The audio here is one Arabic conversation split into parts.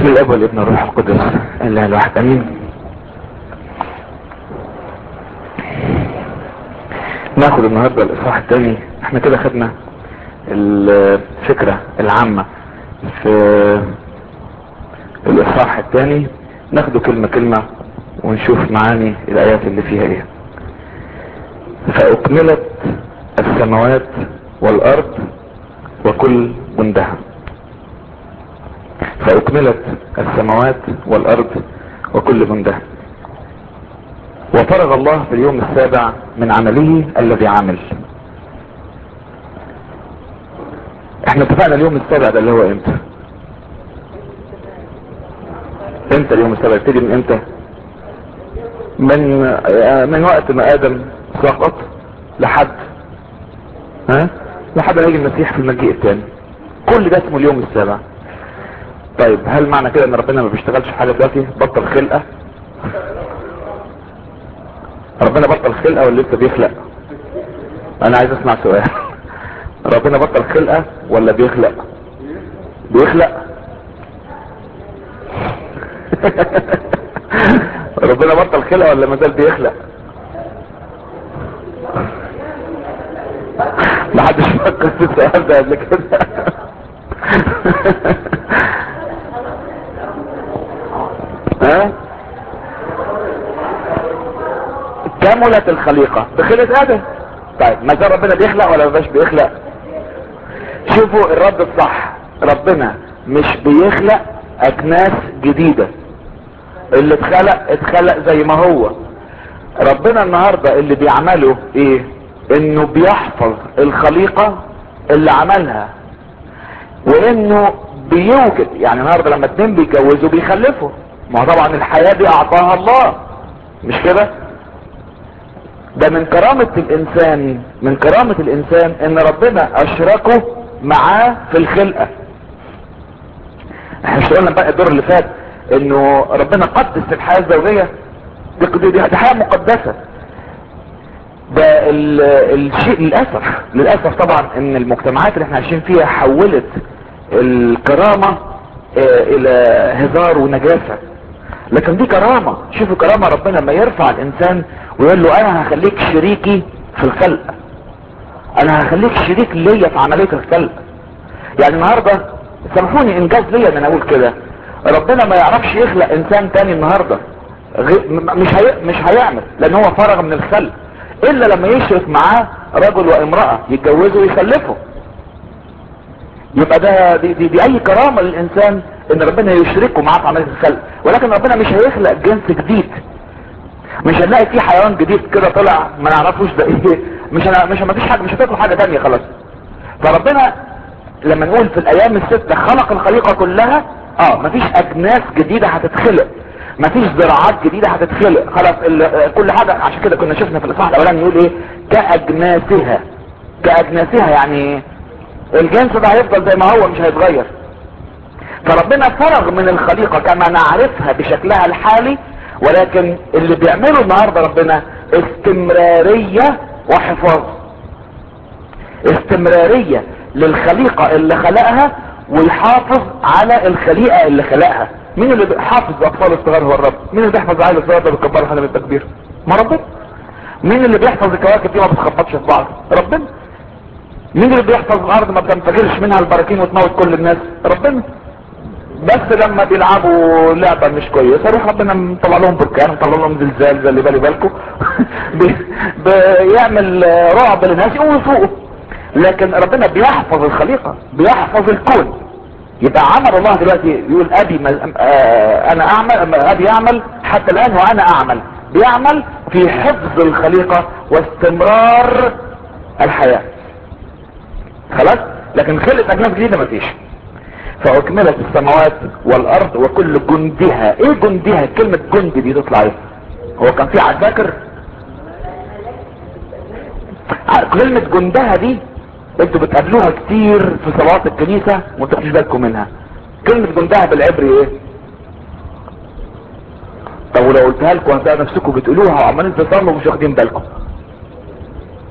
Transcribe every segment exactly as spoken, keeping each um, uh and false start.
بسم الاب والابن والروح القدس الاله الواحد امين. ناخد النهارده الاصحاح الثاني. احنا كده خدنا الفكره العامه في الاصحاح الثاني، ناخده كلمه كلمه ونشوف معاني الايات اللي فيها ايه. فاكملت السماوات والارض وكل جندها. فاكملت السماوات والارض وكل جندها، وفرغ الله في اليوم السابع من عمله الذي عمل. احنا اتفقنا اليوم السابع ده اللي هو امتى؟ امتى اليوم السابع؟ يبتدي من امتى؟ من من وقت ما ادم سقط لحد ها لحد ما يجي المسيح في المجيء الثاني. كل ده اسمه اليوم السابع. طيب هل معنى كده ان ربنا ما بيشتغلش في حاجه دلوقتي؟ بطل خلقه؟ ربنا بطل خلقه ولا لسه بيخلق؟ انا عايز اسمع سؤال. ربنا بطل خلقه ولا بيخلق؟ بيخلق. ربنا بطل خلقه ولا ما زال بيخلق؟ ما حدش فكر في السؤال ده قبل كده. ها؟ كملت الخليقة بخلقة ادم. طيب ما زال ربنا بيخلق ولا مبقاش بيخلق؟ شوفوا الرد الصح، ربنا مش بيخلق اجناس جديدة. اللي اتخلق اتخلق زي ما هو. ربنا النهاردة اللي بيعمله ايه؟ انه بيحفظ الخليقة اللي عملها، وانه بيوجد. يعني النهاردة لما اتنين بيتجوزوا بيخلفوا، ما طبعا الحياة دي اعطاها الله، مش كده؟ ده من كرامة الانسان، من كرامة الانسان ان ربنا اشركه معاه في الخلقة. احنا مش قلنا بقى الدور اللي فات انه ربنا قدس الحياة الزوجية؟ دي, دي, دي حياة مقدسة. ده الشيء للأسف للأسف طبعا ان المجتمعات اللي احنا عايشين فيها حولت الكرامة اه الى هزار ونجاسة. لكن دي كرامة. شوفوا كرامة ربنا لما يرفع الانسان ويقول له انا هخليك شريكي في الخلق، انا هخليك شريك ليا في عملية الخلق. يعني النهاردة سامحوني انجاز ليا ان انا اقول كده، ربنا ما يعرفش يخلق انسان تاني النهاردة. مش هي... مش هيعمل، لان هو فرغ من الخلق الا لما يشرك معاه رجل وامرأة يتجوزوا ويخلفوا. يبقى ده دي, دي, دي اي كرامة للانسان ان ربنا يشركه معاه في عملية الخلق. ولكن ربنا مش هيخلق جنس جديد. مش هنلاقي فيه حيوان جديد كده طلع ما نعرفوش ده ايه. مش أنا مش ما فيش حاجة، مش هتاكلوا حاجة تانية خلاص. فربنا لما نقول في الايام الستة خلق الخليقة كلها، اه مفيش اجناس جديدة هتتخلق، مفيش زراعات جديدة هتتخلق خلاص. كل حاجة. عشان كده كنا شفنا في الاصحاح الاولاني يقول ايه؟ كاجناسها. كاجناسها يعني الجنس ده هيفضل زي ما هو، مش هيتغير. فربنا فرغ من الخليقة كما نعرفها بشكلها الحالي، ولكن اللي بيعمله النهاردة ربنا استمرارية وحفاظ. استمرارية للخليقة اللي خلقها، ويحافظ على الخليقة اللي خلقها. مين اللي بيحافظ باطفال الصغار؟ هو الرب. مين اللي بيحفظ عائلة الصغار ده بيكبروا حاجة بالتكبير؟ ما ربنا. مين اللي بيحفظ الكواكب دي ما بتخبطش في بعض؟ ربنا. مين اللي بيحفظ الارض ما بتنفجرش منها البراكين وتموت كل الناس؟ ربنا. بس لما بيلعبوا لعبة مش كويسة يروح ربنا مطلع لهم بركان، مطلع لهم زلزال زي اللي بالي بالكم. بيعمل رعب للناس يقوموا يفوقوا. لكن ربنا بيحفظ الخليقة، بيحفظ الكون. يبقى عمل الله دلوقتي يقول ابي ما آه انا اعمل، ابي يعمل حتى الان وانا اعمل. بيعمل في حفظ الخليقة واستمرار الحياة خلاص. لكن خلقت اجناس جديدة مفيش. فاكملت السماوات والارض وكل جندها. ايه جندها؟ كلمة جند دي تطلع ايه؟ هو كان في عساكر؟ كلمة جندها دي انتوا بتقابلوها كتير في صلوات الكنيسة وانتوا مش بالكم منها. كلمة جندها بالعبري ايه؟ طب ولو قلتها لكم هتلاقي نفسكم بتقولوها وعمالين تصلوا ومش واخدين بالكم.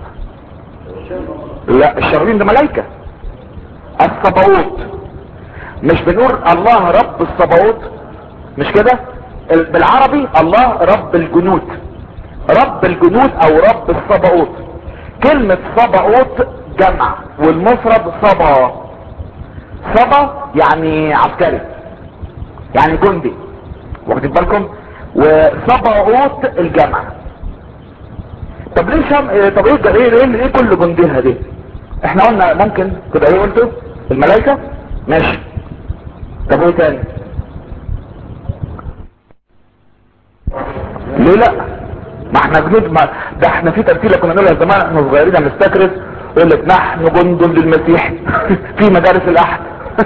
لا، الشرين ده ملايكة. الصباوت. مش بنقول الله رب الصباوت؟ مش كده؟ بالعربي الله رب الجنود، رب الجنود او رب الصباوت. كلمة صباوت جمع والمفرد صبا. صبا يعني عسكري، يعني جندي، واخدين بالكم؟ وصباوت الجمع. طب ليه شم... إيه طب ايه ايه ايه, إيه كل جنديها دي؟ احنا قلنا ممكن تبقى ايه قلتوا؟ الملائكة. ماشي. طب ايه تاني؟ ليه لا؟ ما احنا جنود، ما ده احنا في تمثيله كنا نقولها زمان احنا صغيرين نستكرز، يقول لك نحن جند للمسيح في مدارس الاحد.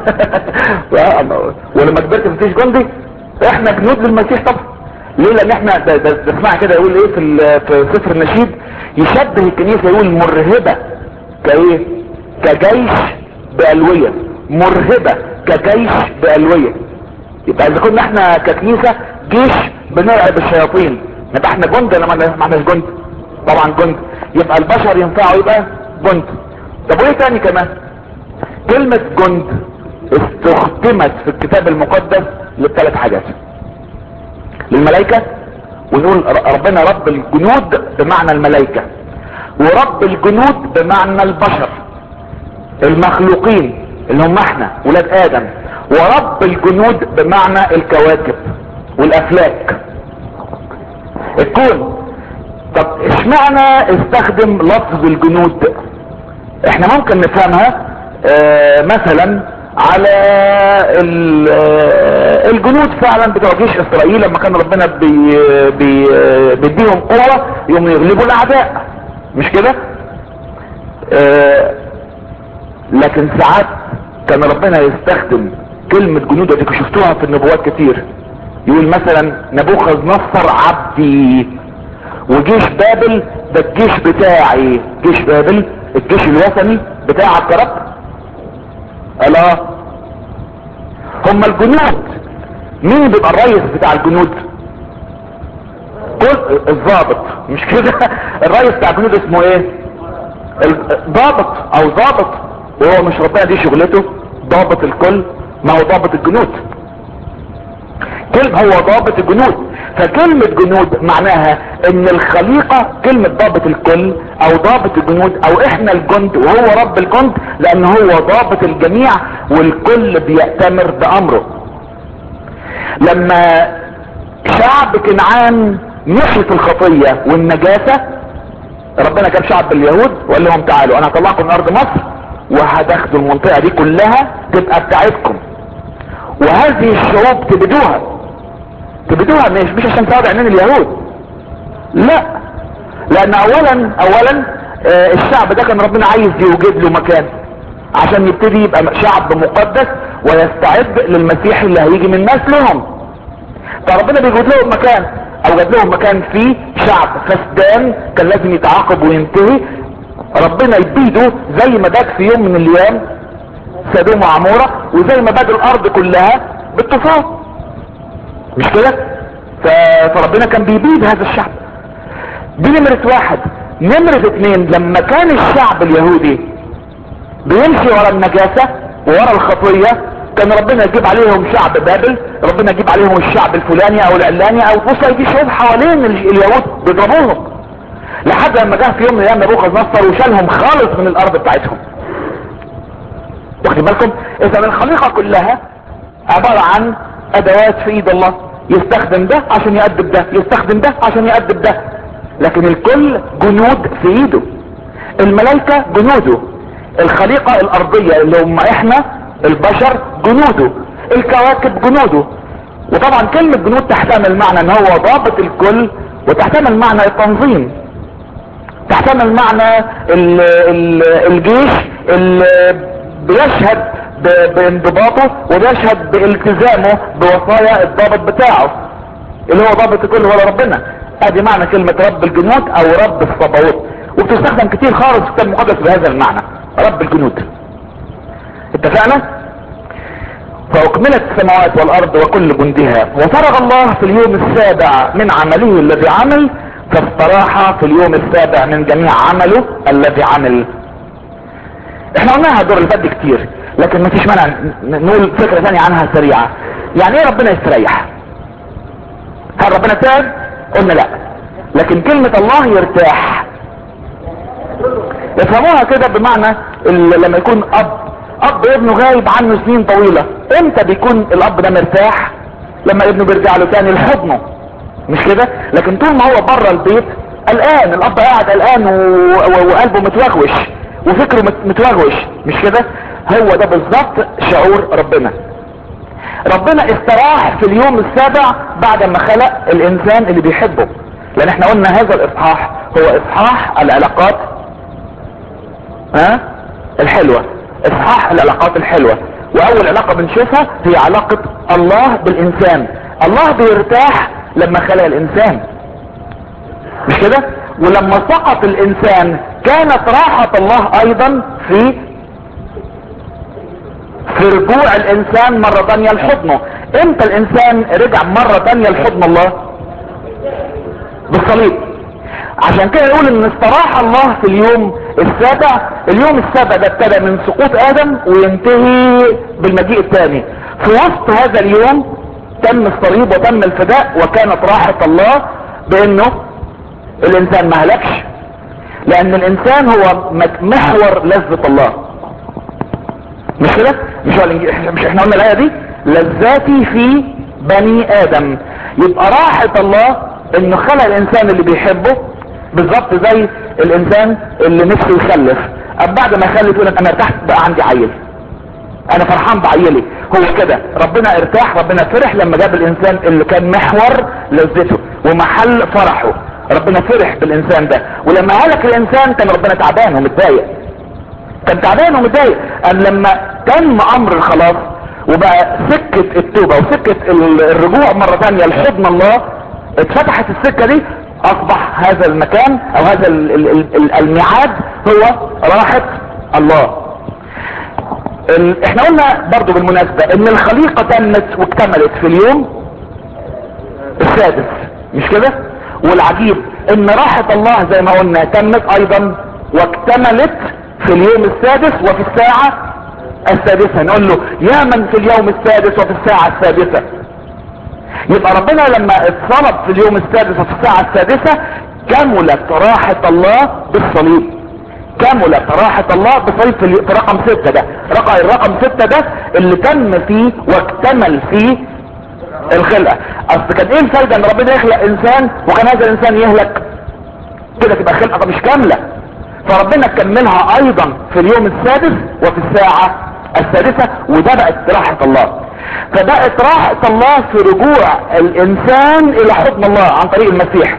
ولما كبرت مفيش جندي، احنا جنود للمسيح طبعا. ليه؟ لان احنا ده, ده, ده اسمع كده يقول ايه في, في سفر النشيد، يشبه الكنيسه يقول مرهبه كايه؟ كجيش بألوية. مرهبة كجيش بألوية. يبقى اذا كنا احنا ككنيسة جيش بنرعب الشياطين، يبقى احنا جند ولا ما احناش جند؟ طبعا جند. يبقى البشر ينفعوا يبقى جند. طب وايه تاني كمان؟ كلمة جند استخدمت في الكتاب المقدس للثلاث حاجات. للملائكة، ونقول ربنا رب الجنود بمعنى الملائكة، ورب الجنود بمعنى البشر المخلوقين اللي هم احنا ولاد ادم، ورب الجنود بمعنى الكواكب والافلاك الكون. طب اشمعنى استخدم لفظ الجنود؟ احنا ممكن نفهمها اه مثلا على اه الجنود فعلا بتوع جيش اسرائيل لما كان ربنا بي بي بيديهم قوة يوم يغلبوا الاعداء، مش كده؟ اه لكن ساعات كان ربنا يستخدم كلمة جنود، وديك شفتوها في النبوات كتير. يقول مثلا نبوخذ نصر عبدي، وجيش بابل ده الجيش بتاعي. جيش بابل الجيش الوثني بتاعك يا رب. الا هم الجنود مين بيبقى الرئيس بتاع الجنود؟ كل الضابط، مش كده؟ الرئيس بتاع الجنود اسمه ايه؟ الضابط او ضابط. وهو مش ربنا دي شغلته ضابط الكل؟ ما هو ضابط الجنود، كلمة هو ضابط الجنود. فكلمة جنود معناها ان الخليقة كلمة ضابط الكل او ضابط الجنود، او احنا الجند وهو رب الجند، لان هو ضابط الجميع والكل بيأتمر بامره. لما شعب كنعان مشي في الخطية والنجاسة، ربنا جاب شعب اليهود وقال لهم تعالوا انا هطلعكم من ارض مصر وهتاخدوا المنطقة دي كلها تبقى بتاعتكم، وهذه الشعوب تبدوها. تبدوها مش مش عشان تقعد عينين اليهود، لا، لان اولا اولا آه الشعب ده كان ربنا عايز يوجد له مكان عشان يبتدي يبقى شعب مقدس ويستعد للمسيح اللي هيجي من نسلهم. فربنا بيوجد لهم مكان، اوجد لهم مكان فيه شعب فسدان كان لازم يتعاقب وينتهي، ربنا يبيده زي ما بات في يوم من الايام سدوم وعمورة، وزي ما باد الارض كلها بالطوفان، مش كده؟ فربنا كان بيبيد هذا الشعب. دي نمرة واحد. نمرة اتنين، لما كان الشعب اليهودي بيمشي ورا النجاسة وورا الخطية، كان ربنا يجيب عليهم شعب بابل، ربنا يجيب عليهم الشعب الفلاني او العلاني، او بص يجي شعوب حوالين اليهود بيضربوهم، لحد لما جه في يوم من الايام نبوخذ نصر وشالهم خالص من الارض بتاعتهم. واخدين بالكم؟ اذا الخليقة كلها عبارة عن ادوات في ايد الله، يستخدم ده عشان يأدب ده، يستخدم ده عشان يأدب ده، لكن الكل جنود في ايده. الملائكة جنوده، الخليقة الارضية اللي هم احنا البشر جنوده، الكواكب جنوده. وطبعا كلمة جنود تحتمل معنى ان هو ضابط الكل، وتحتمل معنى التنظيم، تحتمل معنى ال ال الجيش اللي بيشهد بانضباطه وبيشهد بالتزامه بوصايا الضابط بتاعه اللي هو ضابط الكل هو ربنا. ادي معنى كلمة رب الجنود او رب الصباوت، وبتستخدم كتير خالص في الكتاب المقدس بهذا المعنى، رب الجنود. اتفقنا؟ فاكملت السماوات والارض وكل جندها، وفرغ الله في اليوم السابع من عمله الذي عمل، فاستراح في اليوم السابع من جميع عمله الذي عمل. احنا قلناها الدور اللي فات كتير. لكن ما فيش مانع نقول فكرة ثانية عنها سريعة. يعني ايه ربنا يستريح؟ هل ربنا تعب؟ قلنا لا. لكن كلمة الله يرتاح افهموها كده بمعنى لما يكون اب اب ابنه غايب عنه سنين طويلة، امتى بيكون الاب ده مرتاح؟ لما ابنه بيرجع له تاني لحضنه، مش كده؟ لكن طول ما هو بره البيت قلقان، الاب قاعد قلقان وقلبه متوغوش وفكره متوغوش، مش كده؟ هو ده بالظبط شعور ربنا. ربنا استراح في اليوم السابع بعد ما خلق الانسان اللي بيحبه، لان احنا قلنا هذا الاصحاح هو اصحاح العلاقات ها الحلوة، اصحاح العلاقات الحلوة. واول علاقة بنشوفها هي علاقة الله بالانسان. الله بيرتاح لما خلق الانسان، مش كده؟ ولما سقط الانسان كانت راحة الله ايضا في في رجوع الانسان مرة تانية لحضنه. امتى الانسان رجع مرة تانية لحضن الله؟ بالصليب. عشان كده يقول ان استراح الله في اليوم السابع. اليوم السابع ده ابتدى من سقوط ادم وينتهي بالمجيء الثاني. في وسط هذا اليوم تم الصليب وتم الفداء، وكانت راحة الله بانه الانسان ما هلكش، لان الانسان هو محور لذة الله، مش كده؟ مش هو مش احنا قلنا الايه دي لذاتي في بني ادم؟ يبقى راحة الله انه خلق الانسان اللي بيحبه بالظبط زي الانسان اللي نفسه يخلف. اب بعد ما يخلف يقول انا ارتحت بقى عندي عيل، انا فرحان بعيلي. هو كده ربنا ارتاح، ربنا فرح لما جاب الانسان اللي كان محور لذته ومحل فرحه. ربنا فرح بالانسان ده، ولما هلك الانسان كان ربنا تعبان ومتضايق، كان تعبان ومتضايق. ان لما تم امر الخلاص وبقى سكة التوبة وسكة الرجوع مرة ثانية لحضن الله، اتفتحت السكة دي، اصبح هذا المكان او هذا الميعاد هو راحة الله. احنا قلنا برضو بالمناسبة ان الخليقة تمت واكتملت في اليوم السادس، مش كده؟ والعجيب ان راحة الله زي ما قلنا تمت ايضا واكتملت في اليوم السادس وفي الساعة السادسة. نقول له يا من في اليوم السادس وفي الساعة السادسة. يبقى ربنا لما اتصلب في اليوم السادس وفي الساعة السادسة كملت راحة الله بالصليب، كملت راحة الله بالصليب في, في رقم ستة ده. رقم الرقم ستة ده اللي تم فيه واكتمل فيه الخلقة. اصل كان ايه الفايدة ان ربنا يخلق انسان وكان هذا الانسان يهلك؟ كده تبقى خلقة مش كاملة. فربنا كملها ايضا في اليوم السادس وفي الساعة السادسة، وده بقت راحة الله. فبقت راحة الله في رجوع الانسان الى حضن الله عن طريق المسيح،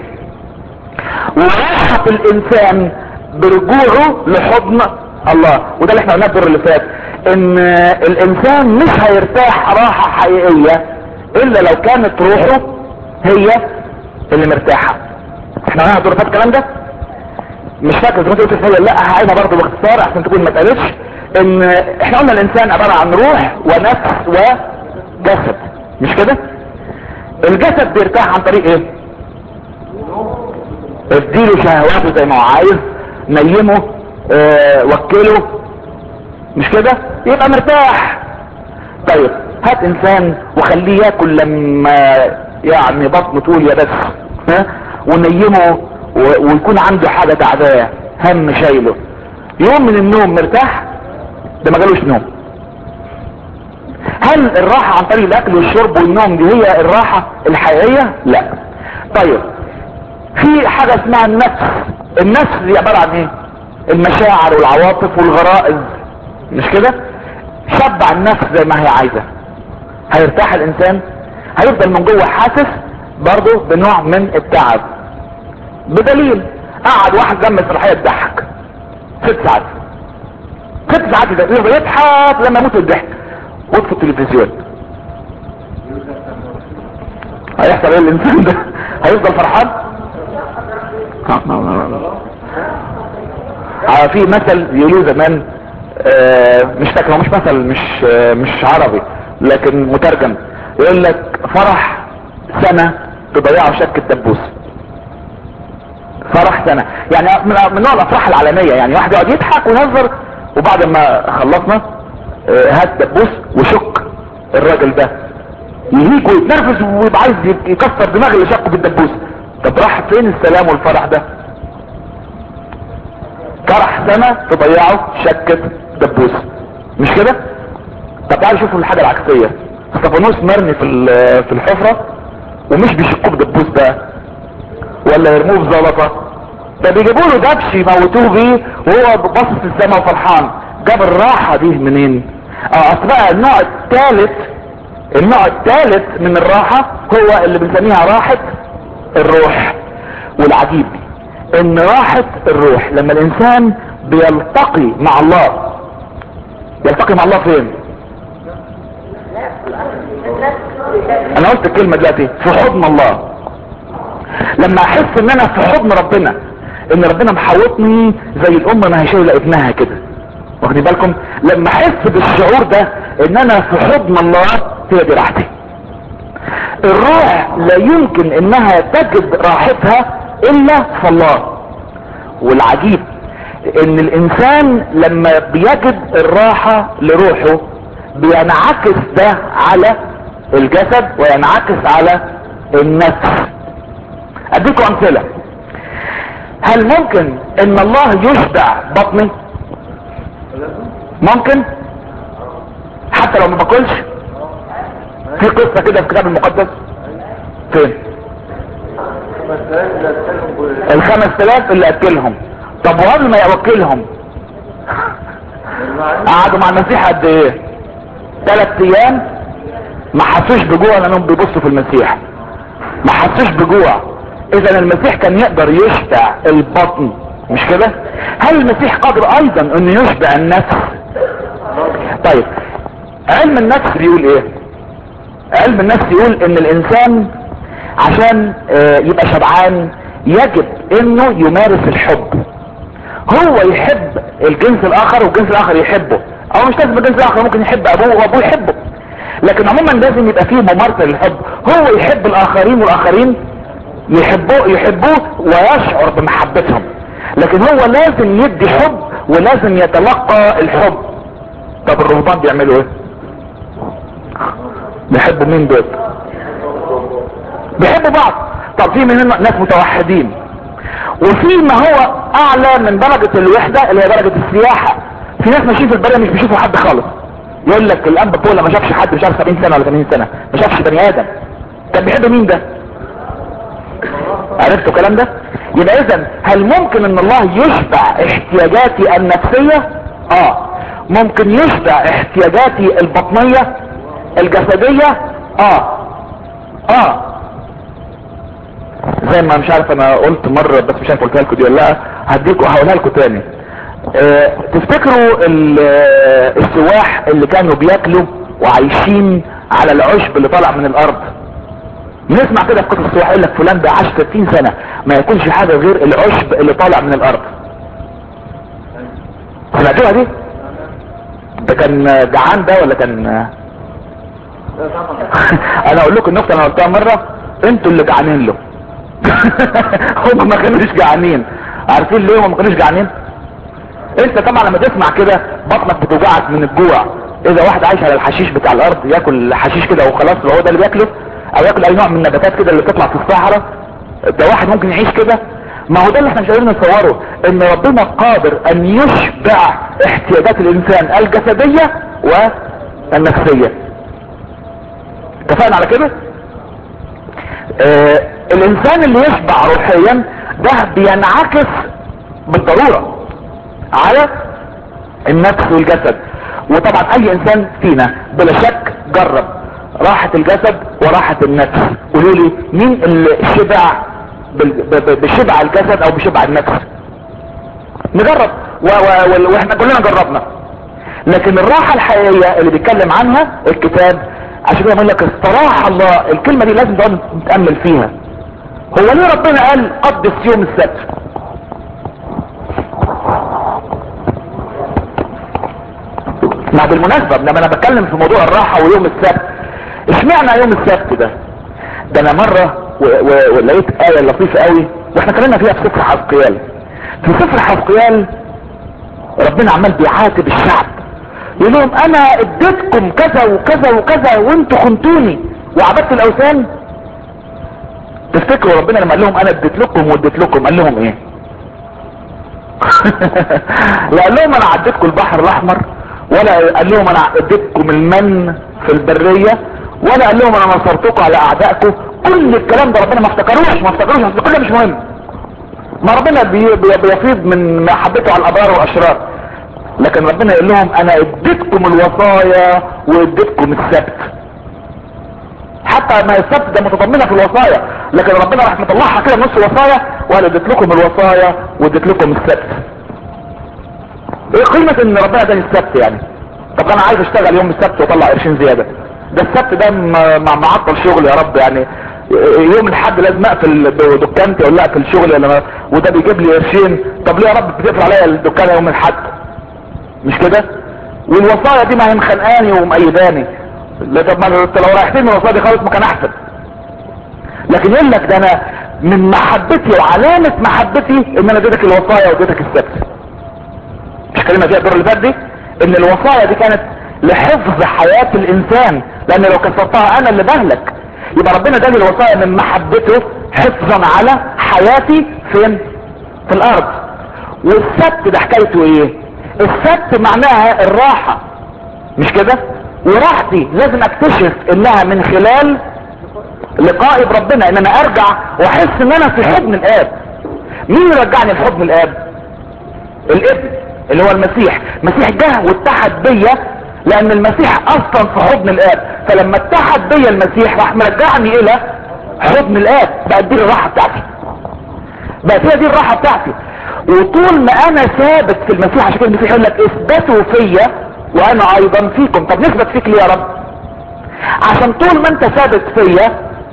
وراحة الانسان برجوعه لحضن الله. وده اللي احنا قلناه الدور اللي فات، ان الانسان مش هيرتاح راحة حقيقية الا لو كانت روحه هي اللي مرتاحة. احنا قلنا الدور اللي فات الكلام ده، مش فاكر زي ما قلت في لا هعيدها برضه باختصار عشان تكون ما اتقالتش. ان احنا قلنا الانسان عبارة عن روح ونفس وجسد، مش كده؟ الجسد بيرتاح عن طريق ايه؟ اديله شهواته زي ما هو عايز، نيمه، اه وكله، مش كده؟ يبقى مرتاح. طيب هات انسان وخليه ياكل لما يعني بطنه تقول يا بس، ها، ونيمه ويكون عنده حاجة تعباه هم شايله، يوم من النوم مرتاح؟ ده ما جالوش نوم. هل الراحة عن طريق الاكل والشرب والنوم دي هي الراحة الحقيقية؟ لا. طيب في حاجة اسمها النفس. النفس دي عبارة عن ايه؟ المشاعر والعواطف والغرائز، مش كده؟ شبع النفس زي ما هي عايزة. هيرتاح الانسان؟ هيفضل من جوه حاسس برضه بنوع من التعب. بدليل قعد واحد جنب مسرحية يضحك ست ساعات، ست ساعات يفضل يضحك لما يموت الضحك، وقف التلفزيون، هيحصل ايه الانسان ده؟ هيفضل فرحان؟ اه في مثل يقولوه زمان، آه مش فاكر، هو مش مثل، مش آه مش عربي لكن مترجم، يقول لك فرح سنة تضيعه شك الدبوس. فرح سنة يعني من نوع الافراح العالمية، يعني واحد يقعد يضحك ويهزر وبعد ما خلصنا اه هات دبوس وشك الراجل ده، يهيج ويتنرفز ويبقى عايز يكسر دماغ اللي شقه بالدبوس. طب راح فين السلام والفرح ده؟ فرح سنة تضيعه شكة دبوس، مش كده؟ طب تعالوا شوفوا الحاجة العكسية. استفانوس مرمي في في الحفرة ومش بيشقوه بدبوس بقى ولا يرموه بزلطة، ده بيجيبوا له دبش يموتوه بيه وهو باصص السما وفرحان. جاب الراحة دي منين؟ اه اصل بقى النوع الثالث، النوع الثالث من الراحة هو اللي بنسميها راحة الروح. والعجيب ان راحة الروح لما الانسان بيلتقي مع الله، يلتقي مع الله فين؟ انا قلت الكلمة دلوقتي، في حضن الله. لما احس ان انا في حضن ربنا، ان ربنا محوطني زي الام ما هي شايله ابنها كده، واخدين بالكم؟ لما احس بالشعور ده ان انا في حضن الله، هي دي راحتي. الروح لا يمكن انها تجد راحتها الا في الله. والعجيب ان الانسان لما بيجد الراحة لروحه بينعكس ده على الجسد وينعكس على النفس. اديكم امثلة. هل ممكن ان الله يشبع بطني؟ ممكن حتى لو ما باكلش. في قصة كده في الكتاب المقدس. فين؟ الخمس تلاف اللي اكلهم. طب وقبل ما يوكلهم قعدوا مع المسيح قد ايه؟ ثلاث ايام ما حسوش بجوع لانهم بيبصوا في المسيح، ما حسوش بجوع. اذا المسيح كان يقدر يشبع البطن، مش كده؟ هل المسيح قادر ايضا انه يشبع النفس؟ طيب علم النفس بيقول ايه؟ علم النفس يقول ان الانسان عشان يبقى شبعان يجب انه يمارس الحب. هو يحب الجنس الاخر والجنس الاخر يحبه، او مش لازم الجنس الاخر، ممكن يحب ابوه وابوه يحبه، لكن عموما لازم يبقى فيه ممارسة للحب. هو يحب الاخرين والاخرين يحبوه يحبوه ويشعر بمحبتهم، لكن هو لازم يدي حب ولازم يتلقى الحب. طب الرهبان بيعملوا ايه؟ بيحبوا مين دول؟ بيحبوا بعض. طب في منهم ناس متوحدين، وفي ما هو اعلى من درجة الوحدة اللي هي درجة السياحة. في ناس ماشيين في البلد مش بيشوفوا حد خالص، يقول لك الانبا بولا ما شافش حد مش عارف سبعين سنة ولا ثمانين سنة، ما شافش بني ادم. كان بيحب مين ده؟ عرفتوا الكلام ده؟ يبقى اذا هل ممكن ان الله يشبع احتياجاتي النفسية؟ اه ممكن يشبع احتياجاتي البطنية الجسدية. اه اه زي ما مش عارف انا قلت مرة بس مش عارف قلتها لكم دي ولا لا، هديكوا هقولها لكم تاني. اه تفتكروا السواح اللي كانوا بياكلوا وعايشين على العشب اللي طالع من الارض؟ نسمع كده في قصة السواح يقول لك فلان ده عاش ستين سنة ما يكونش حاجة غير العشب اللي طالع من الارض. سمعتوها دي؟ ده كان جعان ده ولا كان انا اقول لكم النقطة انا قلتها مرة، انتوا اللي جعانين له. هم ما كانوش جعانين. عارفين ليه هم ما كانوش جعانين؟ انت طبعا لما تسمع كده بطنك بتوجعك من الجوع. اذا واحد عايش على الحشيش بتاع الارض ياكل حشيش كده وخلاص هو ده اللي بياكله، او ياكل اي نوع من النباتات كده اللي بتطلع في الصحراء، ده واحد ممكن يعيش كده؟ ما هو ده اللي احنا مش قادرين نتصوره، ان ربنا قادر ان يشبع احتياجات الانسان الجسدية والنفسية. اتفقنا على كده؟ آه الانسان اللي يشبع روحيا ده بينعكس بالضرورة على النفس والجسد. وطبعا اي انسان فينا بلا شك جرب راحة الجسد وراحة النفس. قولوا لي مين اللي شبع بشبع الجسد او بشبع النفس؟ نجرب و و واحنا كلنا جربنا. لكن الراحة الحقيقية اللي بيتكلم عنها الكتاب، عشان كده بقول لك استراح الله، الكلمة دي لازم نقعد نتأمل فيها. هو ليه ربنا قال قدس يوم السبت؟ ما بالمناسبة لما انا بتكلم في موضوع الراحة ويوم السبت، اشمعنى يوم السبت ده؟ ده انا مرة ولقيت آية لطيفة قوي واحنا اتكلمنا فيها في سفر حزقيال. في سفر حزقيال ربنا عمال بيعاتب الشعب يقول لهم انا اديتكم كذا وكذا وكذا وانتوا خنتوني وعبدت الاوثان. تفتكروا ربنا لما قال لهم انا اديت لكم واديت لكم قال لهم ايه؟ لا قال لهم انا عديتكم البحر الاحمر، ولا قال لهم انا اديتكم المن في البرية، ولا قال لهم انا نصرتكم على اعدائكم. كل الكلام ده ربنا ما افتكروش ما افتكروش اصل كل ده مش مهم. ما ربنا بي بي بيفيض من محبته على الابرار والاشرار، لكن ربنا يقول لهم انا اديتكم الوصايا واديتكم السبت. حتى ما السبت ده متضمنه في الوصايا، لكن ربنا راح مطلعها كده نص وصايا وقال اديت لكم الوصايا واديت لكم السبت. ايه قيمة ان ربنا اداني السبت يعني؟ طب انا عايز اشتغل يوم السبت واطلع قرشين زيادة، ده السبت ده مع معطل شغل يا رب يعني. يوم الحد لازم اقفل دكانتي ولا اقفل شغلي ولا، وده بيجيب لي قرشين. طب ليه يا رب بتقفل عليا الدكان يوم الحد؟ مش كده؟ والوصايا دي ما هي مخنقاني ومأيداني. لا طب ما انت لو رايحتين من الوصايا دي خالص ما كان احسن. لكن يقول لك ده انا من محبتي وعلامة محبتي ان انا اديتك الوصايا واديتك السبت. مش كلمة فيها الدور اللي فات دي ان الوصايا دي كانت لحفظ حياة الانسان، لان لو كسرتها انا اللي بهلك. يبقى ربنا اداني الوصايا من محبته حفظا على حياتي فين؟ في الارض. والسبت ده حكايته ايه؟ السبت معناها الراحة، مش كده؟ وراحتي لازم اكتشف انها من خلال لقائي بربنا، ان انا ارجع واحس ان انا في حضن الاب. مين يرجعني في حضن الاب؟ الابن اللي هو المسيح. المسيح جه واتحد بيا لان المسيح اصلا في حضن الاب، فلما اتحد بيا المسيح راح مرجعني الى حضن الاب. بقت دي الراحة بتاعتي، بقت هي دي الراحة بتاعتي. وطول ما انا ثابت في المسيح، عشان كده المسيح يقول لك اثبتوا فيا وانا ايضا فيكم. طب نثبت فيك ليه يا رب؟ عشان طول ما انت ثابت فيا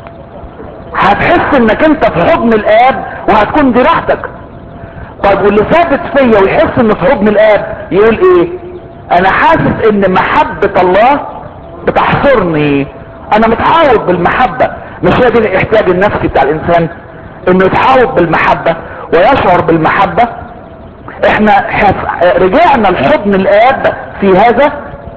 هتحس انك انت في حضن الاب وهتكون دي راحتك. طيب واللي ثابت فيا ويحس انه في حضن الاب يقول ايه؟ انا حاسس ان محبة الله بتحصرني، انا متحاوط بالمحبة. مش هي دي الاحتياج النفسي بتاع الانسان؟ انه يتحاوط بالمحبة ويشعر بالمحبة. احنا رجعنا لحضن الاب في هذا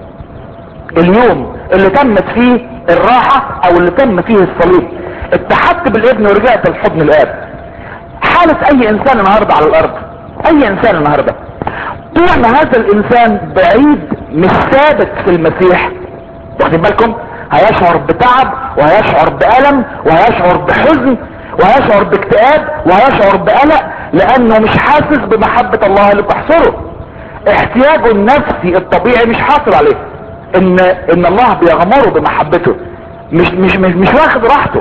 اليوم اللي تمت فيه الراحة او اللي تم فيه الصليب. اتحدت بالابن ورجعت لحضن الاب. حالة اي انسان النهاردة على الارض، اي انسان النهاردة طول ما هذا الانسان بعيد مش ثابت في المسيح، واخدين بالكم، هيشعر بتعب وهيشعر بألم وهيشعر بحزن وهيشعر باكتئاب وهيشعر بقلق، لانه مش حاسس بمحبة الله اللي بتحصره. احتياجه النفسي الطبيعي مش حاصل عليه، ان ان الله بيغمره بمحبته، مش مش مش, مش واخد راحته.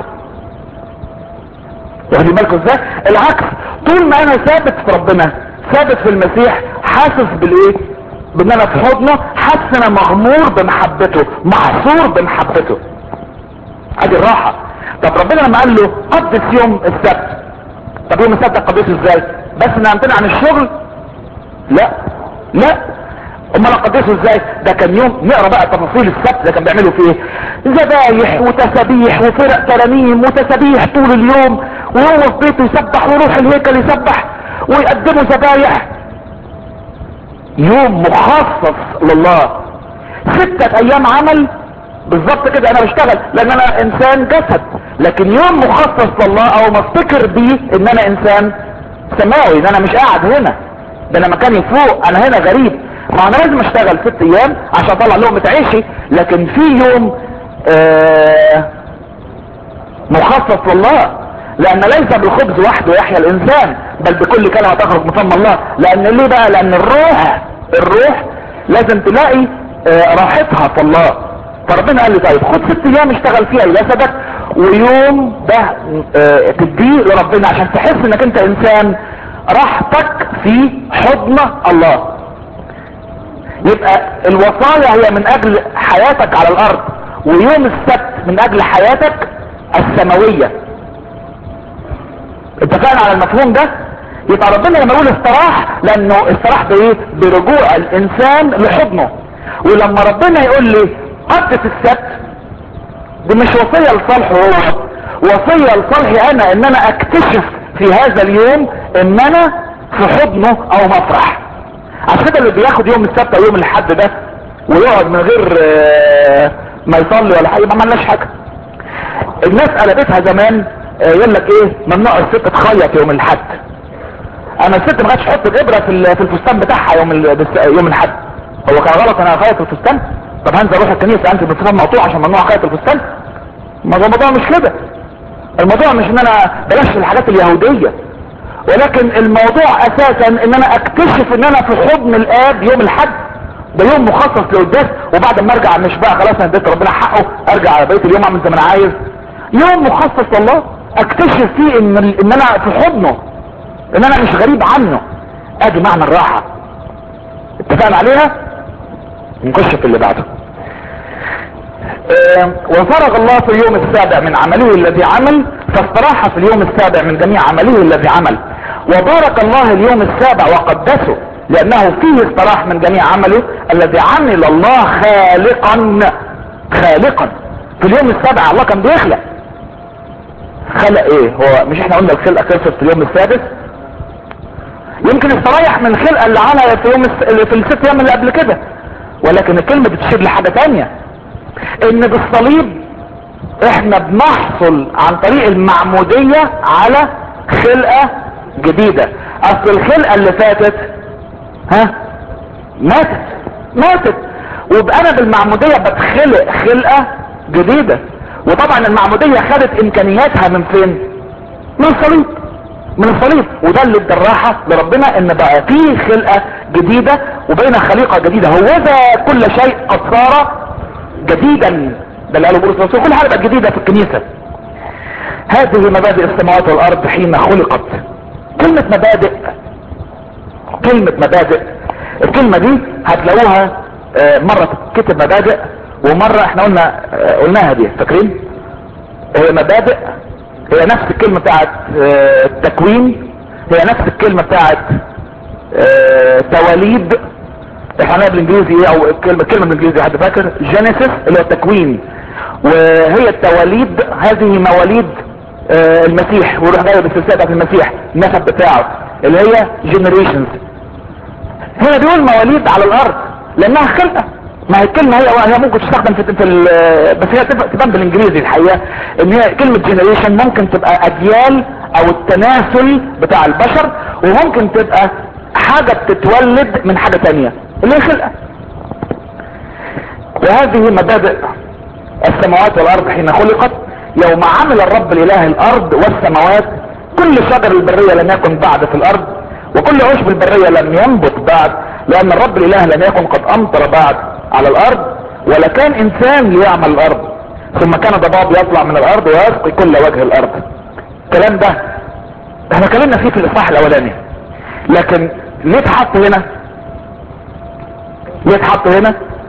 واخدين بالكم ازاي؟ العكس، طول ما انا ثابت في ربنا، ثابت في المسيح، حاسس بالايه؟ بان انا في حضنه، حاسس انا مغمور بمحبته، محصور بمحبته. ادي الراحة. طب ربنا لما قال له قدس يوم السبت، طب يوم السبت قدسه ازاي؟ بس نمتنع عن الشغل؟ لا لا، امال اقدسه ازاي؟ ده كان يوم، نقرا بقى تفاصيل السبت ده كان بيعملوا فيه ايه؟ ذبايح وتسابيح وفرق ترانيم وتسابيح طول اليوم، وهو في بيته يسبح ويروح الهيكل يسبح ويقدموا ذبايح. يوم مخصص لله. ستة ايام عمل بالظبط كده. انا بشتغل لان انا انسان جسد، لكن يوم مخصص لله او ما افتكر بيه ان انا انسان سماوي، ان انا مش قاعد هنا، ده انا مكاني فوق، انا هنا غريب. ما انا لازم اشتغل ست ايام عشان اطلع لقمة عيشي، لكن في يوم آه مخصص لله، لان ليس بالخبز وحده يحيا الانسان بل بكل كلمة تخرج من فم الله. لان ليه بقى؟ لان الروح الروح لازم تلاقي آه راحتها في الله. فربنا قال لي طيب خد ست ايام اشتغل فيها لجسدك، ويوم ده اه تديه لربنا عشان تحس انك انت انسان راحتك في حضن الله. يبقى الوصايا هي من اجل حياتك على الارض، ويوم السبت من اجل حياتك السماوية. اتفقنا على المفهوم ده؟ يبقى ربنا لما يقول استراح، لانه استراح بايه؟ برجوع الانسان لحضنه. ولما ربنا يقول لي قدس السبت، دي مش وصية لصالحه هو، وصية لصالحي انا، ان انا اكتشف في هذا اليوم ان انا في حضنه او مفرح. عشان كده اللي بياخد يوم السبت او يوم الاحد ده ويقعد من غير ما يصلي ولا حاجه، ما عملناش حاجه. الناس قلبتها زمان يقول لك ايه، ممنوع الست تخيط يوم الحد. انا الست ما كانتش تحط الابره في في الفستان بتاعها يوم يوم الحد. هو كان غلط انا اخيط الفستان؟ طب هنزل اروح الكنيسه انت بالفستان مقطوع عشان ممنوع اخيط الفستان؟ الموضوع مش كده. الموضوع مش ان انا بلاش الحاجات اليهوديه، ولكن الموضوع اساسا ان انا اكتشف ان انا في حضن الاب يوم الحد. ده يوم مخصص للقداس، وبعد ما ارجع مش بقى خلاص انا اديت ربنا حقه ارجع على بقيه اليوم اعمل زي ما انا عايز. يوم مخصص لله اكتشف فيه ان ان انا في حضنه، ان انا مش غريب عنه. ادي معنى الراحه. اتفقنا عليها؟ نخش في اللي بعده. اه وفرغ الله في اليوم السابع من عمله الذي عمل، فاستراح في اليوم السابع من جميع عمله الذي عمل. وبارك الله اليوم السابع وقدسه، لانه فيه استراح من جميع عمله الذي عمل الله خالقا. خالقا في اليوم السابع الله كان بيخلق. خلق ايه؟ هو مش احنا قلنا الخلقه خلصت في اليوم السادس؟ يمكن استريح من الخلقه اللي عملها في يوم الس... في الست ايام اللي قبل كده، ولكن الكلمه بتشير لحاجه تانية، ان بالصليب احنا بنحصل عن طريق المعموديه على خلقه جديده. اصل الخلقه اللي فاتت ها ماتت ماتت ويبقى انا بالمعموديه بتخلق خلقه جديده. وطبعا المعموديه خدت امكانياتها من فين؟ من الصليب. من الصليب. وده اللي ادى الراحه لربنا، ان بقى فيه خلقه جديده وبقينا خليقه جديده. هوذا كل شيء قد صار جديدا. ده اللي قاله بولس الرسول، كل حاجه بقت جديده في الكنيسه. هذه مبادئ السماوات والارض حين خلقت. كلمه مبادئ، كلمه مبادئ الكلمه دي هتلاقوها مره كتب مبادئ، ومره احنا قلنا قلناها دي، فاكرين؟ هي مبادئ هي نفس الكلمه بتاعت التكوين، هي نفس الكلمه بتاعت تواليد. احنا بالانجليزي ايه؟ او الكلمه الكلمه بالانجليزي حد فاكر؟ جينيسيس اللي هو التكوين، وهي التواليد هذه مواليد المسيح، ويروح جاي بالسلسله بتاعت المسيح النسب بتاعه اللي هي جنريشنز. هنا بيقول مواليد على الارض لانها خلقه. ما هي الكلمه هي هي ممكن تستخدم في, في بس هي تبان بالانجليزي الحقيقه ان هي كلمه جنريشن ممكن تبقى اجيال او التناسل بتاع البشر، وممكن تبقى حاجه بتتولد من حاجه تانية اللي هي خلقه. وهذه مبادئ السماوات والارض حين خلقت يوم عمل الرب الاله الارض والسماوات. كل شجر البريه لم يكن بعد في الارض، وكل عشب البريه لم ينبت بعد، لان الرب الاله لم يكن قد امطر بعد على الارض، ولا كان انسان ليعمل الارض. ثم كان ضباب يطلع من الارض ويسقي كل وجه الارض. الكلام ده احنا اتكلمنا فيه في الاصحاح الاولاني، لكن ليه اتحط هنا؟ ليه اتحط هنا؟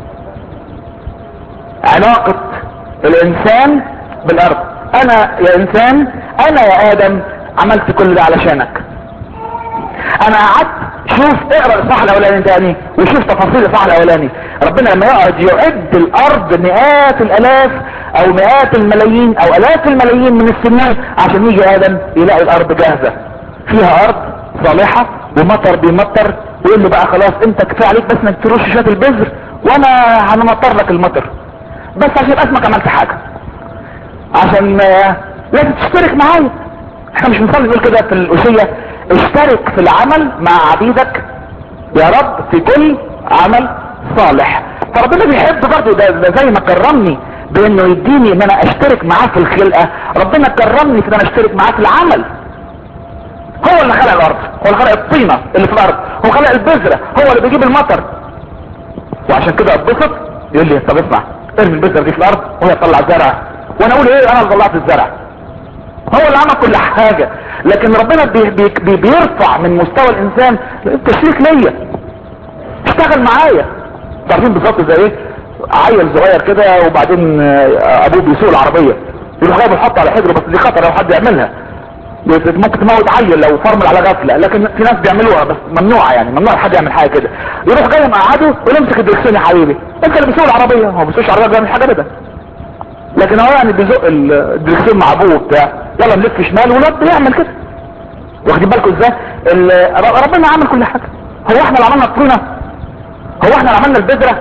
علاقة الانسان بالارض. انا يا انسان، انا يا ادم عملت كل ده علشانك. انا قعدت شوف اقرا الاصحاح الاولاني تاني وشوف تفاصيل الاصحاح الاولاني. ربنا لما يقعد يعد الارض مئات الالاف او مئات الملايين او الاف الملايين من السنين عشان يجي ادم يلاقي الارض جاهزه فيها ارض صالحه ومطر بيمطر، ويقول له بقى خلاص انت كفايه عليك بس انك ترش شويه البذر وانا هنمطر لك المطر، بس عشان يبقى اسمك عملت حاجه، عشان لازم تشترك معايا. احنا مش بنصلي نقول كده في الأشية اشترك في العمل مع عبيدك يا رب في كل عمل صالح. فربنا بيحب برضه ده, ده زي ما كرمني بانه يديني ان انا اشترك معاه في الخلقة، ربنا كرمني في ان انا اشترك معاه في العمل. هو اللي خلق الارض، هو اللي خلق الطينة اللي في الارض، هو خلق البذرة، هو اللي بيجيب المطر. وعشان كده اتبسط يقول لي طب اسمع ارمي البذرة دي في الارض وهي تطلع زرع، وانا اقول ايه؟ انا اللي طلعت الزرع. هو اللي عمل كل حاجة. لكن ربنا بي بي بيرفع من مستوى الانسان التشريك ليا، اشتغل معايا. تعرفين بالظبط زي ايه؟ عيل صغير كده وبعدين ابوه بيسوق العربية يروح جايبه يحطه على حجره، بس دي خطر لو حد يعملها، ممكن تموت عيل لو فرمل على غفلة، لكن في ناس بيعملوها بس ممنوعة، يعني ممنوع حد يعمل حاجة كده. يروح جاي مقعده ويقول امسك الدركسيون يا حبيبي، انت اللي بيسوق العربية، هو بيسوقش العربية بيعمل حاجة كده، لكن هو يعني بيزق الدركسيون مع ابوه بتاع يلا نلف شمال والواد بيعمل كده. واخدين بالكم ازاي؟ ربنا عمل كل حاجه. هو احنا اللي عملنا الطينه؟ هو احنا اللي عملنا البذره؟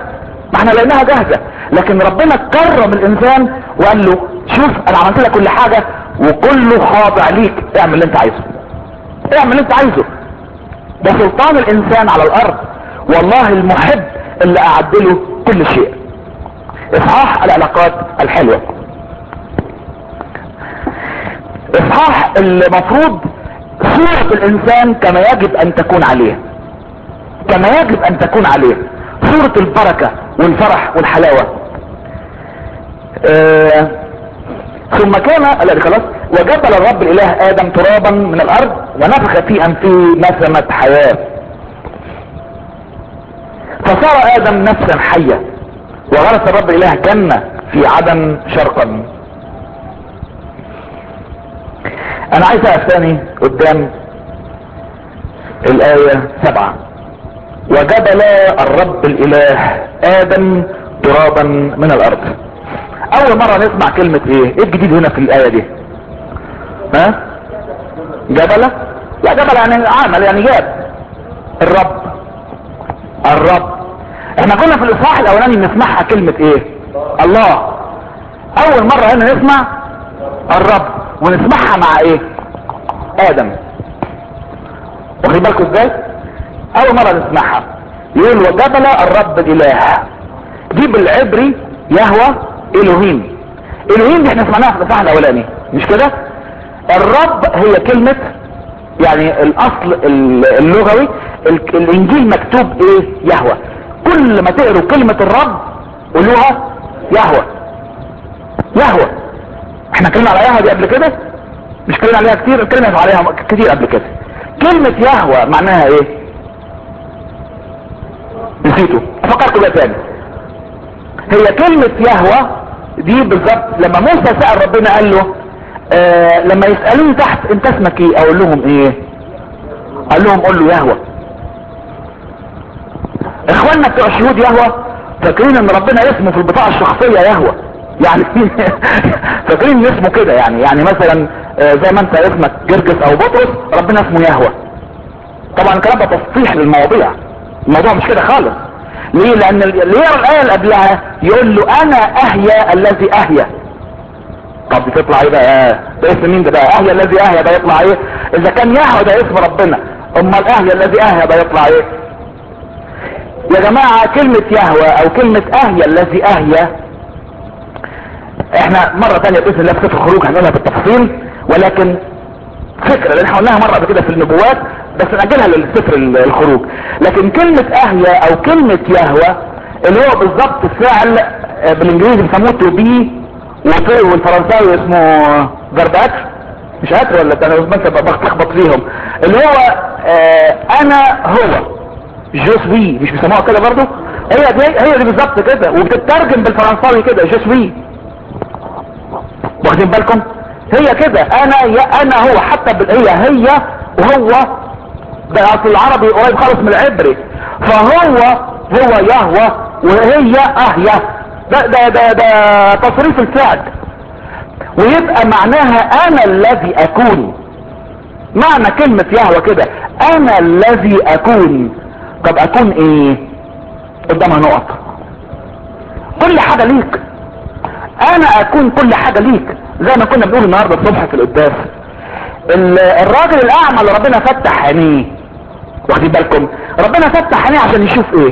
ما احنا لقيناها جاهزة، لكن ربنا كرم الانسان وقال له شوف انا عملت لك كل حاجة وكله خاضع ليك، اعمل اللي انت عايزه، اعمل اللي انت عايزه. ده سلطان الانسان على الارض، والله المحب اللي اعد له كل شيء. اصحاح العلاقات الحلوة، اصحاح المفروض صورة الانسان كما يجب ان تكون عليه، كما يجب ان تكون عليه صورة البركة والفرح والحلاوة. آه ثم كان لا خلاص وجبل الرب الاله ادم ترابا من الارض ونفخ في انفه نسمة حياة، فصار ادم نفسا حية، وغرس الرب الاله جنة في عدن شرقا. انا عايز اقف تاني قدام الاية سبعة. وجبل الرب الاله ادم ترابا من الارض. اول مرة نسمع كلمة ايه ايه الجديد هنا في الاية دي؟ ها جبل؟ لا جبل يعني عمل، يعني جاب الرب. الرب احنا كنا في الاصحاح الاولاني نسمعها كلمة ايه؟ الله. اول مرة هنا نسمع الرب ونسمعها مع ايه؟ ادم. واخدين بالكم ازاي؟ اول مرة نسمعها يقول وجبل الرب الاله، دي بالعبري يهوى الوهيم. الوهيم دي احنا سمعناها في الاصحاح الاولاني مش كده؟ الرب هي كلمة، يعني الاصل اللغوي الانجيل مكتوب ايه؟ يهوى. كل ما تقروا كلمة الرب قولوها يهوى. يهوى احنا اتكلمنا على يهوى دي قبل كده، مش اتكلمنا عليها كتير، اتكلمنا عليها كتير قبل كده. كلمة يهوى معناها ايه؟ نسيته، افكركم بقى تاني. هي كلمة يهوى دي بالظبط لما موسى سأل ربنا قال له آه لما يسألوني تحت انت اسمك ايه اقول لهم ايه؟ قال لهم قول له يهوى. اخواننا بتوع الشهود يهوى فاكرين ان ربنا اسمه في البطاقة الشخصية يهوى، يعني فاكرين اسمه كده، يعني يعني مثلا آه زي ما انت اسمك جرجس او بطرس ربنا اسمه يهوى. طبعا الكلام ده تصحيح للمواضيع، الموضوع مش كده خالص. ليه؟ لان اللي يقرا الايه اللي قبلها يقول له انا اهيا الذي اهيا. طب دي تطلع ايه بقى؟ ده اسم مين ده بقى؟ اهيا الذي اهيا ده يطلع ايه؟ اذا كان يهوى ده اسم ربنا، امال اهيا الذي اهيا ده يطلع ايه؟ يا جماعه كلمه يهوى او كلمه اهيا الذي اهيا احنا مره ثانيه باذن الله في سفر الخروج هنقولها بالتفصيل، ولكن فكره لان احنا قلناها مره قبل كده في النبوات بس نأجلها للسفر الخروج. لكن كلمة اهيا او كلمة يهوى اللي هو بالظبط الفعل بالانجليزي بيسموه تو بي، والفرنساوي اسمه فيربات، مش عارف ولا انا بس بتلخبط فيهم، اللي هو اه انا هو جوسوي، مش بيسموها كده برضو؟ هي دي هي دي بالظبط كده، وبتترجم بالفرنساوي كده جوسوي. واخدين بالكم؟ هي كده انا يا انا هو، حتى هي هي وهو ده اصل العربي قريب خالص من العبري، فهو هو يهوى وهي اهيا، ده ده ده ده تصريف الفعل، ويبقى معناها انا الذي اكون. معنى كلمة يهوى كده انا الذي اكون. طب اكون ايه؟ قدامها نقط. كل حاجة ليك، انا اكون كل حاجة ليك، زي ما كنا بنقول النهاردة الصبح في القداس. الراجل الاعمى اللي ربنا فتح عينيه، واخدين بالكم؟ ربنا فتح عينيه عشان يشوف ايه؟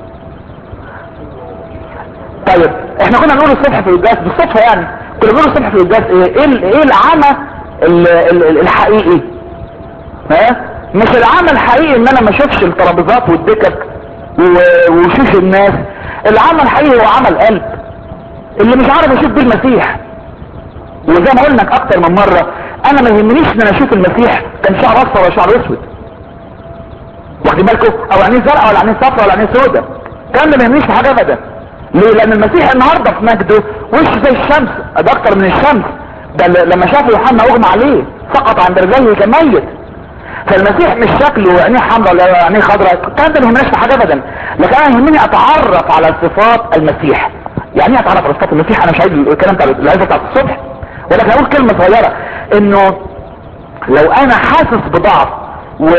طيب احنا كنا بنقول الصبح في القداس بالصدفه، يعني كنا بنقول الصبح في القداس ايه؟ ايه ايه العمى الحقيقي؟ ها؟ مش العمى الحقيقي ان انا ما اشوفش الترابيزات والدكك وشوش الناس. العمى الحقيقي هو عمى القلب اللي مش عارف اشوف بيه المسيح. وزي ما قلنا اكتر من مره انا ما يهمنيش ان انا اشوف المسيح كان شعر اصفر ولا شعر اسود، واخدين بالكم؟ او عينيه زرقاء ولا عينيه صفراء ولا عينيه سوداء، الكلام ده ما يهمنيش في حاجه ابدا. ليه؟ لان المسيح النهارده في مجده وش زي الشمس، ده اكتر من الشمس، ده لما شاف يوحنا اغمى عليه سقط عند رجليه كميت. فالمسيح مش شكله عينيه حمراء ولا عينيه خضراء، الكلام ده ما يهمنيش في حاجه ابدا. لكن انا يهمني اتعرف على صفات المسيح. يعني ايه اتعرف على صفات المسيح؟ انا مش عايز الكلام بتاع العزه بتاعت الصبح، ولكن اقول كلمه صغيره، انه لو انا حاسس بضعف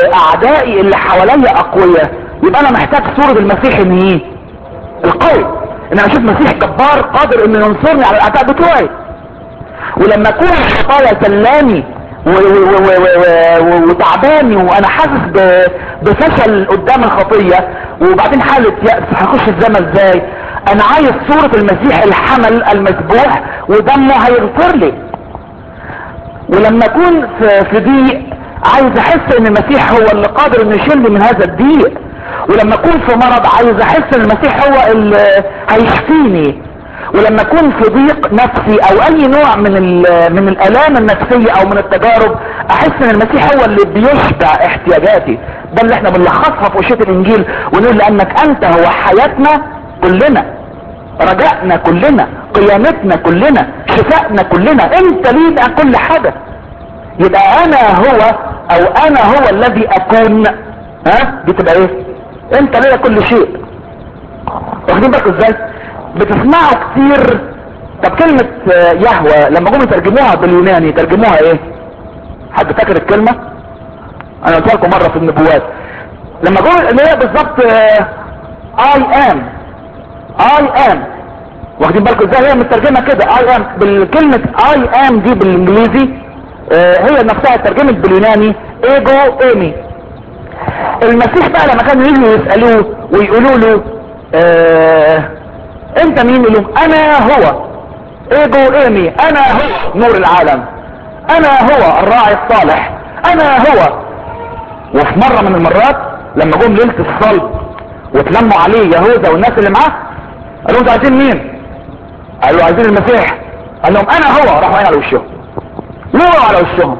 واعدائي اللي حواليا اقوياء، يبقى انا محتاج صورة المسيح ان ايه؟ القوي. ان انا اشوف مسيح جبار قادر انه ينصرني على الاعداء بتوعي. ولما اكون الخطايا سلاني وتعباني وانا حاسس بفشل قدام الخطية وبعدين حالة يأس، هخش الزمن ازاي؟ انا عايز صورة المسيح الحمل المذبوح ودمه هيغفر لي. ولما اكون في ضيق عايز احس ان المسيح هو اللي قادر انه يشيلني من هذا الضيق. ولما اكون في مرض عايز احس ان المسيح هو اللي هيشفيني. ولما اكون في ضيق نفسي او اي نوع من من الالام النفسية او من التجارب احس ان المسيح هو اللي بيشبع احتياجاتي. ده اللي احنا بنلخصها في وشية الانجيل ونقول لانك انت هو حياتنا كلنا، رجائنا كلنا، قيامتنا كلنا، شفائنا كلنا، انت لينا كل حاجة. يبقى انا هو او انا هو الذي اكون، ها دي تبقى ايه؟ انت ليا كل شيء. واخدين بالكم ازاي؟ بتسمعوا كتير. طب كلمة يهوى لما جم يترجموها باليوناني ترجموها ايه؟ حد فاكر الكلمة؟ انا قلت لكم مرة في النبوات لما جم اللي هي بالظبط اي ام اي ام. واخدين بالكم ازاي؟ هي مترجمة كده اي ام. بالكلمة اي ام دي بالانجليزي هي نفسها ترجمت باليوناني ايجو ايمي. المسيح بقى لما كانوا يجوا يسألوه ويقولوا له اه انت مين؟ يقول لهم انا هو ايجو ايمي، انا هو نور العالم، انا هو الراعي الصالح، انا هو. وفي مرة من المرات لما جم ليلة الصلب واتلموا عليه يهوذا والناس اللي معاه قال لهم عايزين مين؟ قالوا عايزين المسيح. قال لهم انا هو. راحوا على وشهم، وقعوا على وشهم.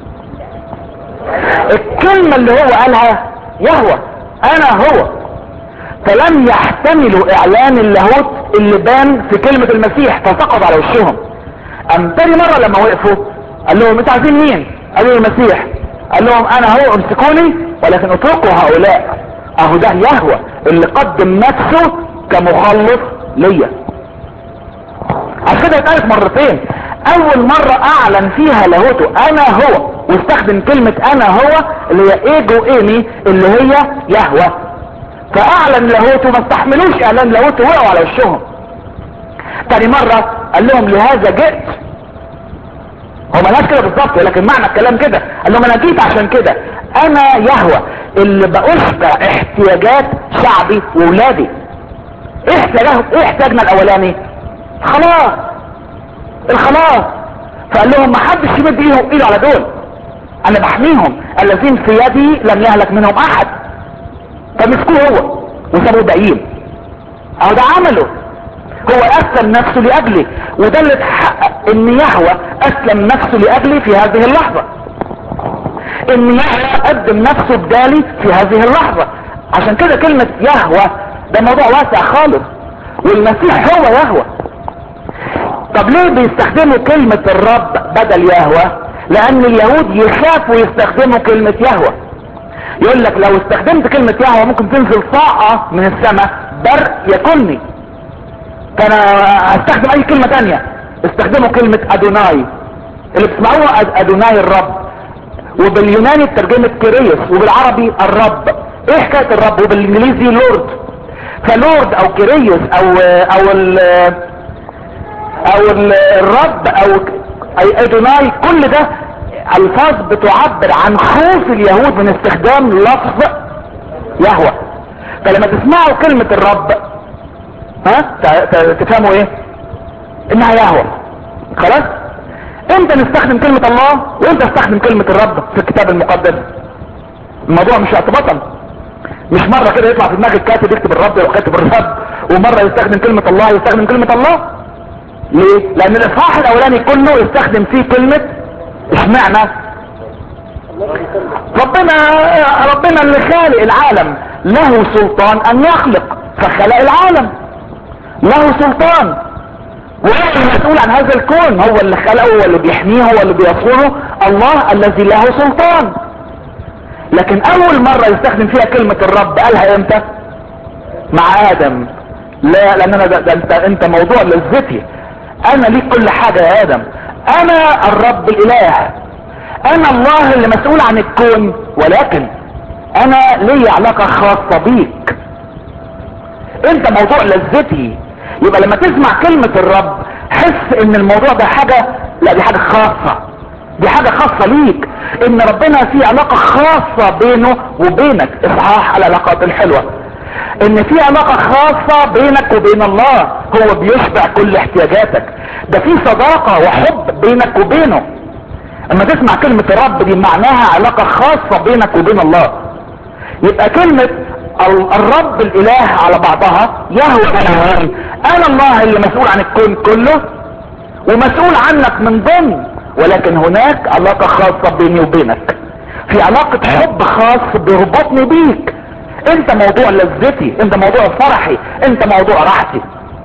الكلمة اللي هو قالها يهوى انا هو، فلم يحتملوا اعلان اللاهوت اللي بان في كلمة المسيح فسقط على وشهم. ام تاني مرة لما وقفوا قال لهم انتوا عايزين مين؟ قالوا المسيح. قال لهم انا هو امسكوني ولكن اتركوا هؤلاء. اهو ده يهوى اللي قدم نفسه كمخلص ليا. عشان كده اتقالت مرتين. اول مرة اعلن فيها لاهوته انا هو واستخدم كلمة انا هو اللي هي ايجو ايمي اللي هي يهوى، فاعلن لاهوته ما استحملوش اعلان لاهوته وقعوا على وشهم. تاني مرة قال لهم لهذا جئت. هو مالهاش كده بالظبط لكن معنى الكلام كده. قال لهم انا جيت عشان كده، انا يهوى اللي بأشبع احتياجات شعبي وولادي. ايه احتياجهم؟ ايه احتياجنا الاولاني؟ خلاص، الخلاص. فقال لهم ما حدش يمد ايده ايده على دول، انا بحميهم، الذين في يدي لم يهلك منهم احد. فمسكوه هو وسابوا الباقيين. اهو ده عمله، هو اسلم نفسه لاجلي. وده اللي اتحقق ان يهوى اسلم نفسه لاجلي في هذه اللحظة، ان يهوى قدم نفسه بدالي في هذه اللحظة. عشان كده كلمة يهوى ده موضوع واسع خالص، والمسيح هو يهوى. طب ليه بيستخدموا كلمة الرب بدل يهوى؟ لان اليهود يخافوا يستخدموا كلمة يهوى. يقول لك لو استخدمت كلمة يهوى ممكن تنزل صاعقة من السماء برق ياكلني، فانا هستخدم اي كلمة تانية. استخدموا كلمة ادوناي اللي بتسمعوها ادوناي الرب، وباليوناني ترجمة كيريوس، وبالعربي الرب. ايه حكاية الرب؟ وبالانجليزي لورد. فلورد او كيريوس او او ال او ال الرب او اي ادوناي، كل ده الفاظ بتعبر عن خوف اليهود من استخدام لفظ يهوى. فلما تسمعوا كلمة الرب ها تفهموا ايه؟ انها يهوى. خلاص؟ امتى نستخدم كلمة الله وامتى نستخدم كلمة الرب في الكتاب المقدس؟ الموضوع مش اعتباطا، مش مرة كده يطلع في دماغ الكاتب يكتب الرب وكاتب الرب، ومرة يستخدم كلمة الله يستخدم كلمة الله. ليه؟ لان الاصحاح الاولاني كله يستخدم فيه كلمة اشمعنى؟ ربنا ربنا اللي خالق العالم له سلطان ان يخلق، فخلق العالم له سلطان، وهو المسؤول عن هذا الكون، هو اللي خلقه، هو اللي بيحميه، هو اللي بيصونه، الله الذي له سلطان. لكن اول مرة يستخدم فيها كلمة الرب قالها امتى؟ مع ادم. لا، لان انا ده, ده انت انت موضوع لذتي، انا ليك كل حاجة يا ادم، انا الرب الاله، انا الله اللي مسؤول عن الكون، ولكن انا لي علاقة خاصة بيك، انت موضوع لذتي. يبقى لما تسمع كلمة الرب حس ان الموضوع ده حاجة، لا دي حاجة خاصة، دي حاجة خاصة ليك، ان ربنا في علاقة خاصة بينه وبينك. اصحاح العلاقات الحلوة، ان في علاقة خاصة بينك وبين الله، هو بيشبع كل احتياجاتك، ده في صداقة وحب بينك وبينه. اما تسمع كلمة الرب دي معناها علاقة خاصة بينك وبين الله. يبقى كلمة الرب الاله على بعضها يهوه، انا الله اللي مسؤول عن الكون كله ومسؤول عنك من ضمن، ولكن هناك علاقة خاصة بيني وبينك، في علاقة حب خاص بيربطني بيك. انت موضوع لذتي، انت موضوع فرحي، انت موضوع راحتي.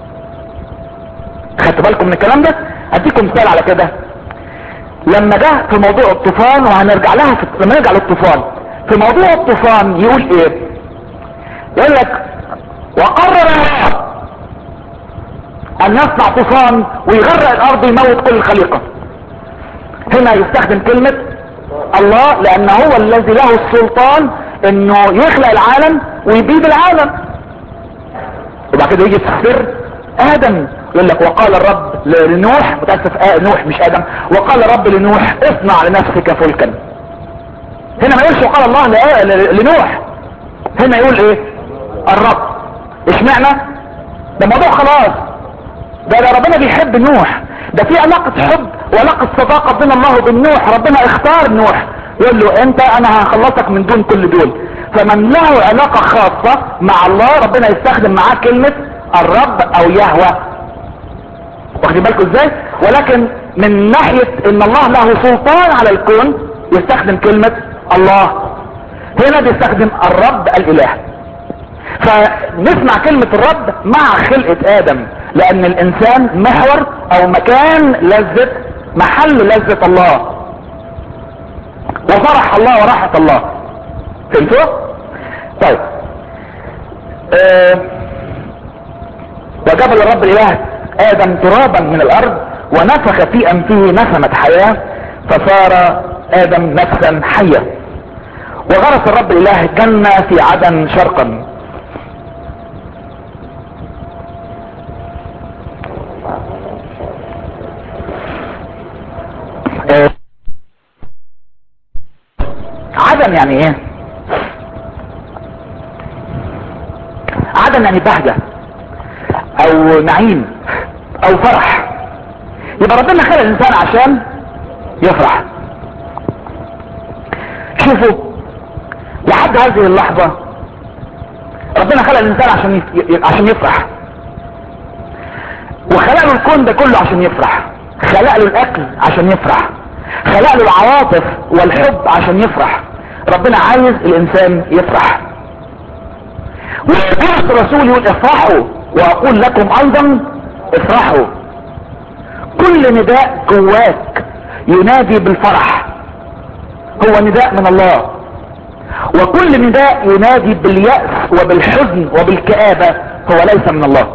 خدت بالكم من الكلام ده؟ هديكم مثال على كده. لما جه في موضوع الطوفان، وهنرجع لها في... لما نرجع للطوفان، في موضوع الطوفان يقول ايه؟ يقول لك وقرر الله ان يصنع طوفان ويغرق الارض ويموت كل الخليقة. هنا يستخدم كلمة الله لان هو الذي له السلطان انه يخلق العالم ويبيد العالم. وبعد كده يجي في السر ادم يقول لك وقال الرب لنوح، متأسف آه نوح مش ادم، وقال الرب لنوح اصنع لنفسك فلكا. هنا ما يقولش وقال الله لنوح، هنا يقول ايه؟ الرب. اشمعنى؟ ده موضوع خلاص، ده, ده ربنا بيحب نوح، ده في علاقة حب وعلاقة صداقة بين الله وبين نوح. ربنا اختار نوح يقول له انت انا هخلصك من دون كل دول. فمن له علاقة خاصة مع الله ربنا يستخدم معاه كلمة الرب او يهوه. واخدين بالكم ازاي؟ ولكن من ناحية ان الله له سلطان على الكون يستخدم كلمة الله. هنا بيستخدم الرب الاله. فنسمع كلمة الرب مع خلقة ادم، لان الانسان محور او مكان لذة، محل لذة الله وفرح الله وراحة الله. فهمتوا؟ طيب أه وجبل الرب الاله ادم ترابا من الارض ونفخ في انفه نسمة حياة فصار ادم نفسا حية. وغرس الرب الاله جنة في عدن شرقا. آه. عدن يعني ايه؟ عدن يعني بهجة او نعيم او فرح. يبقى ربنا خلق الانسان عشان يفرح. شوفوا لحد هذه اللحظة ربنا خلق الانسان عشان ي... عشان يفرح، وخلق له الكون ده كله عشان يفرح، خلق له الاكل عشان يفرح، خلق له العواطف والحب عشان يفرح. ربنا عايز الانسان يفرح. وبولس الرسول يقول افرحوا واقول لكم ايضا افرحوا. كل نداء جواك ينادي بالفرح هو نداء من الله، وكل نداء ينادي باليأس وبالحزن وبالكآبة هو ليس من الله.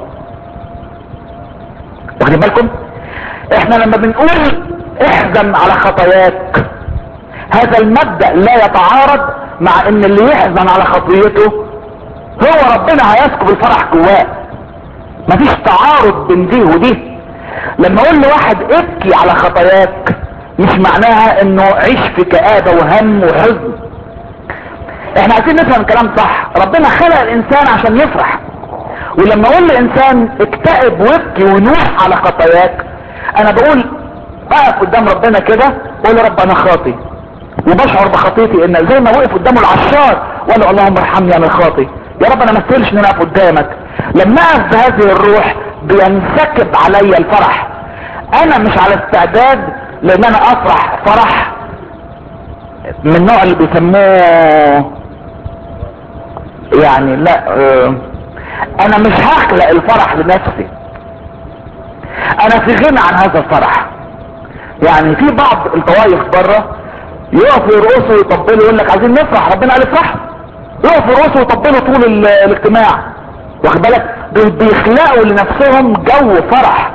واخدين بالكم؟ احنا لما بنقول احزن على خطاياك، هذا المبدأ لا يتعارض مع ان اللي يحزن على خطيته هو ربنا هيسكب الفرح جواه. مفيش تعارض بين دي ودي. لما اقول لواحد ابكي على خطاياك مش معناها انه عيش في كآبة وهم وحزن. احنا عايزين نفهم الكلام صح. ربنا خلق الانسان عشان يفرح، ولما اقول لانسان اكتئب وابكي ونوح على خطاياك انا بقول اقف قدام ربنا كده واقول يا رب انا خاطي وبشعر بخطيتي، ان زي ما وقف قدامه العشار وقال له اللهم ارحمني انا الخاطي، يا رب انا ما استاهلش ان انا اقف قدامك. لما اقف بهذه الروح بينسكب عليا الفرح. انا مش على استعداد لان انا افرح فرح من النوع اللي بيسموه يعني لا اه انا مش هخلق الفرح لنفسي، انا في غنى عن هذا الفرح. يعني في بعض الطوائف بره يقفوا يرقصوا ويطبلوا يقول لك عايزين نفرح، ربنا قال افرحوا، يقفوا يرقصوا ويطبلوا طول الاجتماع. واخد بالك؟ دول بيخلقوا لنفسهم جو فرح،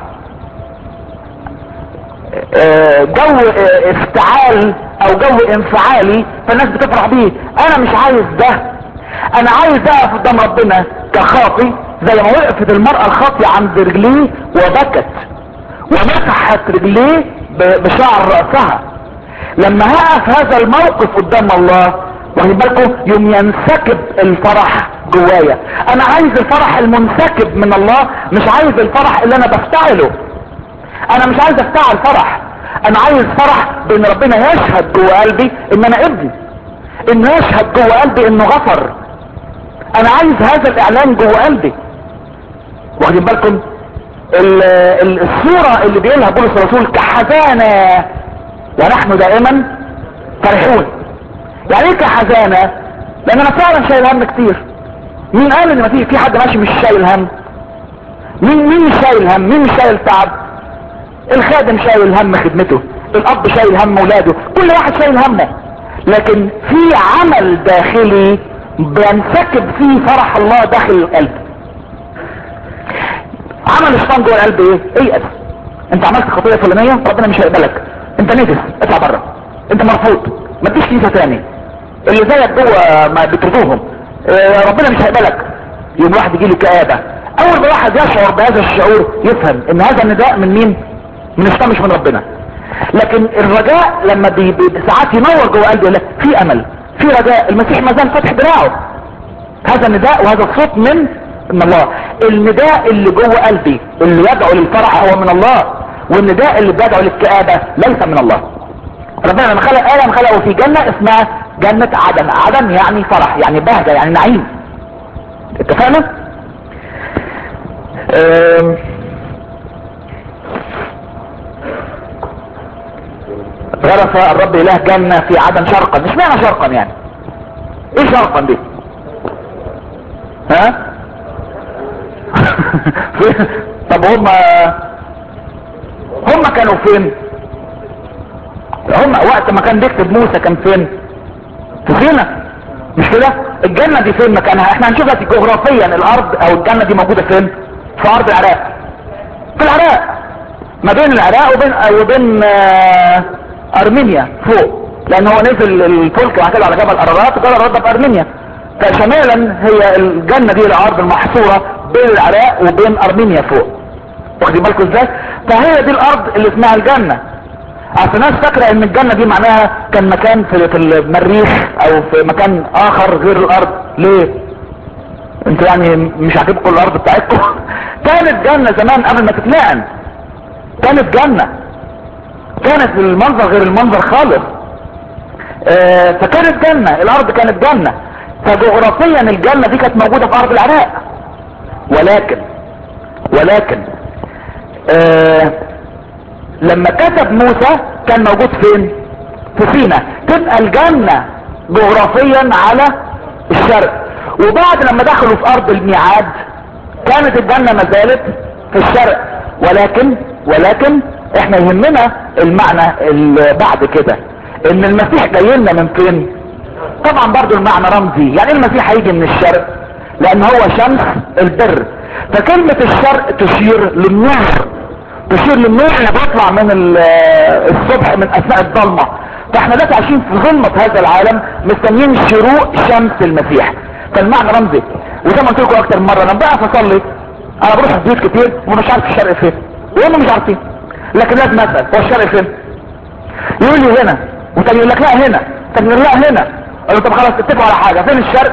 جو افتعال او جو انفعالي فالناس بتفرح بيه. انا مش عايز ده، انا عايز اقف قدام ربنا كخاطي زي ما وقفت المرأة الخاطية عند رجليه وبكت ومسحت رجليه بشعر رأسها. لما هقف هذا الموقف قدام الله واخد بالكم يوم ينسكب الفرح جوايا. انا عايز الفرح المنسكب من الله، مش عايز الفرح اللي انا بفتعله. انا مش عايز افتعل فرح، انا عايز فرح بان ربنا يشهد جوا قلبي ان انا ابني، انه يشهد جوا قلبي انه غفر. انا عايز هذا الاعلان جوا قلبي. واخدين بالكم الصورة اللي بيقولها بولس الرسول كحزانة ونحن دائما فرحون. يعني ايه كحزانة؟ لان انا فعلا شايل هم كتير. مين قال ان ما فيش في حد ماشي مش شايل هم؟ مين مين مش شايل هم؟ مين مش شايل تعب؟ الخادم شايل هم خدمته، الاب شايل هم اولاده، كل واحد شايل همه. لكن في عمل داخلي بينسكب فيه فرح الله داخل القلب. عمل الشيطان جوه القلب ايه؟ ايأس. انت عملت خطيه فلانيه ربنا مش هيقبلك، انت نجس اطلع بره، انت مرفوض، ما تجيش كنيسه تاني، اللي زيك جوه ما بترضوهم، اه ربنا مش هيقبلك. يوم واحد يجي له كآبه. اول ما واحد يشعر بهذا الشعور يفهم ان هذا النداء من مين؟ من الشيطان مش من ربنا. لكن الرجاء لما بي بي ساعات ينور جوه قلبي لك في امل، في رجاء، المسيح ما زال فاتح دراعه. هذا النداء وهذا الصوت من من الله. النداء اللي جوه قلبي اللي يدعو للفرح هو من الله، والنداء اللي بيدعو للكآبة ليس من الله. ربنا لما خلق آدم خلقه في جنة اسمها جنة عدن. عدن يعني فرح، يعني بهجة، يعني نعيم. اتفقنا؟ غرس الرب اله جنة في عدن شرقا. مش معنى شرقا يعني؟ ايه شرقا دي؟ ها؟ طب هم هم كانوا فين؟ هم وقت ما كان بيكتب موسى كان فين؟ في سينا، مش كده؟ الجنة دي فين مكانها؟ احنا هنشوفها جغرافيا الارض او الجنة دي موجودة فين؟ في ارض العراق. في العراق، ما بين العراق وبين وبين آه ارمينيا فوق، لان هو نزل الفلك وعكده على جبل ارارات وجبل ارارات ده في ارمينيا. فشمالا هي الجنة دي الارض المحصورة بين العراق وبين ارمينيا فوق. واخدين بالكم ازاي؟ فهي دي الارض اللي اسمها الجنة. اصل ناس فاكرة ان الجنة دي معناها كان مكان في, في المريخ او في مكان اخر غير الارض. ليه؟ انتوا يعني مش عاجبكم الارض بتاعتكم؟ كانت جنة زمان قبل ما تتنقل، كانت جنة، كانت المنظر غير المنظر خالص. اه فكانت جنة، الارض كانت جنة. فجغرافيا الجنة دي كانت موجودة في ارض العراق. ولكن ولكن اه لما كتب موسى كان موجود فين؟ في سينا. تبقى الجنة جغرافيا على الشرق. وبعد لما دخلوا في ارض الميعاد كانت الجنة ما زالت في الشرق. ولكن ولكن احنا يهمنا المعنى اللي بعد كده، ان المسيح جاي لنا من فين؟ طبعا برضو المعنى رمزي. يعني المسيح هيجي من الشرق لان هو شمس البر. فكلمة الشرق تشير للنور، تشير للنور اللي بيطلع من الصبح من اثناء الظلمة. فاحنا دلوقتي عايشين في ظلمة هذا العالم مستنيين شروق شمس المسيح. فالمعنى رمزي. وزي ما قلت لكم اكتر مرة انا بقى اصلي، انا بروح البيوت كتير ومش عارف الشرق فين وهم مش عارفين، لكن لازم اسال هو الشرق فين؟ يقول لي هنا، وتاني يقول لك لا هنا، تاني لا هنا. اقول له طب خلاص اتفقوا على حاجه، فين الشرق؟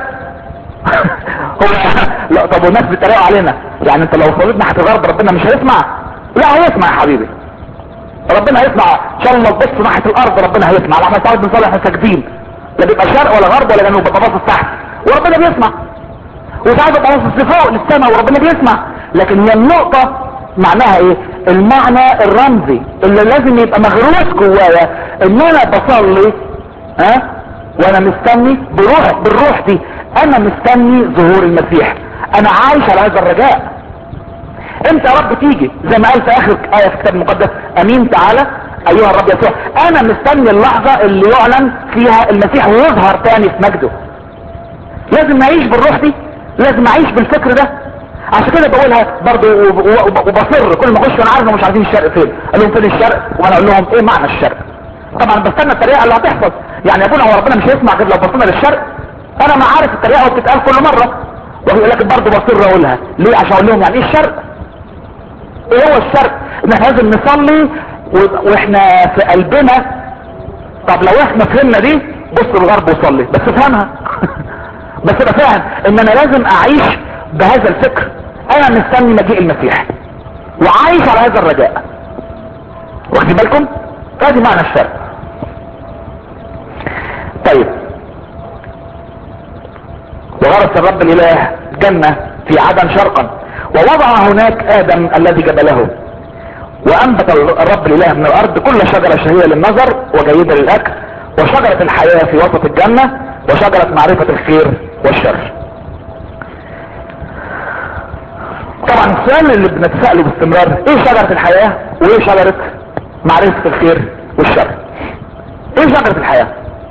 هو لا طب والناس بيتريقوا علينا، يعني انت لو صليت ناحيه الغرب ربنا مش هيسمع؟ لا هيسمع يا حبيبي، ربنا هيسمع ان شاء الله. تبص ناحيه الارض ربنا هيسمع. احنا ساعات بنصلي احنا ساجدين، لا بيبقى شرق ولا غرب ولا جنوب، ببقى باصص تحت وربنا بيسمع، وساعات ببقى باصص لفوق للسماء وربنا بيسمع. لكن هي النقطه معناها ايه؟ المعنى الرمزي اللي لازم يبقى مغروس جوايا، ان انا بصلي ها وانا مستني بروح بالروح دي، انا مستني ظهور المسيح، انا عايش على هذا الرجاء. امتى يا رب تيجي؟ زي ما قال في اخر ايه في الكتاب المقدس، امين تعالى ايها الرب يسوع. انا مستني اللحظة اللي يعلن فيها المسيح ويظهر تاني في مجده. لازم نعيش بالروح دي، لازم اعيش بالفكر ده. عشان كده بقولها برضو وبصر كل ما اخش وانا عارف انهم مش عارفين الشرق فين. قال لهم فين الشرق؟ وانا اقول لهم ايه معنى الشرق. طبعا بستنى الطريقه اللي هتحصل. يعني يا ابونا هو ربنا مش هيسمع غير لو بصينا للشرق؟ انا ما عارف الطريقه وبتتقال كل مره، ولكن برضه بصير اقولها ليه؟ عشان اقول لهم يعني ايه الشرق. ايه هو الشرق؟ ان احنا لازم نصلي و- واحنا في قلبنا. طب لو احنا فهمنا دي، بص للغرب وصلي، بس افهمها. بس ابقى فاهم ان انا لازم اعيش بهذا الفكر، انا مستني مجيء المسيح وعايش على هذا الرجاء. واخدين بالكم؟ ادي معنى الشرق. طيب، وغرس الرب الاله جنة في عدن شرقا، ووضع هناك ادم الذي جبله، وانبت الرب الاله من الارض كل شجرة شهية للنظر وجيدة للاكل، وشجرة الحياة في وسط الجنة، وشجرة معرفة الخير والشر. طبعا السؤال اللي بنتسأله باستمرار، ايه شجرة الحياة وايه شجرة معرفة الخير والشر؟ ايه شجرة الحياة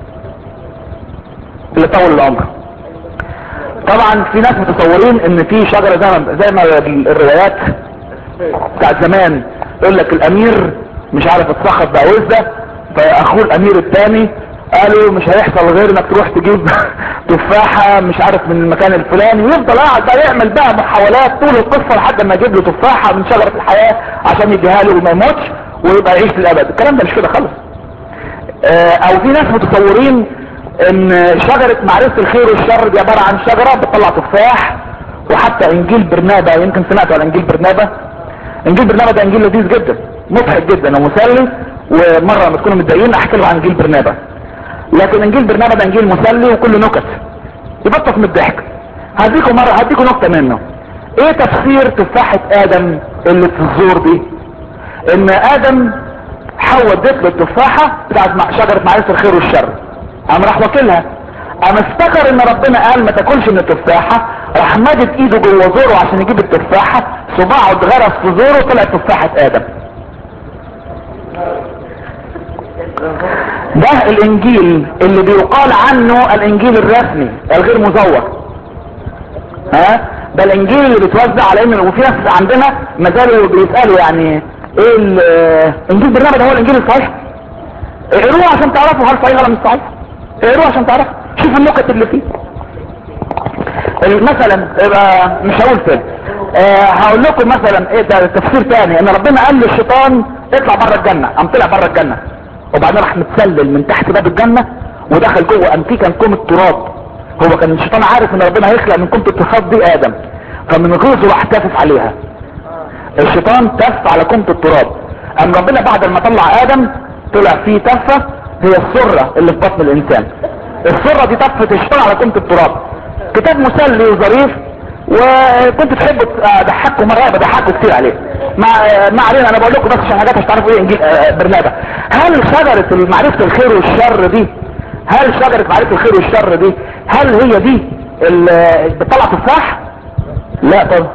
اللي طول العمر؟ طبعا في ناس متصورين ان في شجرة زي ما, زي ما الروايات بتاعت زمان يقول لك الامير مش عارف اتسخط بقى وزة، فاخوه الامير الثاني قالوا مش هيحصل غير انك تروح تجيب تفاحة مش عارف من المكان الفلاني، ويفضل قاعد بقى يعمل بقى محاولات طول القصة لحد ما يجيب له تفاحة من شجرة الحياة عشان يديها له وما يموتش ويبقى يعيش للابد. الكلام ده مش كده خالص. اه او في ناس متصورين ان شجرة معرفة الخير والشر دي عبارة عن شجرة بتطلع تفاح. وحتى انجيل برنابا، يمكن سمعتوا عن انجيل برنابا. انجيل برنابا ده انجيل لذيذ جدا، مضحك جدا ومسلي، ومرة لما تكونوا متضايقين احكي لكم عن انجيل برنابا. لكن انجيل برنابا ده انجيل مسلي وكله نكت يبطف من الضحك. هديكم مرة هديكم نكتة منه. ايه تفسير تفاحة ادم اللي في الزور دي؟ ان ادم حواء ادت له التفاحة بتاعت شجرة معرفة الخير والشر، قام راح واكلها، قام افتكر ان ربنا قال ما تاكلش من التفاحة، راح مدد ايده جوه زوره عشان يجيب التفاحة، صباعه اتغرس في زوره طلعت تفاحة ادم. ده الانجيل اللي بيقال عنه الانجيل الرسمي الغير مزور. ها ده الانجيل اللي بيتوزع على ان، وفي ناس عندنا ما زالوا بيسالوا يعني ايه الانجيل برنامج ده هو الانجيل الصحيح؟ اقروه عشان تعرفوا هل صحيح ولا مش صحيح. اقروه عشان تعرفوا، شوفوا النكت اللي فيه. مثلا يبقى مش هقول كده، أه هقول لكم مثلا ايه ده تفسير تاني، ان ربنا قال للشيطان اطلع بره الجنه، قام طلع بره الجنه وبعدين راح متسلل من تحت باب الجنه ودخل جوه، قام فيه كان كوم التراب. هو كان الشيطان عارف ان ربنا هيخلق من كومة التراب دي ادم، فمن غيظه راح تافف عليها. الشيطان تف على كومة التراب، قام ربنا بعد ما طلع ادم طلع فيه تفه هي السره اللي في بطن الانسان. السره دي تفت الشيطان على كومة التراب. كتاب مسلي وظريف، وكنت تحب اضحككم مره بضحكوا كتير عليه. ما ما علينا، انا بقول لكم بس عشان حاجات عشان تعرفوا ايه انجيل برنابا. هل شجره معرفه الخير والشر دي، هل شجره معرفه الخير والشر دي هل هي دي اللي بتطلع تفاح؟ لا طبعا.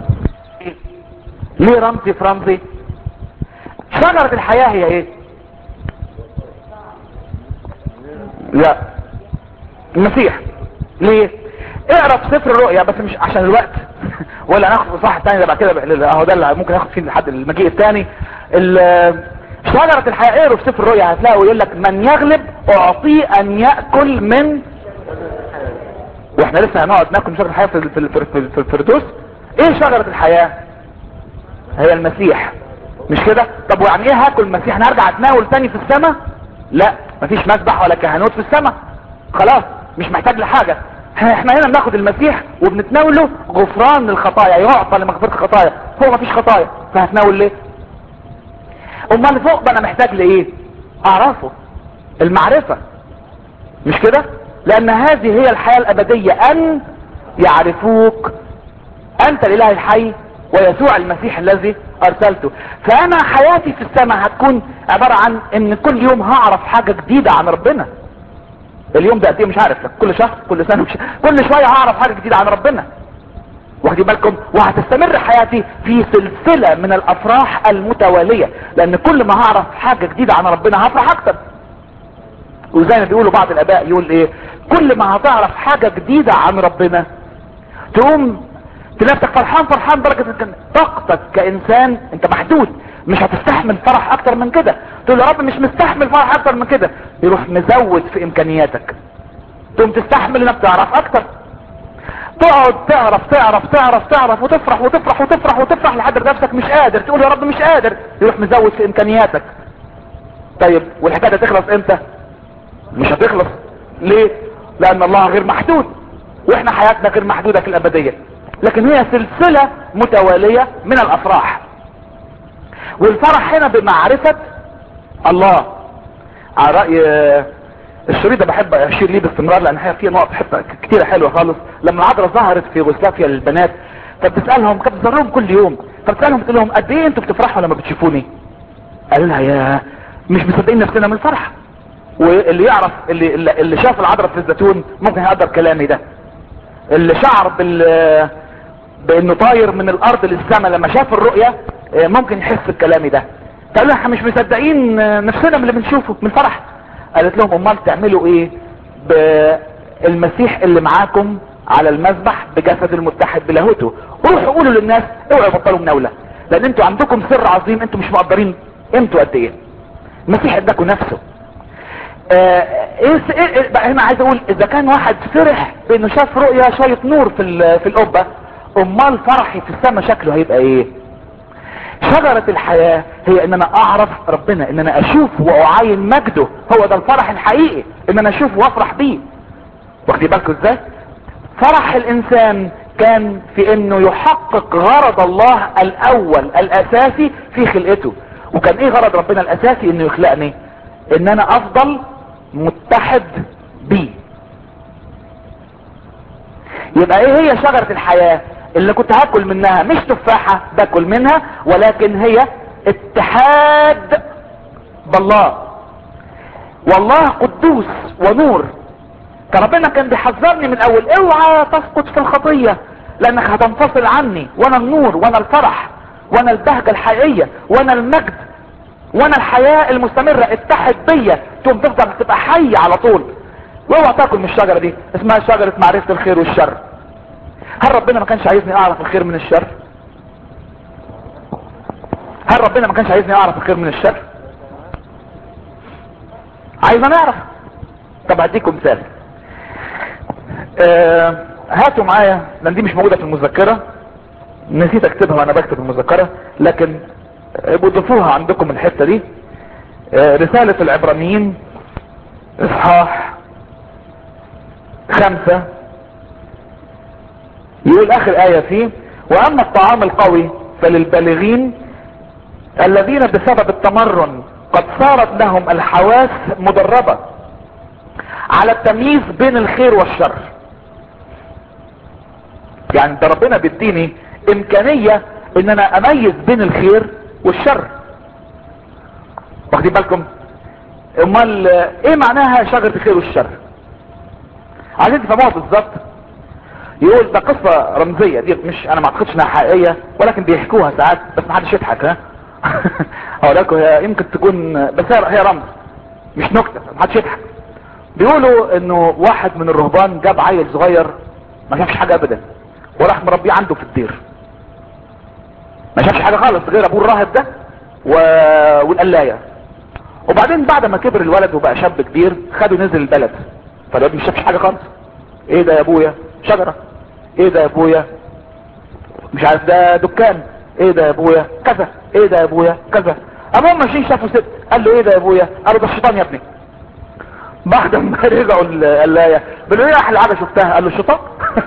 ليه رمزي في رمزي؟ شجره الحياه هي ايه؟ لا، المسيح. ليه؟ اقرا في سفر الرؤيا، بس مش عشان الوقت ولا ناخد في صح الثاني ده بعد كده، اهو ده اللي ممكن ناخد فيه لحد المجيء الثاني. شجرة الحياة اقروا في سفر الرؤيا هتلاقوا يقول لك من يغلب اعطيه ان يأكل من، واحنا لسه هنقعد ناكل من شجرة الحياة في في الفردوس. ايه شجرة الحياة؟ هي المسيح، مش كده؟ طب ويعني ايه هاكل المسيح؟ انا هرجع اتناول تاني في السماء؟ لا، مفيش مسبح ولا كهنوت في السماء، خلاص مش محتاج لحاجة. احنا هنا بناخد المسيح وبنتناوله غفران للخطايا، يعطى لمغفرة الخطايا، هو مفيش خطايا فهتناول ليه؟ امال فوق بقى انا محتاج لايه؟ اعرفه، المعرفة، مش كده؟ لان هذه هي الحياة الابدية، ان يعرفوك انت الاله الحي ويسوع المسيح الذي ارسلته. فانا حياتي في السماء هتكون عبارة عن ان كل يوم هعرف حاجة جديدة عن ربنا. اليوم ده قد ايه مش عارف، كل شهر كل سنة مش... كل شوية هعرف حاجة جديدة عن ربنا، واخدين بالكم؟ وهتستمر حياتي في سلسلة من الافراح المتوالية، لان كل ما هعرف حاجة جديدة عن ربنا هفرح اكتر. وزي ما بيقولوا بعض الاباء يقول ايه، كل ما هتعرف حاجة جديدة عن ربنا تقوم تلاقيك فرحان فرحان درجة ان طاقتك كانسان انت محدود، مش هتستحمل فرح اكتر من كده، تقول يا رب مش مستحمل فرح اكتر من كده، يروح مزود في امكانياتك تقوم تستحمل انك تعرف اكتر. تقعد تعرف تعرف تعرف تعرف وتفرح وتفرح وتفرح وتفرح لحد نفسك مش قادر، تقول يا رب مش قادر، يروح مزود في امكانياتك. طيب والحكايه تخلص امتى؟ مش هتخلص. ليه؟ لان الله غير محدود، واحنا حياتنا غير محدودة في الابدية، لكن هي سلسلة متوالية من الافراح. والفرح هنا بمعرفة الله. على رأي الشريط ده بحب اشير ليه باستمرار، لان هي فيه نقط حته كتيره حلوه خالص. لما العذراء ظهرت في يوغوسلافيا للبنات، فبتسالهم، كانت بتزورهم كل يوم، فبتسالهم بتقول لهم قد ايه انتوا بتفرحوا لما بتشوفوني؟ قالوا لها يا مش مصدقين نفسنا من الفرح. واللي يعرف اللي اللي شاف العذراء في الزيتون ممكن يقدر كلامي ده. اللي شعر بال بانه طاير من الارض للسماء لما شاف الرؤيه ممكن يحس بكلامي ده. فقالوا احنا مش مصدقين نفسنا من اللي بنشوفه من الفرح. قالت لهم امال تعملوا ايه بالمسيح اللي معاكم على المذبح بجسد المتحد بلاهوته؟ روحوا قولوا للناس اوعوا يبطلوا مناوله، لان انتوا عندكم سر عظيم انتوا مش مقدرين قيمته قد ايه. المسيح اداكم نفسه. آه ايه, إيه بقى هنا عايز اقول، اذا كان واحد فرح بانه شاف رؤيا شويه نور في في القبه، امال فرحي في السماء شكله هيبقى ايه؟ شجرة الحياة هي ان انا اعرف ربنا، ان انا اشوفه واعاين مجده. هو ده الفرح الحقيقي، ان انا اشوفه وافرح بيه. واخدين بالكم ازاي؟ فرح الانسان كان في انه يحقق غرض الله الاول الاساسي في خلقته. وكان ايه غرض ربنا الاساسي؟ انه يخلقني ان انا افضل متحد بيه. يبقى ايه هي شجرة الحياة اللي كنت هاكل منها؟ مش تفاحة باكل منها، ولكن هي اتحاد بالله. والله قدوس ونور. فربنا كان بيحذرني من الاول، اوعى تسقط في الخطية، لانك هتنفصل عني، وانا النور وانا الفرح وانا البهجة الحقيقية وانا المجد وانا الحياة المستمرة. اتحد بيا تقوم تفضل تبقى حي على طول. واوعى تاكل من الشجرة دي، اسمها شجرة معرفة الخير والشر. هل ربنا ما كانش عايزني اعرف الخير من الشر؟ هل ربنا ما كانش عايزني اعرف الخير من الشر؟ عايزنا نعرف. طب هديكم مثال. آه هاتوا معايا، لان دي مش موجودة في المذكرة، نسيت اكتبها وانا بكتب المذكرة، لكن بضيفوها عندكم الحتة دي. آه رسالة العبرانيين اصحاح خمسة، يقول اخر آية فيه: واما الطعام القوي فللبالغين الذين بسبب التمرن قد صارت لهم الحواس مدربة على التمييز بين الخير والشر. يعني ده ربنا بيديني امكانية ان انا اميز بين الخير والشر. واخدين بالكم؟ امال ايه معناها شجرة الخير والشر؟ عايزين تفهموها بالظبط. يقول ده قصة رمزية، دي مش انا ما اعتقدش انها حقيقية، ولكن بيحكوها ساعات بس ما حدش يضحك. ها اقول لكم هي يمكن تكون، بس هي رمز مش نكتة، ما حدش يضحك. بيقولوا انه واحد من الرهبان جاب عيل صغير ما شافش حاجة ابدا، وراح مربيه عنده في الدير. ما شافش حاجة خالص غير ابوه الراهب ده و... والقلاية. وبعدين بعد ما كبر الولد وبقى شاب كبير خده نزل البلد، فالولد مش شافش حاجة خالص. ايه ده يا ابويا؟ شجرة. ايه ده يا ابويا؟ مش عارف ده دكان. ايه ده يا ابويا؟ كذا. ايه ده يا ابويا؟ كذا. امام ماشيين شافوا ست، قال له ايه ده يا ابويا؟ قال له ده الشيطان يا ابني. بعد ما رجعوا القلاية بيقولوا ايه احلى حاجة شفتها؟ قال له الشيطان.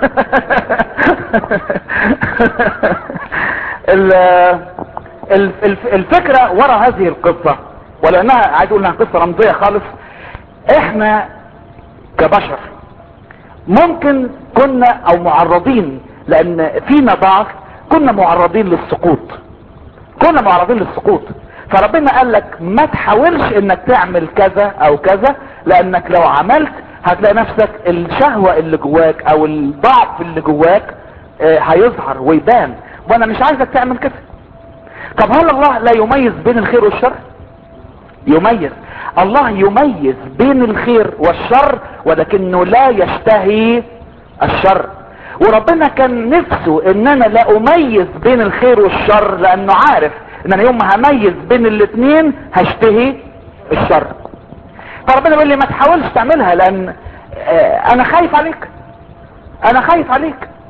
الفكرة ورا هذه القصة، ولانها عايز اقول انها قصة رمزية خالص، احنا كبشر ممكن كنا او معرضين، لان فينا ضعف، كنا معرضين للسقوط. كنا معرضين للسقوط. فربنا قال لك ما تحاولش انك تعمل كذا او كذا، لانك لو عملت هتلاقي نفسك الشهوة اللي جواك او الضعف اللي جواك اه هيظهر ويبان، وانا مش عايزك تعمل كده. طب هل الله لا يميز بين الخير والشر؟ يميز. الله يميز بين الخير والشر، ولكنه لا يشتهي الشر. وربنا كان نفسه ان انا لا اميز بين الخير والشر، لانه عارف ان انا يوم ما هميز بين الاثنين هشتهي الشر. فربنا بيقول لي ما تحاولش تعملها، لان انا خايف عليك. انا خايف عليك.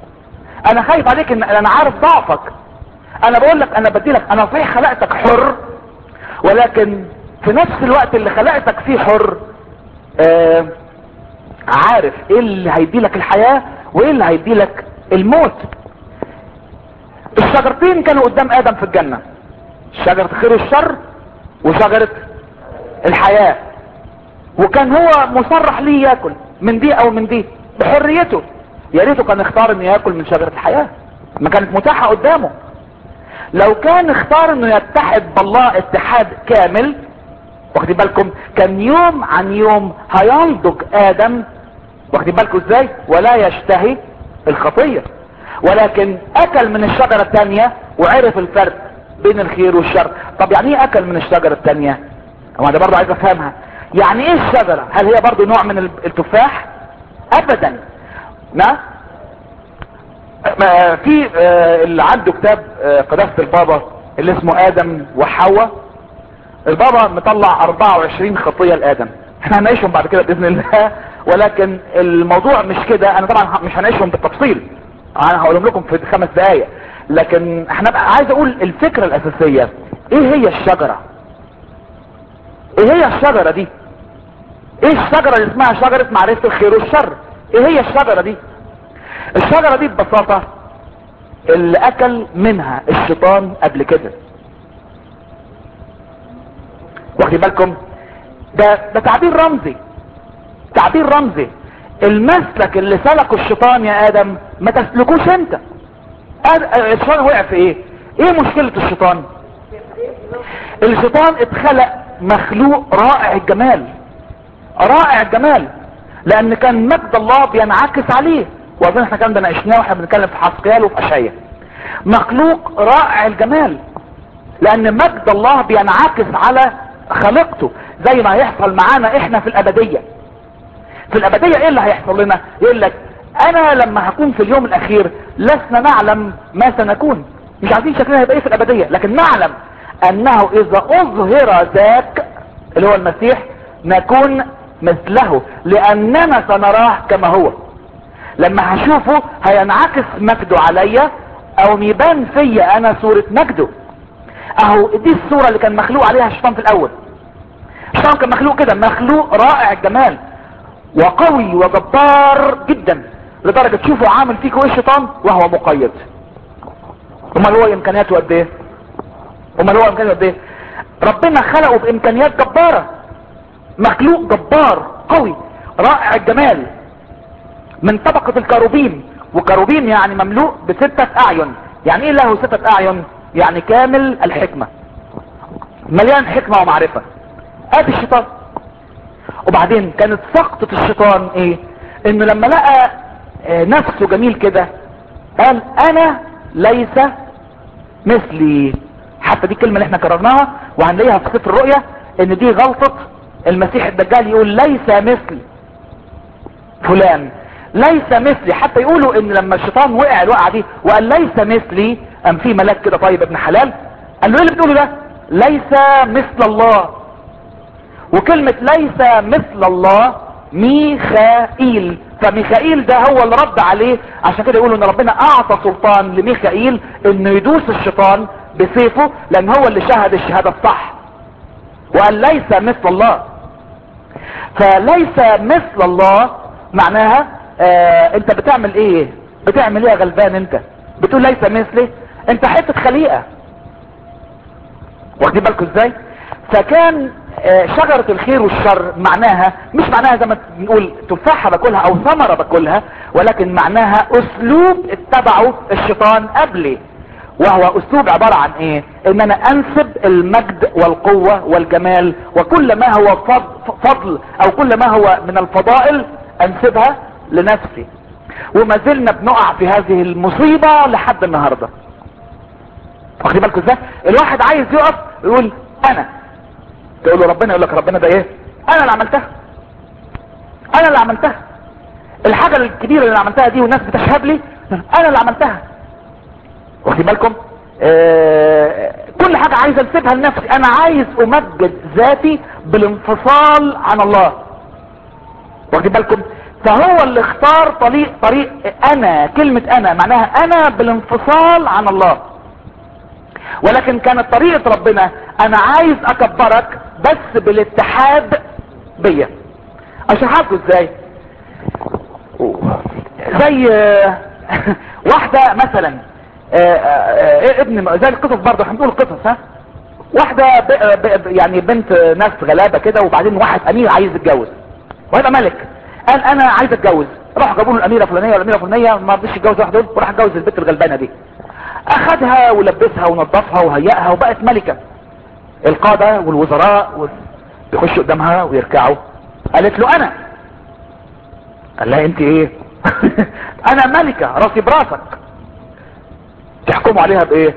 انا خايف عليك، ان انا عارف ضعفك. انا بقول لك انا بدي لك، انا صحيح خلقتك حر، ولكن في نفس الوقت اللي خلقتك فيه حر آه عارف ايه اللي هيدي لك الحياة وايه اللي هيدي لك الموت. الشجرتين كانوا قدام ادم في الجنة، شجرة خير والشر وشجرة الحياة، وكان هو مصرح ليه ياكل من دي او من دي بحريته. يا ريته كان اختار انه ياكل من شجرة الحياة، ما كانت متاحة قدامه. لو كان اختار انه يتحد بالله اتحاد كامل، واخدين بالكم، كان يوم عن يوم هينضج ادم، واخدين بالكم ازاي، ولا يشتهي الخطية. ولكن اكل من الشجرة التانية وعرف الفرق بين الخير والشر. طب يعني ايه اكل من الشجرة التانية؟ انا برضو عايز افهمها. يعني ايه الشجرة؟ هل هي برضو نوع من التفاح؟ ابدا. نعم. في اللي عنده كتاب قداسة البابا اللي اسمه ادم وحواء، البابا مطلع اربعة وعشرين خطية لادم، احنا هنعيشهم بعد كده باذن الله، ولكن الموضوع مش كده. انا طبعا مش هنعيشهم بالتفصيل، انا هقولهم لكم في خمس دقايق، لكن احنا بقى عايز اقول الفكرة الاساسية. ايه هي الشجرة؟ ايه هي الشجرة دي؟ ايه الشجرة اللي اسمها شجرة معرفة الخير والشر؟ ايه هي الشجرة دي؟ الشجرة دي ببساطة اللي اكل منها الشيطان قبل كده. واخدين بالكم؟ ده ده تعبير رمزي، تعبير رمزي. المسلك اللي سلكه الشيطان يا ادم ما تسلكوش انت. الشيطان وقع في ايه؟ ايه مشكلة الشيطان؟ الشيطان اتخلق مخلوق رائع الجمال، رائع الجمال، لان كان مجد الله بينعكس عليه، واظن احنا كان ده ناقشناه واحنا بنتكلم في حسقيال وفي اشعياء. مخلوق رائع الجمال لان مجد الله بينعكس على خلقته، زي ما هيحصل معانا احنا في الابدية. في الابدية ايه اللي هيحصل لنا؟ يقول لك انا لما هكون في اليوم الاخير لسنا نعلم ما سنكون، مش عارفين شكلنا هيبقى ايه في الابدية، لكن نعلم انه اذا اظهر ذاك اللي هو المسيح نكون مثله لاننا سنراه كما هو. لما هشوفه هينعكس مجده عليا او يبان فيا انا صورة مجده. اهو دي الصورة اللي كان مخلوق عليها الشيطان في الاول. الشيطان كان مخلوق كده، مخلوق رائع الجمال وقوي وجبار جدا، لدرجة تشوفوا عامل فيكوا ايه الشيطان وهو مقيد. امال هو امكانياته قد ايه؟ امال هو امكانياته قد ايه؟ ربنا خلقه بامكانيات جبارة، مخلوق جبار قوي رائع الجمال، من طبقة الكروبيم. وكروبيم يعني مملوء بستة اعين. يعني ايه له ستة اعين؟ يعني كامل الحكمة، مليان حكمة ومعرفة. ادي الشيطان. وبعدين كانت سقطة الشيطان ايه؟ انه لما لقى نفسه جميل كده قال انا ليس مثلي. حتى دي الكلمة اللي احنا كررناها وهنلاقيها في سفر الرؤيا، ان دي غلطة المسيح الدجال، يقول ليس مثل فلان، ليس مثلي. حتى يقولوا ان لما الشيطان وقع الوقعة دي وقال ليس مثلي، ام في ملاك كده طيب ابن حلال قال له ايه اللي بتقوله ده؟ ليس مثل الله. وكلمة ليس مثل الله ميخائيل، فميخائيل ده هو اللي رد عليه. عشان كده يقولوا ان ربنا اعطى سلطان لميخائيل انه يدوس الشيطان بسيفه، لان هو اللي شهد الشهادة الصح وقال ليس مثل الله. فليس مثل الله معناها آه انت بتعمل ايه؟ بتعمل ايه يا غلبان انت؟ بتقول ليس مثلي؟ انت حتة خليقة. واخدين بالكم ازاي؟ فكان آه شجرة الخير والشر معناها مش معناها زي ما بنقول تفاحة باكلها او ثمرة باكلها، ولكن معناها اسلوب اتبعه الشيطان قبلي، وهو اسلوب عبارة عن ايه؟ ان انا انسب المجد والقوة والجمال وكل ما هو فضل او كل ما هو من الفضائل انسبها لنفسي. وما زلنا بنقع في هذه المصيبة لحد النهاردة. واخدين بالكم ازاي؟ الواحد عايز يقف يقول انا، تقول له ربنا، يقول لك ربنا ده ايه؟ انا اللي عملتها، انا اللي عملتها. الحاجة الكبيرة اللي عملتها دي والناس بتشهد لي انا اللي عملتها. واخدين بالكم؟ آه كل حاجة عايز انسبها لنفسي. انا عايز امجد ذاتي بالانفصال عن الله. واخدين بالكم؟ فهو اللي اختار طريق طريق انا. كلمة انا معناها انا بالانفصال عن الله، ولكن كانت طريقة ربنا انا عايز اكبرك بس بالاتحاد بيا. اشرحها لكم ازاي؟ زي واحدة مثلا ابن، زي القصص برضه احنا بنقول القصص، ها، واحدة ب... ب... يعني بنت ناس غلابة كده، وبعدين واحد امير عايز يتجوز وهيبقى ملك، قال انا عايز اتجوز. راح جابوا له الاميره فلانيه والاميره فلانيه، ما رضيش يتجوز واحد دول وراح اتجوز البنت الغلبانه دي. اخدها ولبسها ونظفها وهيئها وبقت ملكه. القاده والوزراء و... بيخشوا قدامها ويركعوا. قالت له انا. قال لها انت ايه؟ انا ملكه راسي براسك. تحكموا عليها بايه؟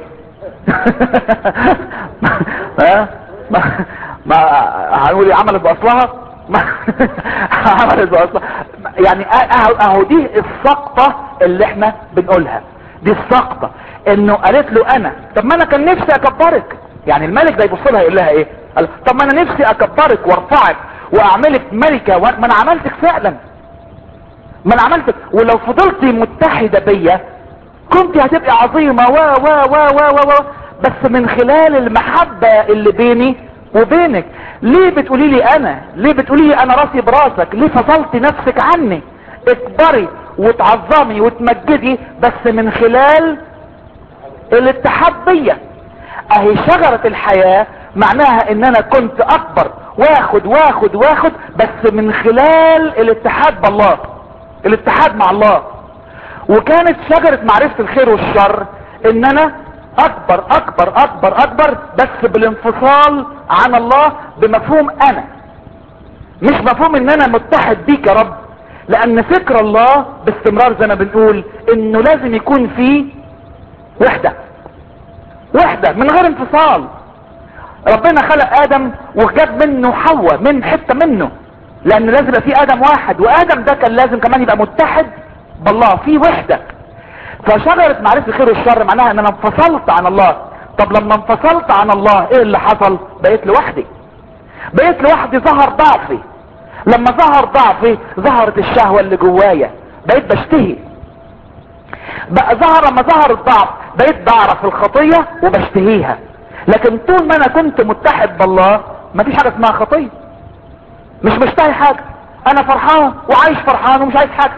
ها ما ما هنقول عملت باصلها؟ عملت باصلها يعني. اهو اهو دي السقطة اللي احنا بنقولها، دي السقطة انه قالت له انا. طب ما انا كان نفسي اكبرك. يعني الملك ده يبص لها يقول لها ايه؟ قال طب ما انا نفسي اكبرك وارفعك واعملك ملكة، ما انا عملتك فعلا، ما انا عملتك، ولو فضلتي متحدة بيا كنت هتبقى عظيمة و و و و و و بس من خلال المحبة اللي بيني وبينك. ليه بتقولي لي انا؟ ليه بتقولي لي انا راسي براسك؟ ليه فصلتي نفسك عني؟ اكبري وتعظمي وتمجدي بس من خلال الاتحاد بيا. اهي شجرة الحياة معناها ان انا كنت اكبر واخد واخد واخد بس من خلال الاتحاد بالله، الاتحاد مع الله. وكانت شجرة معرفة الخير والشر ان انا اكبر اكبر اكبر اكبر بس بالانفصال عن الله، بمفهوم انا، مش مفهوم ان انا متحد بيك يا رب. لان فكر الله باستمرار زي ما بنقول انه لازم يكون فيه وحدة، وحدة من غير انفصال. ربنا خلق ادم وجاب منه حواء من حتة منه، لان لازم يبقى فيه ادم واحد، وادم ده كان لازم كمان يبقى متحد بالله، في وحدة. فشجرة معرفة الخير والشر معناها ان انا انفصلت عن الله. طب لما انفصلت عن الله ايه اللي حصل؟ بقيت لوحدي، بقيت لوحدي، ظهر ضعفي. لما ظهر ضعفي ظهرت الشهوة اللي جوايا، بقيت بشتهي. بقى ظهر لما ظهر الضعف بقيت بعرف الخطية وبشتهيها. لكن طول ما انا كنت متحد بالله مفيش حاجة اسمها خطية، مش بشتهي حاجة، انا فرحان وعايش فرحان ومش عايز حاجة.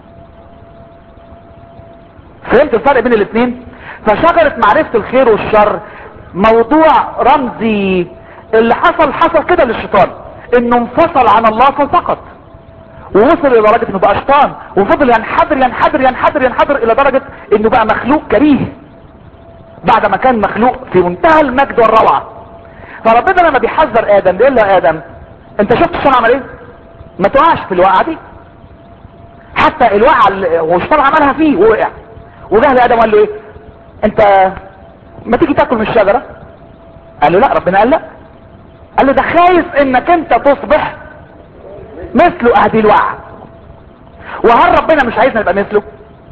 فهمت الفرق بين الاثنين؟ فشجرة معرفة الخير والشر موضوع رمزي. اللي حصل حصل كده للشيطان، انه انفصل عن الله فسقط، ووصل الى درجة انه بقى شيطان، وفضل ينحدر ينحدر ينحدر ينحدر الى درجة انه بقى مخلوق كريه بعد ما كان مخلوق في منتهى المجد والروعة. فربنا لما بيحذر ادم بيقول له ادم انت شفت الشيطان عمل ايه؟ ما تقعش في الوقعة دي. حتى الوقعة اللي هو الشيطان عملها فيه ووقع، وجه لادم قال له ايه؟ انت ما تيجي تاكل من الشجرة؟ قال له لا. ربنا قال لا، قال له ده خايف انك انت تصبح مثله. اهدي الوقعة. وهل ربنا مش عايزنا نبقى مثله؟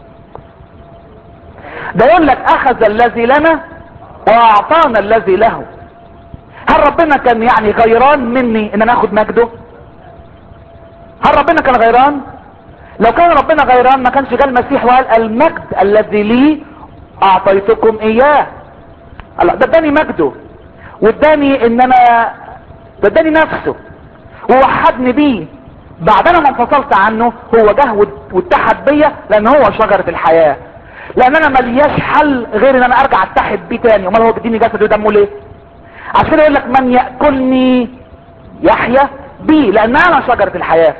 ده يقول لك اخذ الذي لنا واعطانا الذي له. هل ربنا كان يعني غيران مني ان انا اخد مجده؟ هل ربنا كان غيران؟ لو كان ربنا غيران ما كانش جاء المسيح وقال المجد الذي لي اعطيتكم اياه. الله ده اداني مجده، واداني ان انا، ده اداني نفسه ووحدني بيه. بعد انا ما انفصلت عنه هو جه واتحد بيا، لان هو شجرة الحياة. لان انا ملياش حل غير ان انا ارجع اتحد بيه تاني. امال هو بيديني جسد ودمه ليه؟ عشان يقول لك من يأكلني يحيا بيه، لان انا شجرة الحياة.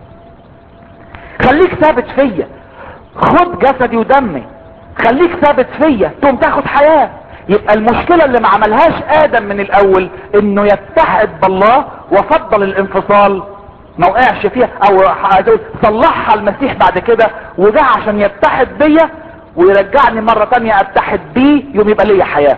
خليك ثابت فيا، خد جسدي ودمي، خليك ثابت فيا تقوم تاخد حياة. يبقى المشكلة اللي ما عملهاش ادم من الاول انه يتحد بالله وفضل الانفصال، ما وقعش فيها، او صلحها المسيح بعد كده وجه عشان يتحد بيا ويرجعني مرة تانية اتحد بيه، يوم يبقى ليا حياة.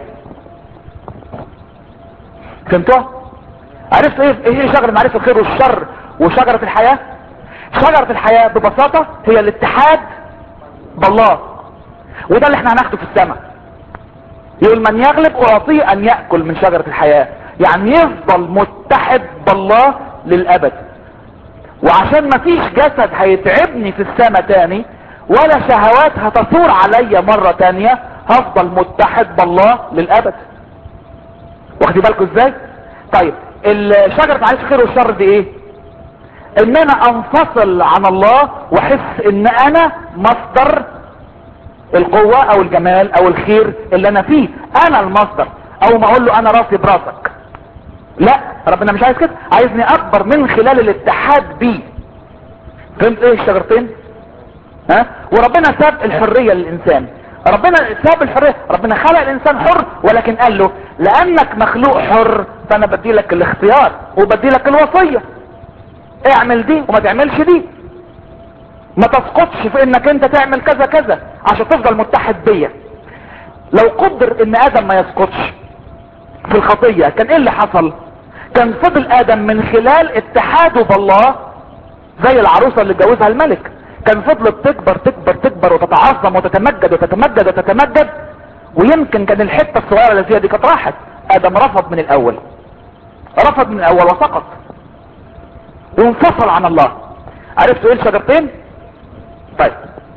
فهمتوا؟ عرفت ايه ايه شجرة معرفة الخير والشر وشجرة الحياة؟ شجرة الحياة ببساطة هي الاتحاد بالله، وده اللي احنا هناخده في السماء. يقول من يغلب اعطيه ان يأكل من شجرة الحياة، يعني يفضل متحد بالله للابد. وعشان ما فيش جسد هيتعبني في السماء تاني ولا شهوات هتثور عليا مرة تانية، هفضل متحد بالله للابد. واخدي بالكم ازاي؟ طيب الشجرة معلش خير والشر دي ايه؟ ان انا انفصل عن الله واحس ان انا مصدر القوة او الجمال او الخير اللي انا فيه، انا المصدر. او ما اقول له انا راسي براسك، لا، ربنا مش عايز كده، عايزني اكبر من خلال الاتحاد بيه. فهمت ايه الشجرتين؟ ها؟ وربنا ساب الحرية للانسان، ربنا ساب الحرية، ربنا خلق الانسان حر، ولكن قال له لانك مخلوق حر فانا بدي لك الاختيار وبدي لك الوصية، اعمل دي وما تعملش دي، ما تسقطش في انك انت تعمل كذا كذا عشان تفضل متحد بيا. لو قدر ان ادم ما يسقطش في الخطية كان ايه اللي حصل؟ كان فضل ادم من خلال اتحاده بالله زي العروسة اللي اتجوزها الملك، كان فضلت تكبر تكبر تكبر وتتعظم وتتمجد وتتمجد وتتمجد، ويمكن كان الحتة الصغيرة اللي فيها دي كانت راحت. ادم رفض من الاول، رفض من الاول وسقط وانفصل عن الله. عرفتوا ايه الشجرتين؟ طيب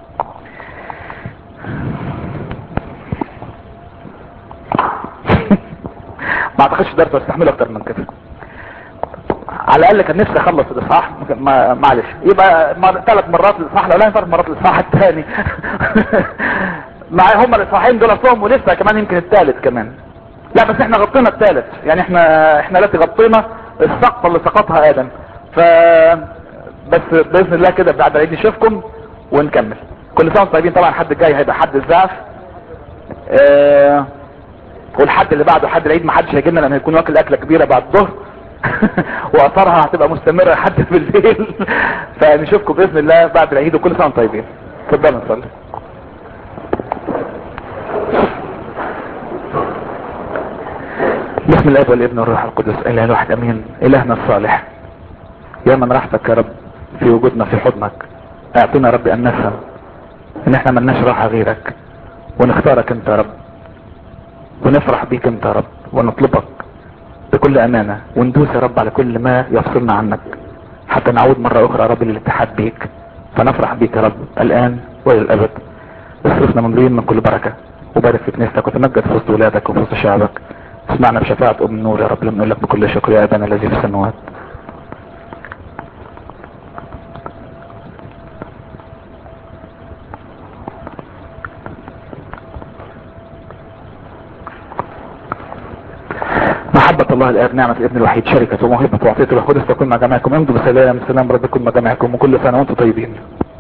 ما اعتقدش درس استحمل اكتر من كده، على الاقل كان نفسي اخلص الاصحاح. ما معلش يبقى مر... ثلاث مرات الاصحاح الاولاني، ثلاث مرات الاصحاح الثاني مع هم الاصحاحين دول اصلهم، ولسه كمان يمكن الثالث كمان. لا بس احنا غطينا الثالث، يعني احنا احنا التي غطينا السقطه اللي سقطها ادم. ف بس باذن الله كده بعد العيد نشوفكم ونكمل. كل سنه وانتم طيبين. طبعا الحد الجاي هيبقى حد الزعف، اه... والحد اللي بعده حد العيد ما حدش هيجي لنا لان هيكون واكل اكله كبيره بعد الظهر واثارها هتبقى مستمره لحد بالليل. فنشوفكم باذن الله بعد العيد، وكل سنه وانتم طيبين. اتفضلوا نصلي. بسم الله والابن والروح القدس اله الواحد امين. الهنا الصالح، يا من راحتك يا رب في وجودنا في حضنك، اعطينا يا رب ان نفهم ان احنا ملناش راحه غيرك، ونختارك انت يا رب، ونفرح بيك انت يا رب، ونطلبك بكل امانة، وندوس يا رب على كل ما يفصلنا عنك حتى نعود مرة اخرى يا رب للاتحاد بيك، فنفرح بيك يا رب الان والى الابد. اصرفنا مملوئين من كل بركة، وبارك في كنيستك، وتمجد في وسط ولادك وفي وسط شعبك. اسمعنا بشفاعة ام النور يا رب، لما نقول لك بكل شكر يا ابانا الذي في السماوات. محبة الله الآب، نعمة الابن الوحيد، شركة وموهبة وعطية الروح القدس تكون مع جميعكم. امضوا بسلام، سلام رب يكون مع جميعكم، وكل سنة وانتم طيبين.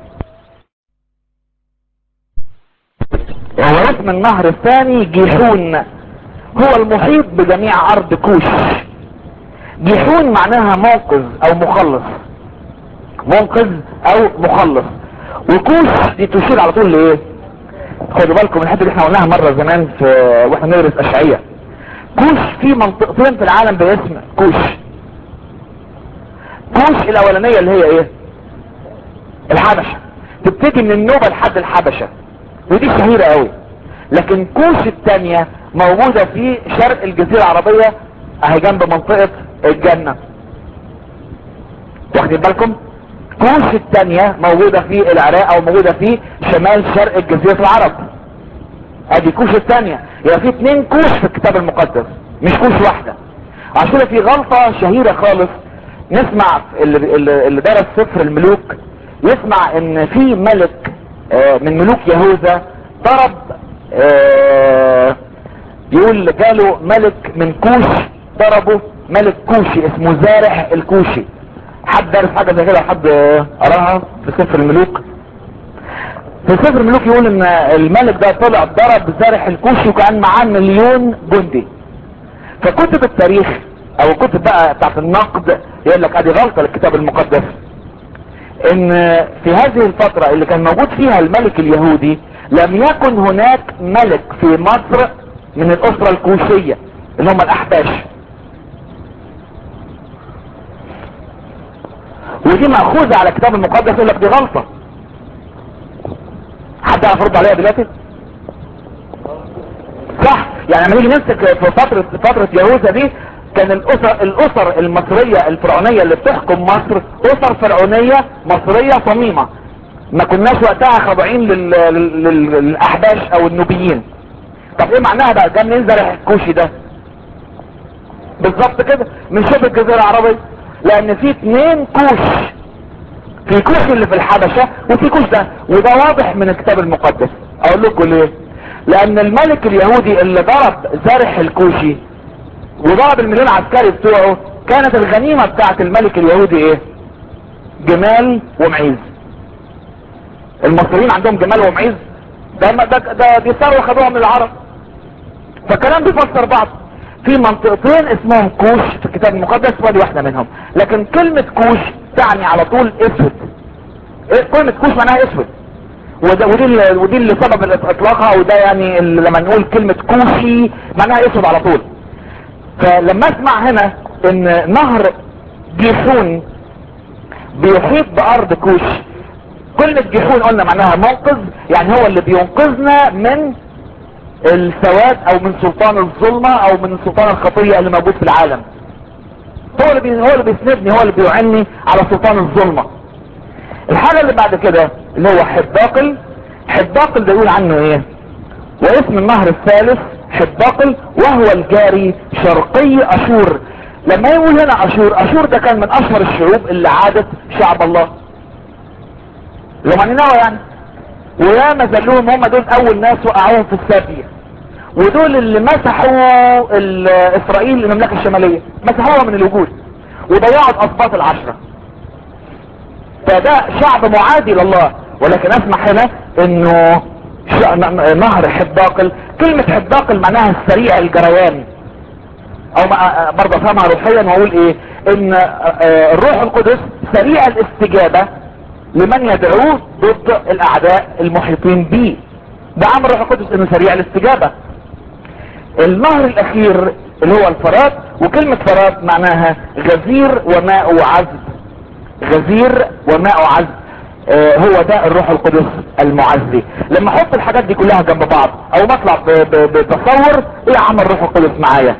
واسم النهر الثاني جيحون، هو المحيط بجميع ارض كوش. جيحون معناها منقذ او مخلص، منقذ او مخلص. وكوش دي تشير على طول لايه؟ خدوا بالكم الحته اللي احنا قلناها مره زمان في واحنا ندرس اشعياء. كوش في منطقتين في العالم باسم كوش. كوش الاولانيه اللي هي ايه؟ الحبشه، تبتدي من النوبه لحد الحبشه، ودي شهيره قوي. لكن كوش الثانيه موجوده في شرق الجزيره العربيه، اهي جنب منطقه الجنه. واخدين بالكم؟ كوش الثانيه موجوده في العراق، او موجوده في شمال شرق جزيره العرب. ادي كوش الثانيه. يبقى في اثنين كوش في الكتاب المقدس، مش كوش واحده. عشان كده في غلطه شهيره خالص، نسمع اللي, اللي درس سفر الملوك يسمع ان في ملك من ملوك يهوذا ضرب، يقول جاله ملك من كوش ضربه ملك كوشي اسمه زارح الكوشي. حد درس حاجه زي كده؟ حد قراها في سفر الملوك؟ في سفر الملوك يقول ان الملك ده طلع ضرب زارح الكوشي وكان معاه مليون جندي. فكتب التاريخ او كتب بقى بتاعت النقد يقول لك ادي غلطه للكتاب المقدس، ان في هذه الفتره اللي كان موجود فيها الملك اليهودي لم يكن هناك ملك في مصر من الاسره الكوشيه اللي هم الاحباش. ودي مأخوذة على الكتاب المقدس، يقول لك دي غلطة. حد يعرف يرد عليها دلوقتي؟ صح، يعني لما نيجي نمسك في فترة فترة يهوذا دي كان الاسر الاسر المصرية الفرعونية اللي بتحكم مصر اسر فرعونية مصرية صميمة، ما كناش وقتها خاضعين لل... لل... للاحباش او النوبيين. طب ايه معناها بقى كان ينزل الكوشي ده؟ بالظبط كده من شبه الجزيرة العربية، لان في اتنين كوش، في كوش اللي في الحبشة وفي كوش ده، وده واضح من الكتاب المقدس. اقول لكم ليه؟ لان الملك اليهودي اللي ضرب زارح الكوشي وضرب المليون عسكري بتوعه، كانت الغنيمة بتاعت الملك اليهودي ايه؟ جمال ومعيز. المصريين عندهم جمال ومعيز، ده ده ده دي ثروة خدوها من العرب. فالكلام بيفسر بعض. في منطقتين اسمهم كوش في الكتاب المقدس ودي واحدة منهم، لكن كلمة كوش تعني على طول اسود. إيه كلمة كوش معناها اسود، وده ودي اللي ودي اللي سبب اطلاقها، وده يعني اللي لما نقول كلمة كوشي معناها اسود على طول. فلما اسمع هنا ان نهر جيحون بيحيط بارض كوش، كلمة جيحون قلنا معناها منقذ، يعني هو اللي بينقذنا من السواد او من سلطان الظلمة او من سلطان الخطية اللي موجود في العالم. هو اللي بي... هو اللي بيسندني، هو اللي بيعني على سلطان الظلمة. الحاجة اللي بعد كده اللي هو حداقل. حداقل ده يقول عنه ايه؟ واسم النهر الثالث حداقل، وهو الجاري شرقي اشور. لما يقول هنا اشور، اشور ده كان من اشهر الشعوب اللي عادت شعب الله لمعنيناه يعني، ويا ما زلوهم هم دول اول ناس وقعوهم في السابية، ودول اللي مسحوا اسرائيل المملكة الشمالية، مسحوها من الوجود وضيعوا الاسباط العشرة. فده شعب معادي لله. ولكن اسمع هنا انه نهر حداقل، كلمة حداقل معناها السريع الجريان، او برضه افهمها روحيا واقول ايه؟ ان الروح القدس سريع الاستجابة لمن يدعوه ضد الاعداء المحيطين به. ده عمل الروح القدس انه سريع الاستجابة. النهر الاخير اللي هو الفرات، وكلمة فرات معناها غزير وماء عذب. غزير وماء عذب، آه هو ده الروح القدس المعزي. لما احط الحاجات دي كلها جنب بعض او بطلع بتصور ايه عمل الروح القدس معايا؟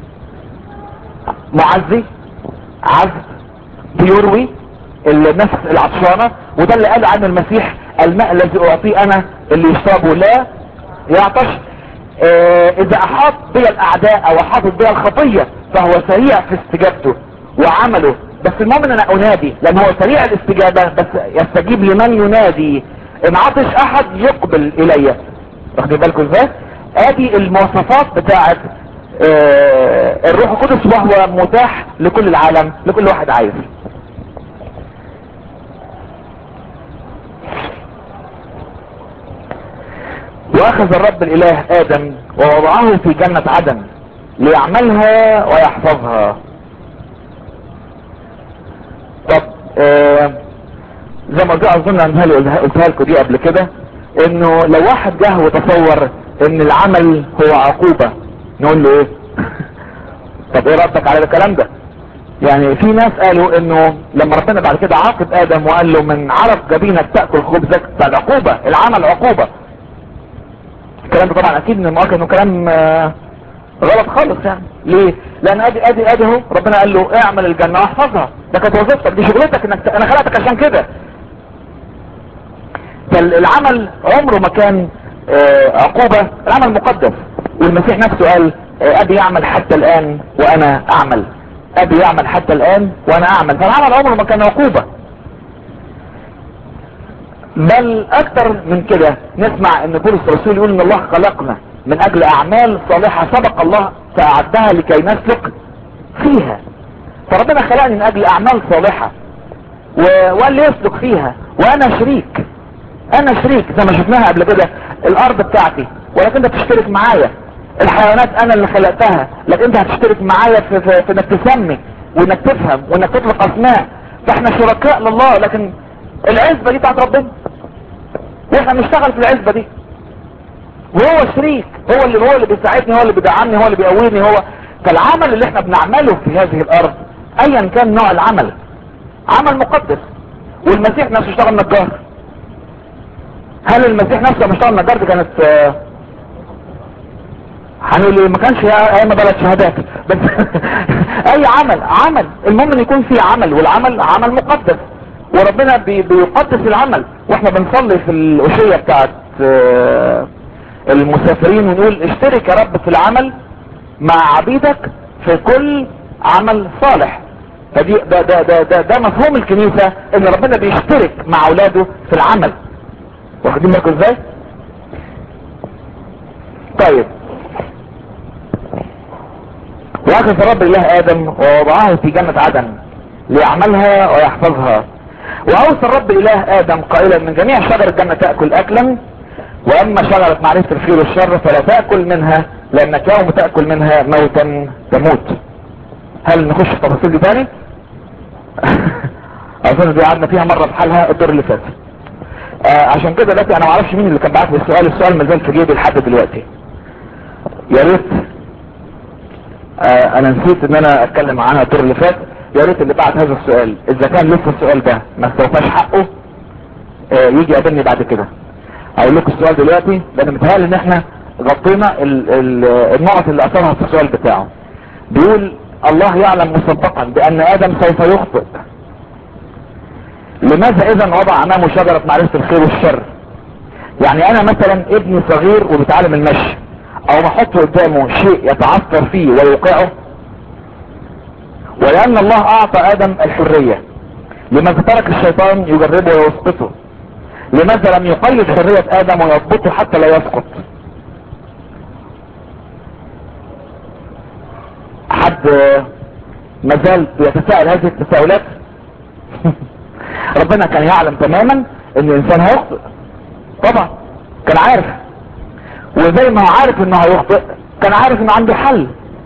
معزي، عذب، بيروي النفس العطشانة، وده اللي قال عنه المسيح الماء الذي اعطيه انا اللي يشربه لا يعطش. اه اذا احاط بي الاعداء او احاطت بي الخطية فهو سريع في استجابته وعمله. بس المهم ان انا انادي، لان هو سريع الاستجابة بس يستجيب لمن ينادي. ان عطش احد يقبل الي. واخدين بالكم ازاي؟ ادي المواصفات بتاعت اه الروح القدس، وهو متاح لكل العالم، لكل واحد عايز. واخذ الرب الاله ادم ووضعه في جنة عدن ليعملها ويحفظها. طب آه زي ما قلت اظن انها قلتها لكم دي قبل كده، انه لو واحد جه وتصور ان العمل هو عقوبة نقول له ايه؟ طب ايه ردك على الكلام ده؟ يعني في ناس قالوا انه لما ربنا بعد كده عاقب ادم وقال له من عرق جبينك تأكل خبزك، بعد عقوبة، العمل عقوبة. الكلام ده طبعا اكيد من مؤكد انه كلام آه غلط خالص. يعني ليه؟ لان ادي ادي ادي اهو ربنا قال له اعمل الجنة واحفظها، ده كانت وظيفتك، دي شغلتك، انك انا خلقتك عشان كده. فالعمل عمره ما كان آه عقوبة، العمل مقدس. والمسيح نفسه قال آه ابي يعمل حتى الان وانا اعمل، ابي يعمل حتى الان وانا اعمل. فالعمل عمره ما كان عقوبة، بل اكتر من كده. نسمع ان بولس الرسول يقول ان الله خلقنا من اجل اعمال صالحة سبق الله فاعدها لكي نسلك فيها. فربنا خلقني من اجل اعمال صالحة وقال لي يسلك فيها، وانا شريك. انا شريك زي ما شفناها قبل كده. الارض بتاعتي ولكن انت تشترك معايا، الحيوانات انا اللي خلقتها لكن انت هتشترك معايا في, في, في انك تسمي وانك تفهم وانك تطلق اسماء. فاحنا شركاء لله، لكن العزبة دي بتاعت ربنا واحنا بنشتغل في العزبة دي، وهو شريك، هو اللي هو اللي بيساعدني، هو اللي بيدعمني، هو اللي بيقويني. هو فالعمل اللي احنا بنعمله في هذه الارض ايا كان نوع العمل عمل مقدس. والمسيح نفسه اشتغل نجار. هل المسيح نفسه لما اشتغل نجار دي كانت هنقول ما كانش ايام بلد شهادات بس اي عمل عمل المهم ان يكون في عمل، والعمل عمل مقدس وربنا بي بيقدس العمل. واحنا بنصلي في الاشية بتاعت المسافرين ونقول اشترك يا رب في العمل مع عبيدك في كل عمل صالح. فدي ده ده ده ده, ده مفهوم الكنيسة، ان ربنا بيشترك مع اولاده في العمل. واخدين بالكم ازاي؟ طيب، واخذ الرب اله ادم ووضعه في جنة عدن ليعملها ويحفظها. واوصى الرب اله ادم قائلا من جميع شجر الجنة تأكل اكلا، واما شجرة معرفة الخير والشر فلا تأكل منها، لانك يوم تأكل منها موتا تموت. هل نخش في تفاصيل دي تاني؟ اظن دي قعدنا فيها مرة بحالها الدور اللي فات. آه عشان كده دلوقتي انا معرفش مين اللي كان بعت لي السؤال، السؤال مازال في جيبي لحد دلوقتي. يا ريت آه انا نسيت ان انا اتكلم عنها الدور اللي فات. يا ريت اللي بعت هذا السؤال اذا كان لسه السؤال ده ما استوفاش حقه آه يجي يقابلني بعد كده. اقول لكم السؤال دلوقتي لان متهيألي ان احنا غطينا ال ال النقط اللي اثرها في السؤال بتاعه. بيقول الله يعلم مسبقا بان ادم سوف يخطئ، لماذا اذا وضع امامه شجرة معرفة الخير والشر؟ يعني انا مثلا ابني صغير وبيتعلم المشي، او ما احط قدامه شيء يتعثر فيه ويوقعه؟ ولان الله اعطى ادم الحرية، لماذا ترك الشيطان يجربه ويسقطه؟ لماذا لم يقيد حرية ادم ويضبطه حتى لا يسقط؟ حد مازال يتساءل هذه التساؤلات؟ ربنا كان يعلم تماما ان الانسان هيخطئ، طبعا كان عارف، وزي ما هو عارف انه هيخطئ كان عارف انه عنده حل.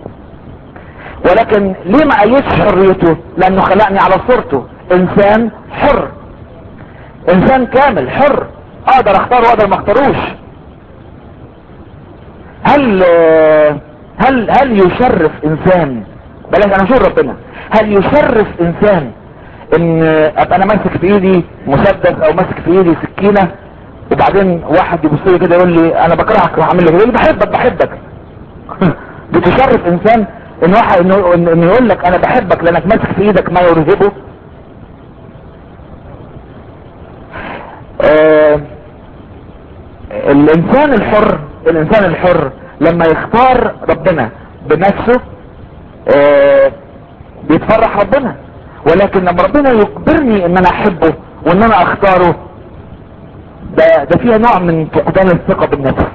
ولكن ليه ما قيدش حريته؟ لانه خلقني على صورته، انسان حر، انسان كامل حر، اقدر اختار واقدر ما اختاروش. هل هل هل يشرف انسان، بلاش انا شو ربنا، هل يشرف انسان ان ابقى انا ماسك في ايدي مسدس او ماسك في ايدي سكينة وبعدين واحد يبص لي كده يقول لي انا بكرهك واعمل لك يقول لي بحبك بحبك بتشرف انسان ان واحد انه انه يقول لك انا بحبك لانك ماسك في ايدك ما يرهبه؟ آه الانسان الحر، الانسان الحر لما يختار ربنا بنفسه آه بيتفرح ربنا. ولكن لما ربنا يجبرني ان انا احبه وان انا اختاره، ده ده فيها نوع من فقدان الثقة بالنفس.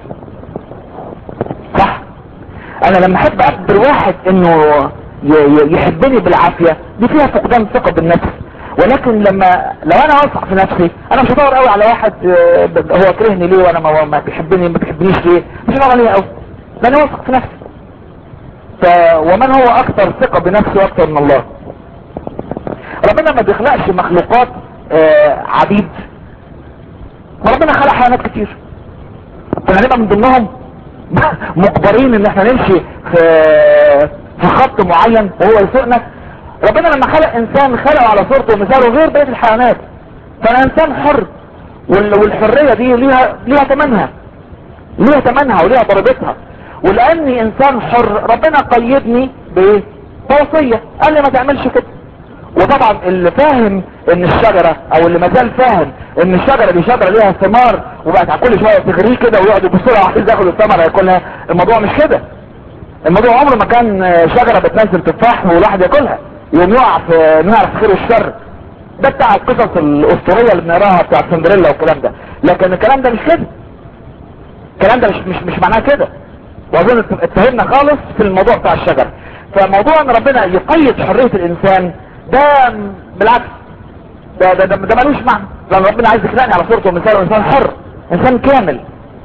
صح؟ انا لما احب اجبر واحد انه يحبني بالعافية دي فيها فقدان ثقة بالنفس. ولكن لما لو انا واثق في نفسي انا مش هدور قوي على واحد هو كرهني ليه وانا ما, ما بيحبني ما بيحبنيش ليه، مش هدور عليه قوي لان انا واثق في نفسي. ف ومن هو اكثر ثقة بنفسه اكثر من الله؟ ربنا ما بيخلقش مخلوقات آه عبيد، ما ربنا خلق حيوانات كتير فهنبقى من ضمنهم مجبرين ان احنا نمشي في في خط معين وهو يسوقنا؟ ربنا لما خلق انسان خلقه على صورته ومثاله غير بقية الحيوانات، فانا انسان حر، والحرية دي ليها ليها ثمنها، ليها ثمنها وليها ضريبتها. ولاني انسان حر ربنا قيدني بايه؟ بوصية، قال لي ما تعملش كده. وطبعا اللي فاهم ان الشجرة او اللي مازال فاهم ان الشجرة دي شجرة ليها ثمار وبقت كل شوية تغريه كده ويقعد يبص عايز ياخد الثمرة ياكلها، الموضوع مش كده. الموضوع عمره ما كان شجرة بتنزل تفاح والواحد ياكلها يوم يقع في نعرف خير الشر. ده بتاع القصص الاسطورية اللي بنقراها بتاع سندريلا والكلام ده، لكن الكلام ده مش كده، الكلام ده مش مش مش معناه كده. واظن اتهمنا خالص في الموضوع بتاع الشجر. فموضوع ان ربنا يقيد حرية الانسان ده بالعكس، ده ده ده, ده ملوش معنى، لان ربنا عايز يخلقني على صورته ومثاله انسان حر، انسان كامل.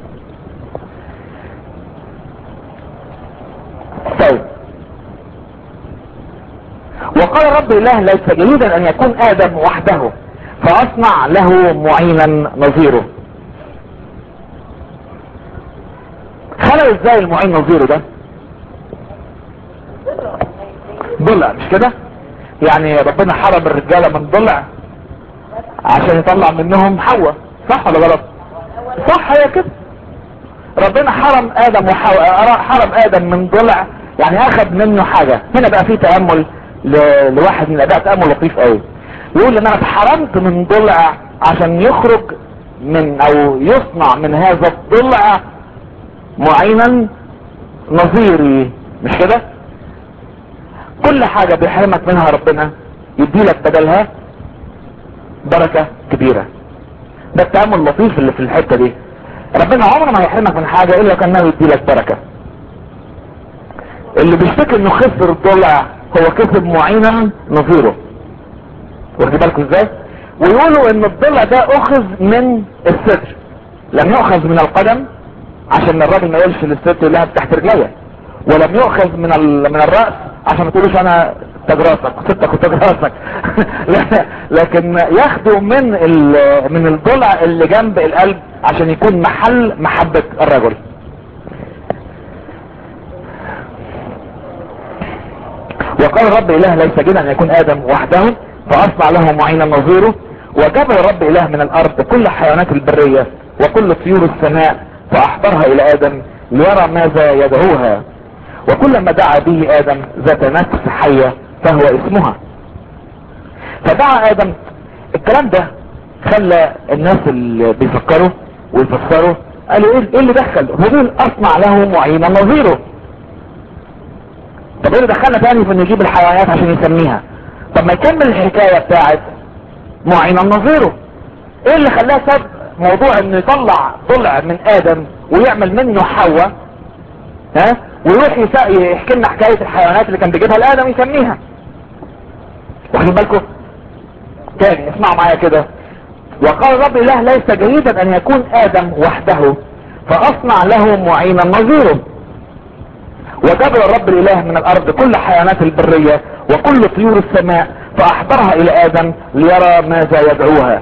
طيب، وقال الرب الاله ليس جيدا ان يكون ادم وحده فاصنع له معينا نظيره. خلق ازاي المعين نظيره ده؟ ضلع، مش كده؟ يعني ربنا حرم الرجالة من ضلع عشان يطلع منهم حواء، صح ولا غلط؟ صح، هي كده. ربنا حرم ادم وحواء، حرم ادم من ضلع، يعني اخذ منه حاجة. هنا بقى في تأمل ل- لواحد من الاباء، تأمل لطيف قوي، يقول ان انا اتحرمت من ضلع عشان يخرج من او يصنع من هذا الضلع معينا نظيري. مش كده؟ كل حاجة بيحرمك منها ربنا يديلك بدلها بركة كبيرة. ده التأمل اللطيف اللي في الحتة دي. ربنا عمره ما هيحرمك من حاجة الا كان ناوي يديلك بركة. اللي بيشتكي انه خسر الضلع هو كسب معينا نظيره. واخد بالكم ازاي؟ ويقولوا ان الضلع ده اخذ من الستر، لم يؤخذ من القدم عشان الراجل ما يقولش للست يقول لها تحت رجليا، ولم يؤخذ من ال... من الرأس عشان ما تقولوش انا تاج راسك ستك وتاج راسك. لكن ياخدوا من ال... من الضلع اللي جنب القلب عشان يكون محل محبة الرجل. وقال الرب اله ليس جدا ان يكون ادم وحده فاصنع له معينا نظيره. وجبل الرب اله من الارض كل حيوانات البرية وكل طيور السماء فاحضرها الى ادم ليرى ماذا يدعوها. وكلما دعا به ادم ذات نفس حية فهو اسمها. فدعا ادم. الكلام ده خلى الناس اللي بيفكروا ويفسروا قالوا ايه اللي دخل؟ هو بيقول اصنع له معينا نظيره. طب ايه اللي دخلنا تاني في ان نجيب الحيوانات عشان يسميها؟ طب ما يكمل الحكاية بتاعت معينا نظيره. ايه اللي خلاه ساب موضوع انه يطلع ضلع من ادم ويعمل منه حواء، ها، ويروح يحكي لنا حكاية الحيوانات اللي كان بيجيبها لادم يسميها؟ واخدين بالكم؟ تاني اسمعوا معايا كده. وقال الرب اله ليس جيدا ان يكون ادم وحده فاصنع له معينا نظيره. وجبل الرب الاله من الارض كل حيوانات البرية وكل طيور السماء فاحضرها الى ادم ليرى ماذا يدعوها.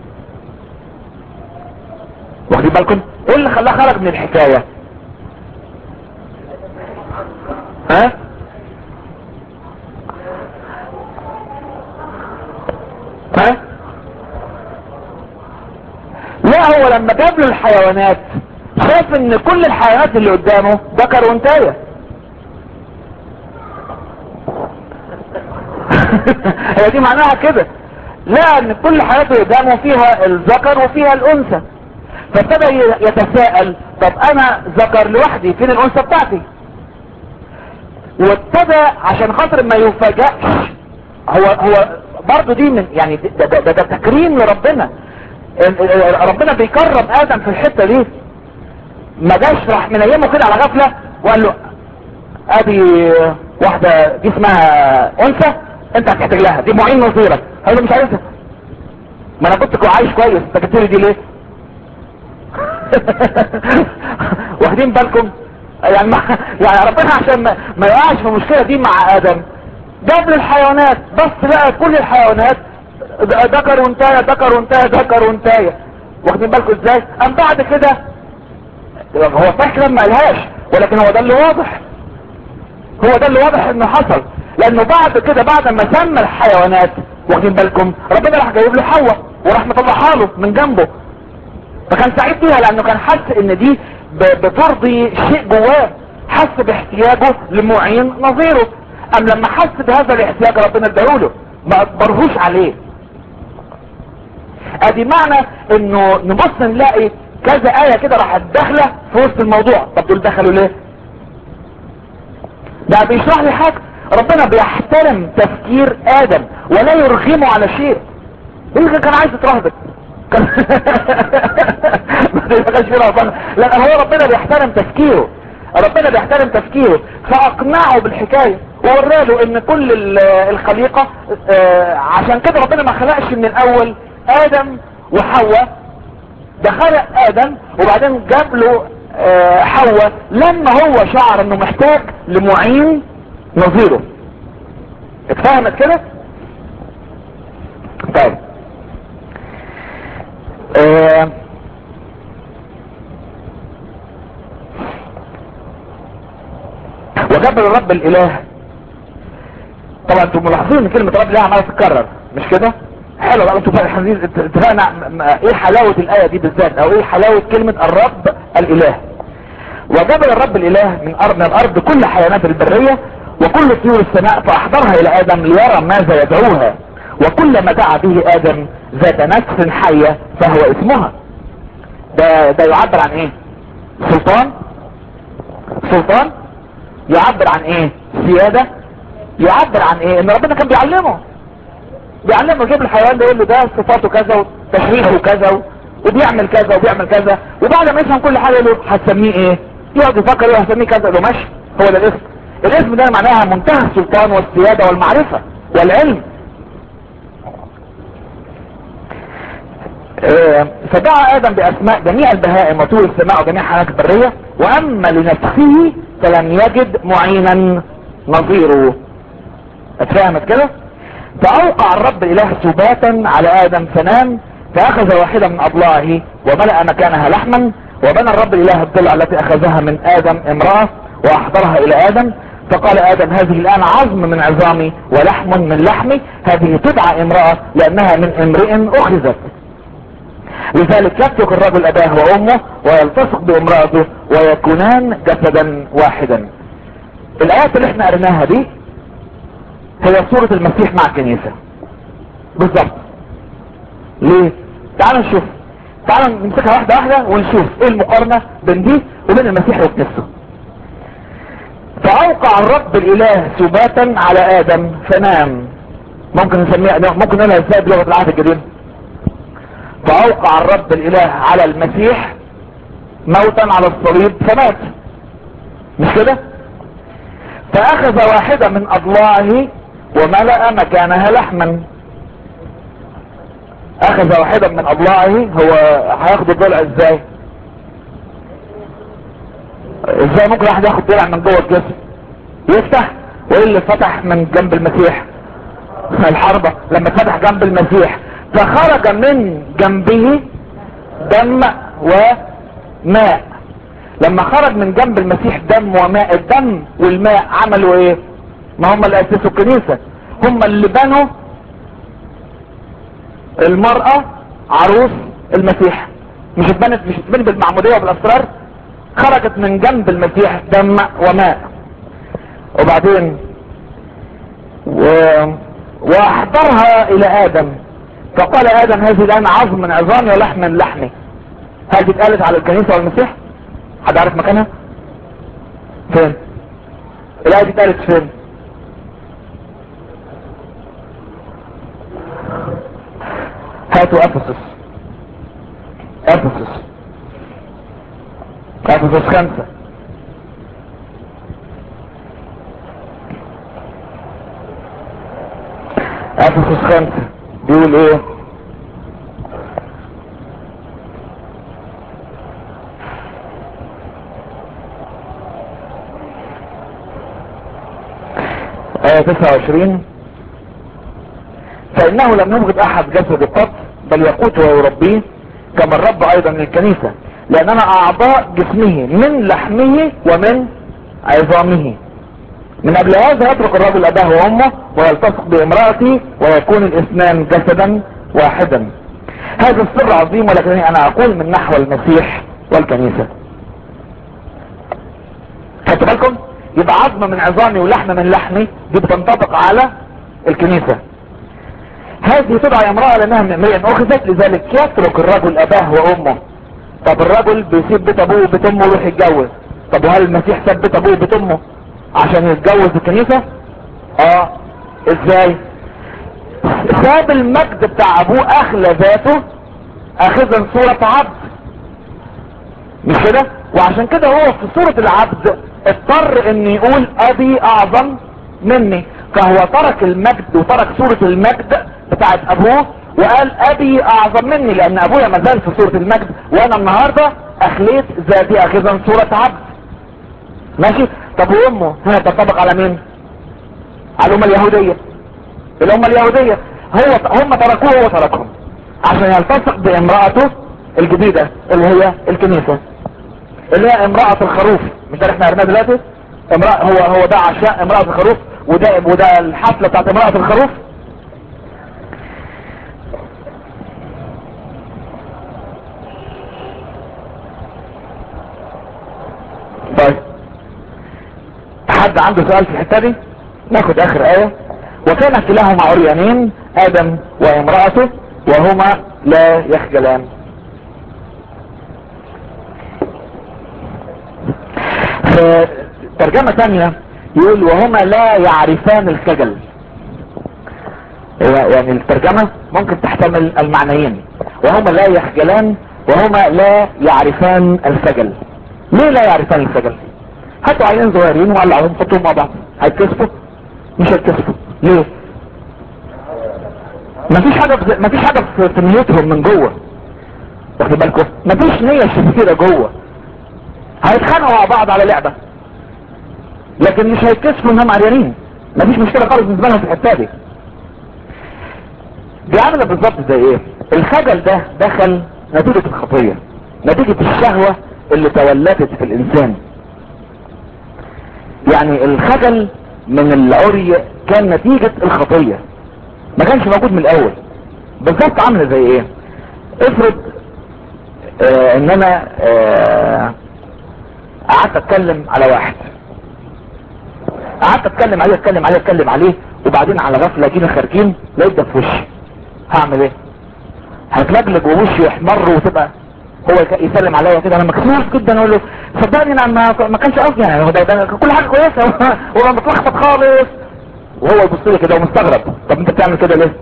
واخدين بالكم؟ ايه اللي خلاه خرج من الحكاية؟ ها؟ ها؟ لا، هو لما جاب له الحيوانات شاف ان كل الحيوانات اللي قدامه ذكر وانثى. هي دي معناها كده. لا، ان كل الحيوانات اللي قدامه فيها الذكر وفيها الانثى. فابتدى يتساءل طب انا ذكر لوحدي، فين الانثى بتاعتي؟ وابتدى عشان خاطر ما يفاجئش. هو هو برضه دي من يعني ده, ده, ده, ده تكريم لربنا. ربنا بيكرم ادم في الحته دي. ما جاش راح منيمه كده على غفله وقال له ادي واحده دي اسمها انثى انت هتحتاج لها، دي معين نظيرك. قال له مش عايزها. ما انا كنت عايش كويس، انت جبت لي دي ليه؟ واخدين بالكم؟ يعني ما يعني ربنا عشان ما, ما يقعش في المشكله دي مع ادم جاب له الحيوانات، بس لقى كل الحيوانات ذكر وانتايه ذكر وانتايه ذكر وانتايه. واخدين بالكم ازاي؟ ام بعد كده هو صحيح كلام ما قالهاش، ولكن هو ده اللي واضح. هو ده اللي واضح انه حصل، لانه بعد كده بعد ما سمى الحيوانات، واخدين بالكم، ربنا راح جايب له حواء وراح مطلعها له من جنبه. فكان سعيد بيها لانه كان حس ان دي بترضي شيء جواه، حس باحتياجه لمعين نظيره. ام لما حس بهذا الاحتياج ربنا اداله، ما اجبرهوش عليه. ادي معنى انه نبص نلاقي كذا آية كده راحت داخله في وسط الموضوع. طب دول دخلوا ليه؟ ده بيشرح لي حاجة. ربنا بيحترم تفكير ادم ولا يرغمه على شيء. يمكن كان عايز يترهبط كان ما كانش فيه رهبنه، لان هو ربنا بيحترم تفكيره. ربنا بيحترم تفكيره فاقنعه بالحكاية ووراله ان كل الخليقة آه عشان كده ربنا ما خلقش من الاول ادم وحواء. ده خلق ادم وبعدين جاب له آه حواء لما هو شعر انه محتاج لمعين نظيره. اتفهمت كده؟ طيب آه وجبل الرب الاله. طبعا انتم ملاحظين ان كلمة رب الاله عمالة تتكرر، مش كده؟ حلو بقى. انتم اتفقنا ايه حلاوة الاية دي بالذات، او ايه حلاوة كلمة الرب الاله؟ وجبل الرب الاله من ارض من الارض كل حيوانات البرية وكل طيور السماء فاحضرها الى ادم ليرى ماذا يدعوها، وكل ما دعا به ادم ذات نفس حية فهو اسمها. ده ده يعبر عن ايه؟ سلطان. سلطان يعبر عن ايه؟ سيادة. يعبر عن ايه؟ ان ربنا كان بيعلمه بيعلمه يجيب الحيوان ده يقول له ده صفاته كذا وتشريحه كذا وبيعمل كذا وبيعمل كذا، وبعد ما يفهم كل حاجه يقول له هتسميه ايه؟ يقعد يفكر يقول هسميه كذا، يقول له ماشي هو ده الاسم. الاسم ده معناها منتهى السلطان والسياده والمعرفه والعلم. اه فدعا ادم باسماء جميع البهائم وطيور السماء وجميع حيوانات البريه، واما لنفسه فلم يجد معينا نظيره. اتفهمت كده؟ فاوقع الرب الاله سباتا على ادم فنام، فاخذ واحدة من اضلاعه وملأ مكانها لحما، وبنى الرب الاله الضلع التي اخذها من ادم امرأة واحضرها الى ادم، فقال ادم هذه الان عظم من عظامي ولحم من لحمي، هذه تدعى امرأة لانها من امرئ اخذت. لذلك يترك الرجل اباه وامه ويلتصق بامرأته ويكونان جسدا واحدا. الايات اللي احنا قريناها دي هي صورة المسيح مع الكنيسة بالظبط. ليه؟ تعالوا نشوف، تعالوا نمسكها واحدة واحدة ونشوف ايه المقارنة بين دي وبين المسيح وكنيسته. فاوقع الرب الاله سباتا على ادم فنام. ممكن نسميها ممكن نقولها ازاي بلغة العهد الجديد؟ فاوقع الرب الاله على المسيح موتا على الصليب فمات، مش كده؟ فاخذ واحدة من اضلاعه وملأ مكانها لحما. اخذ واحدة من اضلاعه، هو هياخد الضلع ازاي؟ ازاي ممكن واحد ياخد ضلع من جوه الجسم؟ يفتح. وايه اللي فتح من جنب المسيح؟ الحربة لما فتح جنب المسيح فخرج من جنبه دم وماء. لما خرج من جنب المسيح دم وماء، الدم والماء عملوا ايه؟ ما هم اللي اسسوا الكنيسة، هم اللي بنوا المرأة عروس المسيح. مش اتبنت مش اتبنت بالمعمودية وبالاسرار، خرجت من جنب المسيح دم وماء. وبعدين و... واحضرها الى ادم، فقال ادم هذه الان عظم من عظامي ولحم من لحمي. هذه اتقالت على الكنيسة والمسيح؟ حد عارف مكانها؟ فين؟ الايه دي اتقالت فين؟ هاتوا افسس افسس افسس خمسة. افسس خمسة بيقول ايه؟ آية تسعة وعشرين فانه لم يبغض احد جسد قط بل يقوته ويربيه كما الرب ايضا للكنيسة، لاننا اعضاء جسمه من لحمه ومن عظامه. من قبل هذا يترك الرجل اباه وامه ويلتصق بامرأته ويكون الاثنان جسدا واحدا. هذا السر عظيم، ولكنني انا اقول من نحو المسيح والكنيسة. خدتوا بالكم؟ يبقى عظم من عظامي ولحم من لحمي دي بتنطبق على الكنيسة. هذه تدعى امرأة لانها من امرئ اخذت، لذلك يترك الرجل اباه وامه. طب الرجل بيسيب بيت ابوه وبيت امه ويروح يتجوز، طب وهل المسيح ساب بيت ابوه وبيت امه عشان يتجوز الكنيسة؟ اه. ازاي؟ ساب المجد بتاع ابوه اخلى ذاته اخذا صورة عبد، مش كده؟ وعشان كده هو في صورة العبد اضطر ان يقول ابي اعظم مني، فهو ترك المجد وترك صورة المجد بتاعت ابوه وقال ابي اعظم مني، لان ابويا ما زال في صورة المجد وانا النهاردة اخليت ذاتي اخذا صورة عبد. ماشي؟ طب وامه هنا تنطبق على مين؟ على الامة اليهودية. الامة اليهودية هو هم تركوه هو تركهم عشان يلتصق بامرأته الجديدة اللي هي الكنيسة، اللي هي امرأة الخروف. مش ده احنا قرناه دلوقتي؟ امرأة هو هو ده عشاء امرأة الخروف، وده وده الحفلة بتاعت امرأة الخروف. طيب حد عنده سؤال في الحتة دي؟ ناخد اخر ايه. وكان كلاهما عريانين ادم وامرأته وهما لا يخجلان. في ترجمة ثانية يقول وهما لا يعرفان الخجل. يعني الترجمة ممكن تحتمل المعنيين، وهما لا يخجلان وهما لا يعرفان الخجل. ليه لا يعرفان الخجل؟ هاتوا عينين صغيرين وقلعوهم حطوهم مع بعض، هيتكسفوا؟ مش هيتكسفوا. ليه؟ مفيش حاجة في مفيش حاجة في نيتهم من جوه، واخد بالكم؟ مفيش نية شريرة جوه. هيتخانقوا مع بعض على لعبة لكن مش هيتكسفوا انهم عريانين. مفيش مشكلة خالص بالنسبة لهم في الحتة دي. دي عاملة بالظبط زي ايه؟ الخجل ده دخل نتيجة الخطية، نتيجة الشهوة اللي تولدت في الانسان. يعني الخجل من العري كان نتيجة الخطية، ما كانش موجود من الاول. بالظبط عاملة زي ايه؟ افرض آه ان انا آه قعدت اتكلم على واحد، قعدت اتكلم عليه اتكلم عليه اتكلم عليه وبعدين على غفلة جينا خارجين لقيت ده في وشي، هعمل ايه؟ هتلجلج ووشي يحمر وتبقى هو يسلم عليا كده انا مكسوف جدا اقول له صدقني انا ما, ما كانش قصدي يعني ده, ده كل حاجه كويسه وانا متلخبط خالص، وهو يبص لي كده ومستغرب. طب انت بتعمل كده ليه؟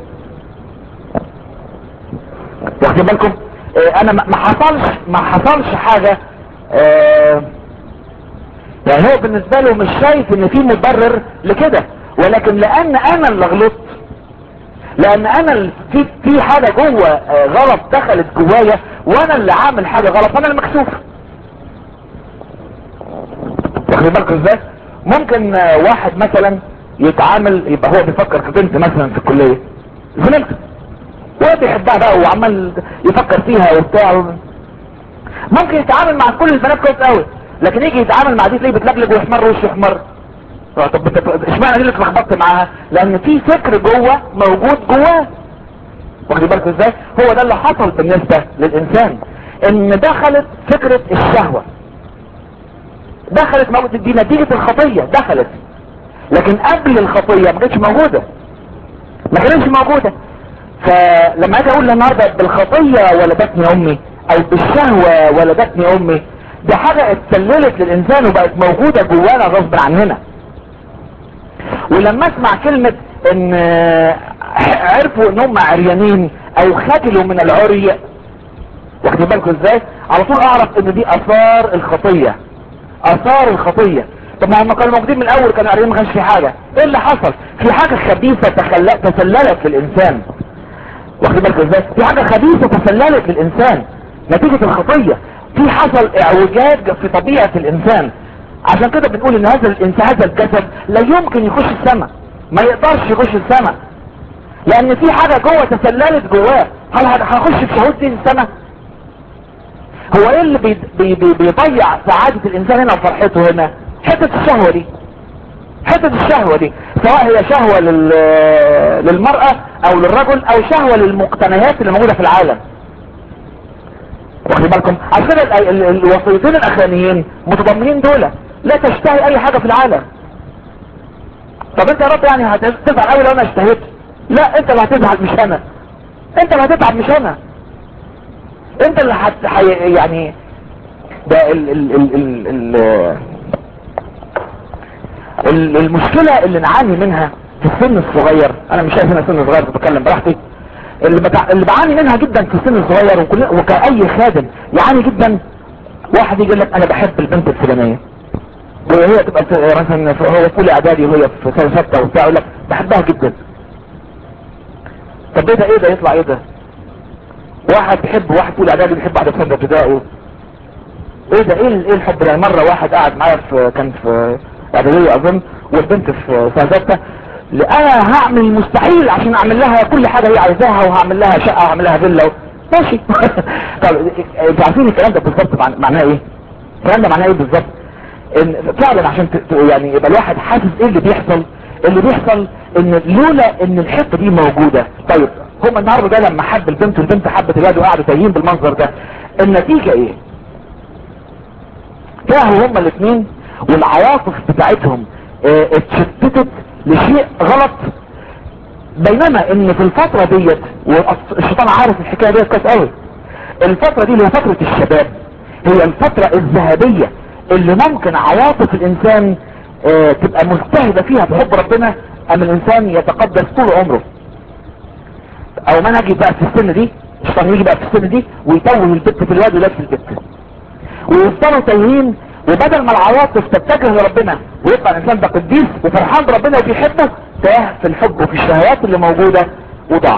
واخدين بالكم؟ اه انا ما حصلش ما حصلش حاجه. اه يعني هو بالنسبه له مش شايف ان في مبرر لكده، ولكن لان انا اللي غلطت، لان انا في في حاجه جوه اه غلط دخلت جوايا وانا اللي عامل حاجه غلط وانا اللي مكسوف. واخد بالكم ازاي؟ ممكن اه واحد مثلا يتعامل يبقى هو بيفكر في بنت مثلا في الكليه زميلته وبيحبها بقى وعمال يفكر فيها وبتاع، ممكن يتعامل مع كل البنات كويس قوي لكن يجي يتعامل مع دي تلاقيه بتلجلج ويحمر وشه يحمر. طب اشمعنى دي اللي اتلخبطت معاها؟ لان في فكر جوه موجود جواه. واخد بالك ازاي؟ هو ده اللي حصل بالنسبه للانسان، ان دخلت فكره الشهوه، دخلت موجود دي نتيجه الخطيه دخلت، لكن قبل الخطيه ما كانتش موجوده، ما كانتش موجوده. فلما اجي اقول النهارده بالخطيه ولدتني امي او بالشهوه ولدتني امي، دي حاجه اتسللت للانسان وبقت موجوده جوانا غصب عننا. ولما اسمع كلمه ان عرفوا ان هم عريانين او خجلوا من العري، واخدين بالكم ازاي؟ على طول اعرف ان دي اثار الخطيه، اثار الخطيه. طب ما هم كانوا موجودين من الاول كانوا عريانين ما كانش في حاجه، ايه اللي حصل؟ في حاجه خبيثه تسللت للانسان. واخد بالك ازاي؟ في حاجه خبيثه تسللت للانسان نتيجه الخطيه، في حصل اعوجاج في طبيعه الانسان. عشان كده بنقول ان هذا الانسان هذا الجسد لا يمكن يخش السماء، ما يقدرش يخش السماء لان في حاجه جوه تسللت جواه. هل هخش في شهوة دي السماء؟ هو ايه اللي بي بي بي بيضيع سعاده الانسان هنا وفرحته هنا؟ حته الشهوه دي، حته الشهوه دي، سواء هي شهوه لل... للمراه او للرجل او شهوه للمقتنيات اللي موجوده في العالم. واخدين بالكم؟ عشان كده ال... ال... الوصيتين الاخرانيين متضمنين دول، لا تشتهي اي حاجه في العالم. طب انت يا رب يعني هتزعل قوي لو انا اشتهيت؟ لا، انت اللي هتزعل مش انا، انت اللي هتتعب مش انا، انت اللي هت حي... يعني ده ال... ال... ال... ال... ال... المشكلة اللي نعاني منها في السن الصغير. انا مش شايف هنا سن صغير بتكلم براحتي، اللي, بتع... اللي بعاني منها جدا في السن الصغير وكل... وكأي خادم يعاني جدا. واحد يقول لك انا بحب البنت الفلانية وهي تبقى مثلا هو في اولى اعدادي وهي في سنه سته وبتاع، يقول لك بحبها جدا. طب ايه ده ايه ده يطلع ايه ده؟ واحد بيحب واحد في اولى اعدادي بيحب واحده في سنه ابتدائي، ايه ده ايه ايه الحب ده؟ مره واحد قاعد معايا في كان في اعداديه اظن والبنت في سنه سته، انا هعمل المستحيل عشان اعمل لها كل حاجه هي عايزاها وهعمل لها شقه وهعمل لها فيلا و... ماشي. طب انتوا عارفين الكلام ده بالظبط معناه ايه؟ الكلام ده معناه ايه بالظبط؟ ان فعلا عشان ت... يعني يبقى الواحد حاسس ايه اللي بيحصل. اللي بيحصل ان لولا ان الحته دي موجوده. طيب هم النهارده ده لما حب البنت والبنت حبت الواد وقعدوا تايهين بالمنظر ده، النتيجه ايه؟ تاهوا هما الاثنين والعواطف بتاعتهم اه اتشتتت لشيء غلط. بينما ان في الفترة ديت، والشيطان عارف الحكاية ديت كويس قوي، الفترة دي اللي هي فترة الشباب هي الفترة الذهبية اللي ممكن عواطف الانسان اه تبقى مجتهدة فيها بحب ربنا، اما الانسان يتقدس طول عمره. او ما نجي بقى في السن دي، الشيطان يجي بقى في السن دي ويتوه البت في الواد ولا في البت، ويفضلوا تايهين، وبدل ما العواطف تتجه لربنا ويبقى الانسان ده قديس وفرحان بربنا وبيحبه، تاه في الحب وفي الشهوات اللي موجودة وضاع.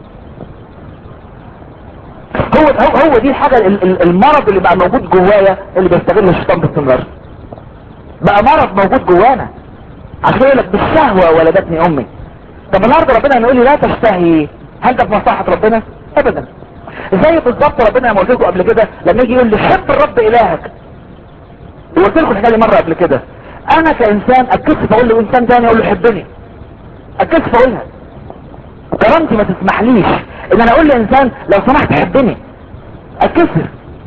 هو هو دي الحاجة المرض اللي بقى موجود جوايا اللي بيستغل الشيطان باستمرار. بقى مرض موجود جوانا، عشان يقول لك بالشهوة ولدتني امي. طب النهارده ربنا يقول لي لا تشتهي، هل ده في مصلحة ربنا؟ ابدا. زي بالظبط ربنا لما قلت لكم قبل كده لما يجي يقول لي حب الرب الهك، وقلت لكم الحكايه دي مره قبل كده، انا كانسان اتكسف اقول له انسان تاني اقول له حبني، اتكسف اقولها، كرامتي ما تسمحليش ان انا اقول لانسان لو سمحت حبني، اتكسف.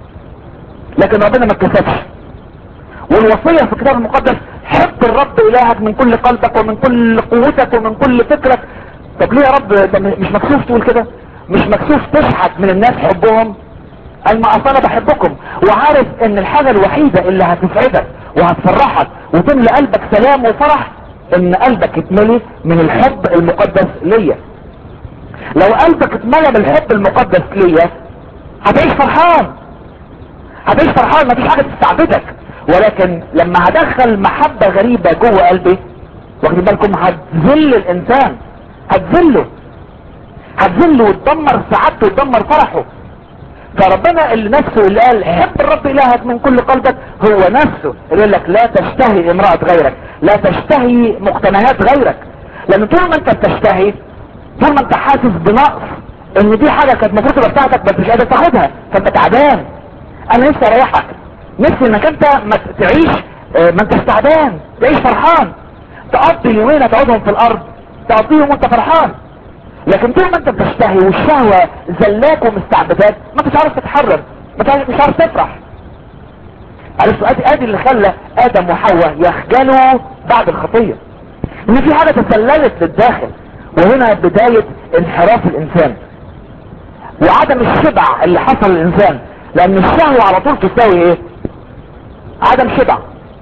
لكن ربنا ما اتكسفش، والوصيه في الكتاب المقدس حب الرب الهك من كل قلبك ومن كل قوتك ومن كل فكرك. طب ليه يا رب ده مش مكسوف تقول كده؟ مش مكسوف تشحت من الناس حبهم؟ قال ما اصلا بحبكم، وعارف ان الحاجة الوحيدة اللي هتسعدك وهتفرحك وتملى قلبك سلام وفرح ان قلبك يتملي من الحب المقدس ليا. لو قلبك اتملى بالحب المقدس ليا هتعيش فرحان، هتعيش فرحان، مفيش حاجة تستعبدك. ولكن لما هدخل محبة غريبة جوه قلبي، واخدين بالكم، هتذل الانسان، هتذله هتذله وتدمر سعادته وتدمر فرحه. فربنا اللي نفسه اللي قال حب الرب الهك من كل قلبك هو نفسه اللي يقول لك لا تشتهي امرأة غيرك، لا تشتهي مقتنيات غيرك. لان طول ما انت بتشتهي، طول ما انت حاسس بنقص ان دي حاجة كانت المفروض تبقى بتاعتك بس مش قادر تاخدها، فانت تعبان. انا نفسي اريحك، نفسي انك انت ما تعيش ما انتش تعبان، تعيش فرحان، تقضي اليومين تقعدهم في الارض تقضيهم وانت فرحان. لكن طول ما انت بتشتهي والشهوة زلاك ومستعبدات ما انتش عارف تتحرر، مش عارف تفرح. عرفتوا؟ ادي ادي اللي خلى ادم وحواء يخجلوا بعد الخطية، ان في حاجة تسللت للداخل. وهنا بداية انحراف الانسان وعدم الشبع اللي حصل للانسان، لان الشهوة على طول تساوي ايه؟ عدم شبع.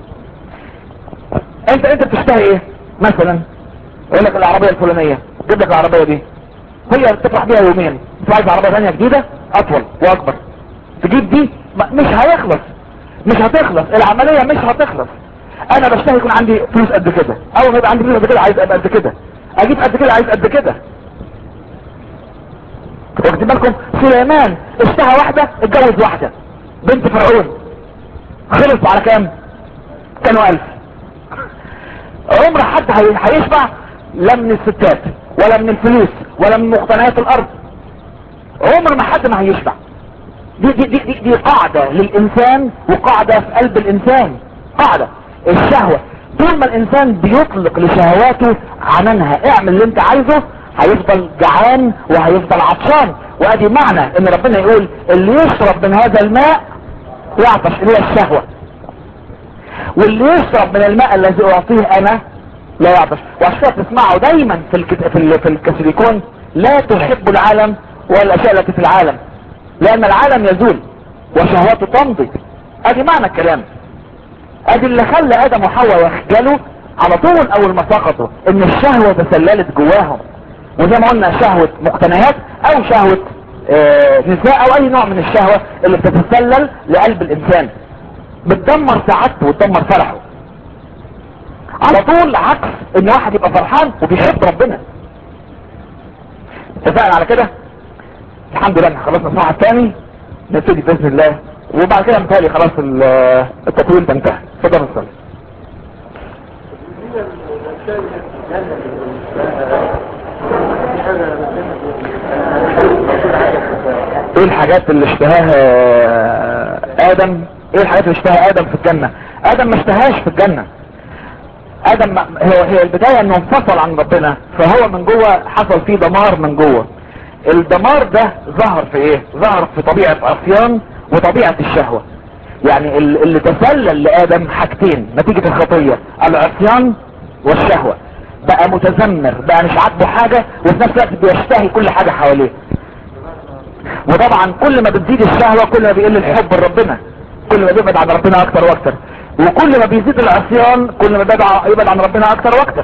انت انت بتشتهي ايه مثلا؟ يقول لك العربية الفلانية، جيب لك العربية دي، هي تفرح بيها يومين، انت عايز عربية ثانية جديدة اطول واكبر، تجيب دي مش هيخلص، مش هتخلص العملية، مش هتخلص. انا بشتهي يكون عندي فلوس قد كده، اول ما يبقى عندي فلوس قد كده عايز ابقى قد كده، اجيب قد كده عايز قد كده. واخدين بالكم؟ سليمان اشتهى واحدة اتجوز واحدة بنت فرعون، خلصوا على كام؟ كانوا الف. عمر حد هيشبع لا من الستات ولا من الفلوس ولا من مقتنيات الارض، عمر ما حد ما هيشبع. دي, دي, دي, دي, دي قاعدة للانسان وقاعدة في قلب الانسان، قاعدة الشهوة. طول ما الانسان بيطلق لشهواته عنانها اعمل اللي انت عايزه، هيفضل جعان وهيفضل عطشان. وادي معنى ان ربنا يقول اللي يشرب من هذا الماء يعطش، اللي هي الشهوة. واللي يشرب من الماء الذي اعطيه انا لا يعطش. وعشان كده تسمعوا دايما في الكت... في, ال... في الكاثوليكون لا تحب العالم والاشياء التي في العالم، لان العالم يزول وشهواته تمضي. ادي معنى الكلام. ادي اللي خلى ادم وحواء يخجلوا على طول اول ما سقطوا، ان الشهوة تسللت جواهم. وزي ما قلنا شهوة مقتنيات او شهوة آه نساء او اي نوع من الشهوة اللي بتتسلل لقلب الانسان بتدمر سعادته وتدمر فرحه على طول، عكس ان واحد يبقى فرحان وبيحب ربنا. اتفقنا على كده؟ الحمد لله خلصنا الصفحة الثاني، نبتدي باذن الله. وبعد كده متهيألي خلاص التطويل ده انتهى. اتفضل نصلي. ايه الحاجات اللي اشتهاها ادم؟ ايه الحاجات اللي اشتهاها ادم في الجنة؟ ادم ما اشتهاش في الجنة. ادم هو هي البداية انه انفصل عن ربنا، فهو من جوه حصل فيه دمار من جوه. الدمار ده ظهر في ايه؟ ظهر في طبيعة عصيان وطبيعة الشهوة. يعني ال- اللي تسلل لآدم حاجتين نتيجة الخطية: العصيان والشهوة. بقى متذمر، بقى مش عاجبه حاجة، وفي نفس الوقت بيشتهي كل حاجة حواليه. وطبعا كل ما بتزيد الشهوة كل ما بيقل الحب لربنا، كل ما بيبعد عن ربنا اكتر واكتر. وكل ما بيزيد العصيان كل ما بيبعد يبعد عن ربنا اكتر واكتر.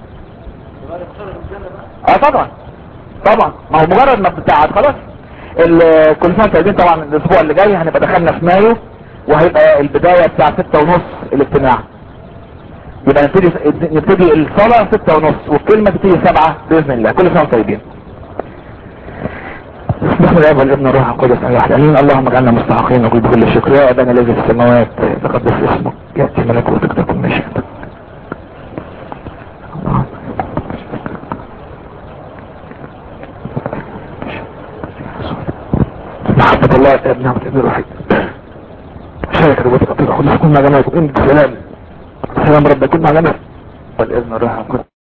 اه طبعا طبعا، ما هو مجرد ما بتتعب خلاص. ال- كل سنه وانتم طيبين. طبعا الاسبوع اللي جاي هنبقى دخلنا في مايو، وهيبقى البدايه الساعه ستة ونص الاجتماع. يبقى نبتدي نبتدي الصلاه ستة ونص والكلمه تبتدي سبعة باذن الله. كل سنه وانتم طيبين. بسم الله والابن والروح القدس الواحد امين. اللهم اجعلنا مستحقين نقول بكل شكر: يا ابانا الذي في السماوات تقدس اسمك، ياتي ملكوتك، تكن مشيئتك. محبة الله يا ابن عبد الابن الوحيد شارك ربطك أطلع خلص كل ما جمعت وإن بسلام سلام ربك كل ما جمعت والابن الروح القدس.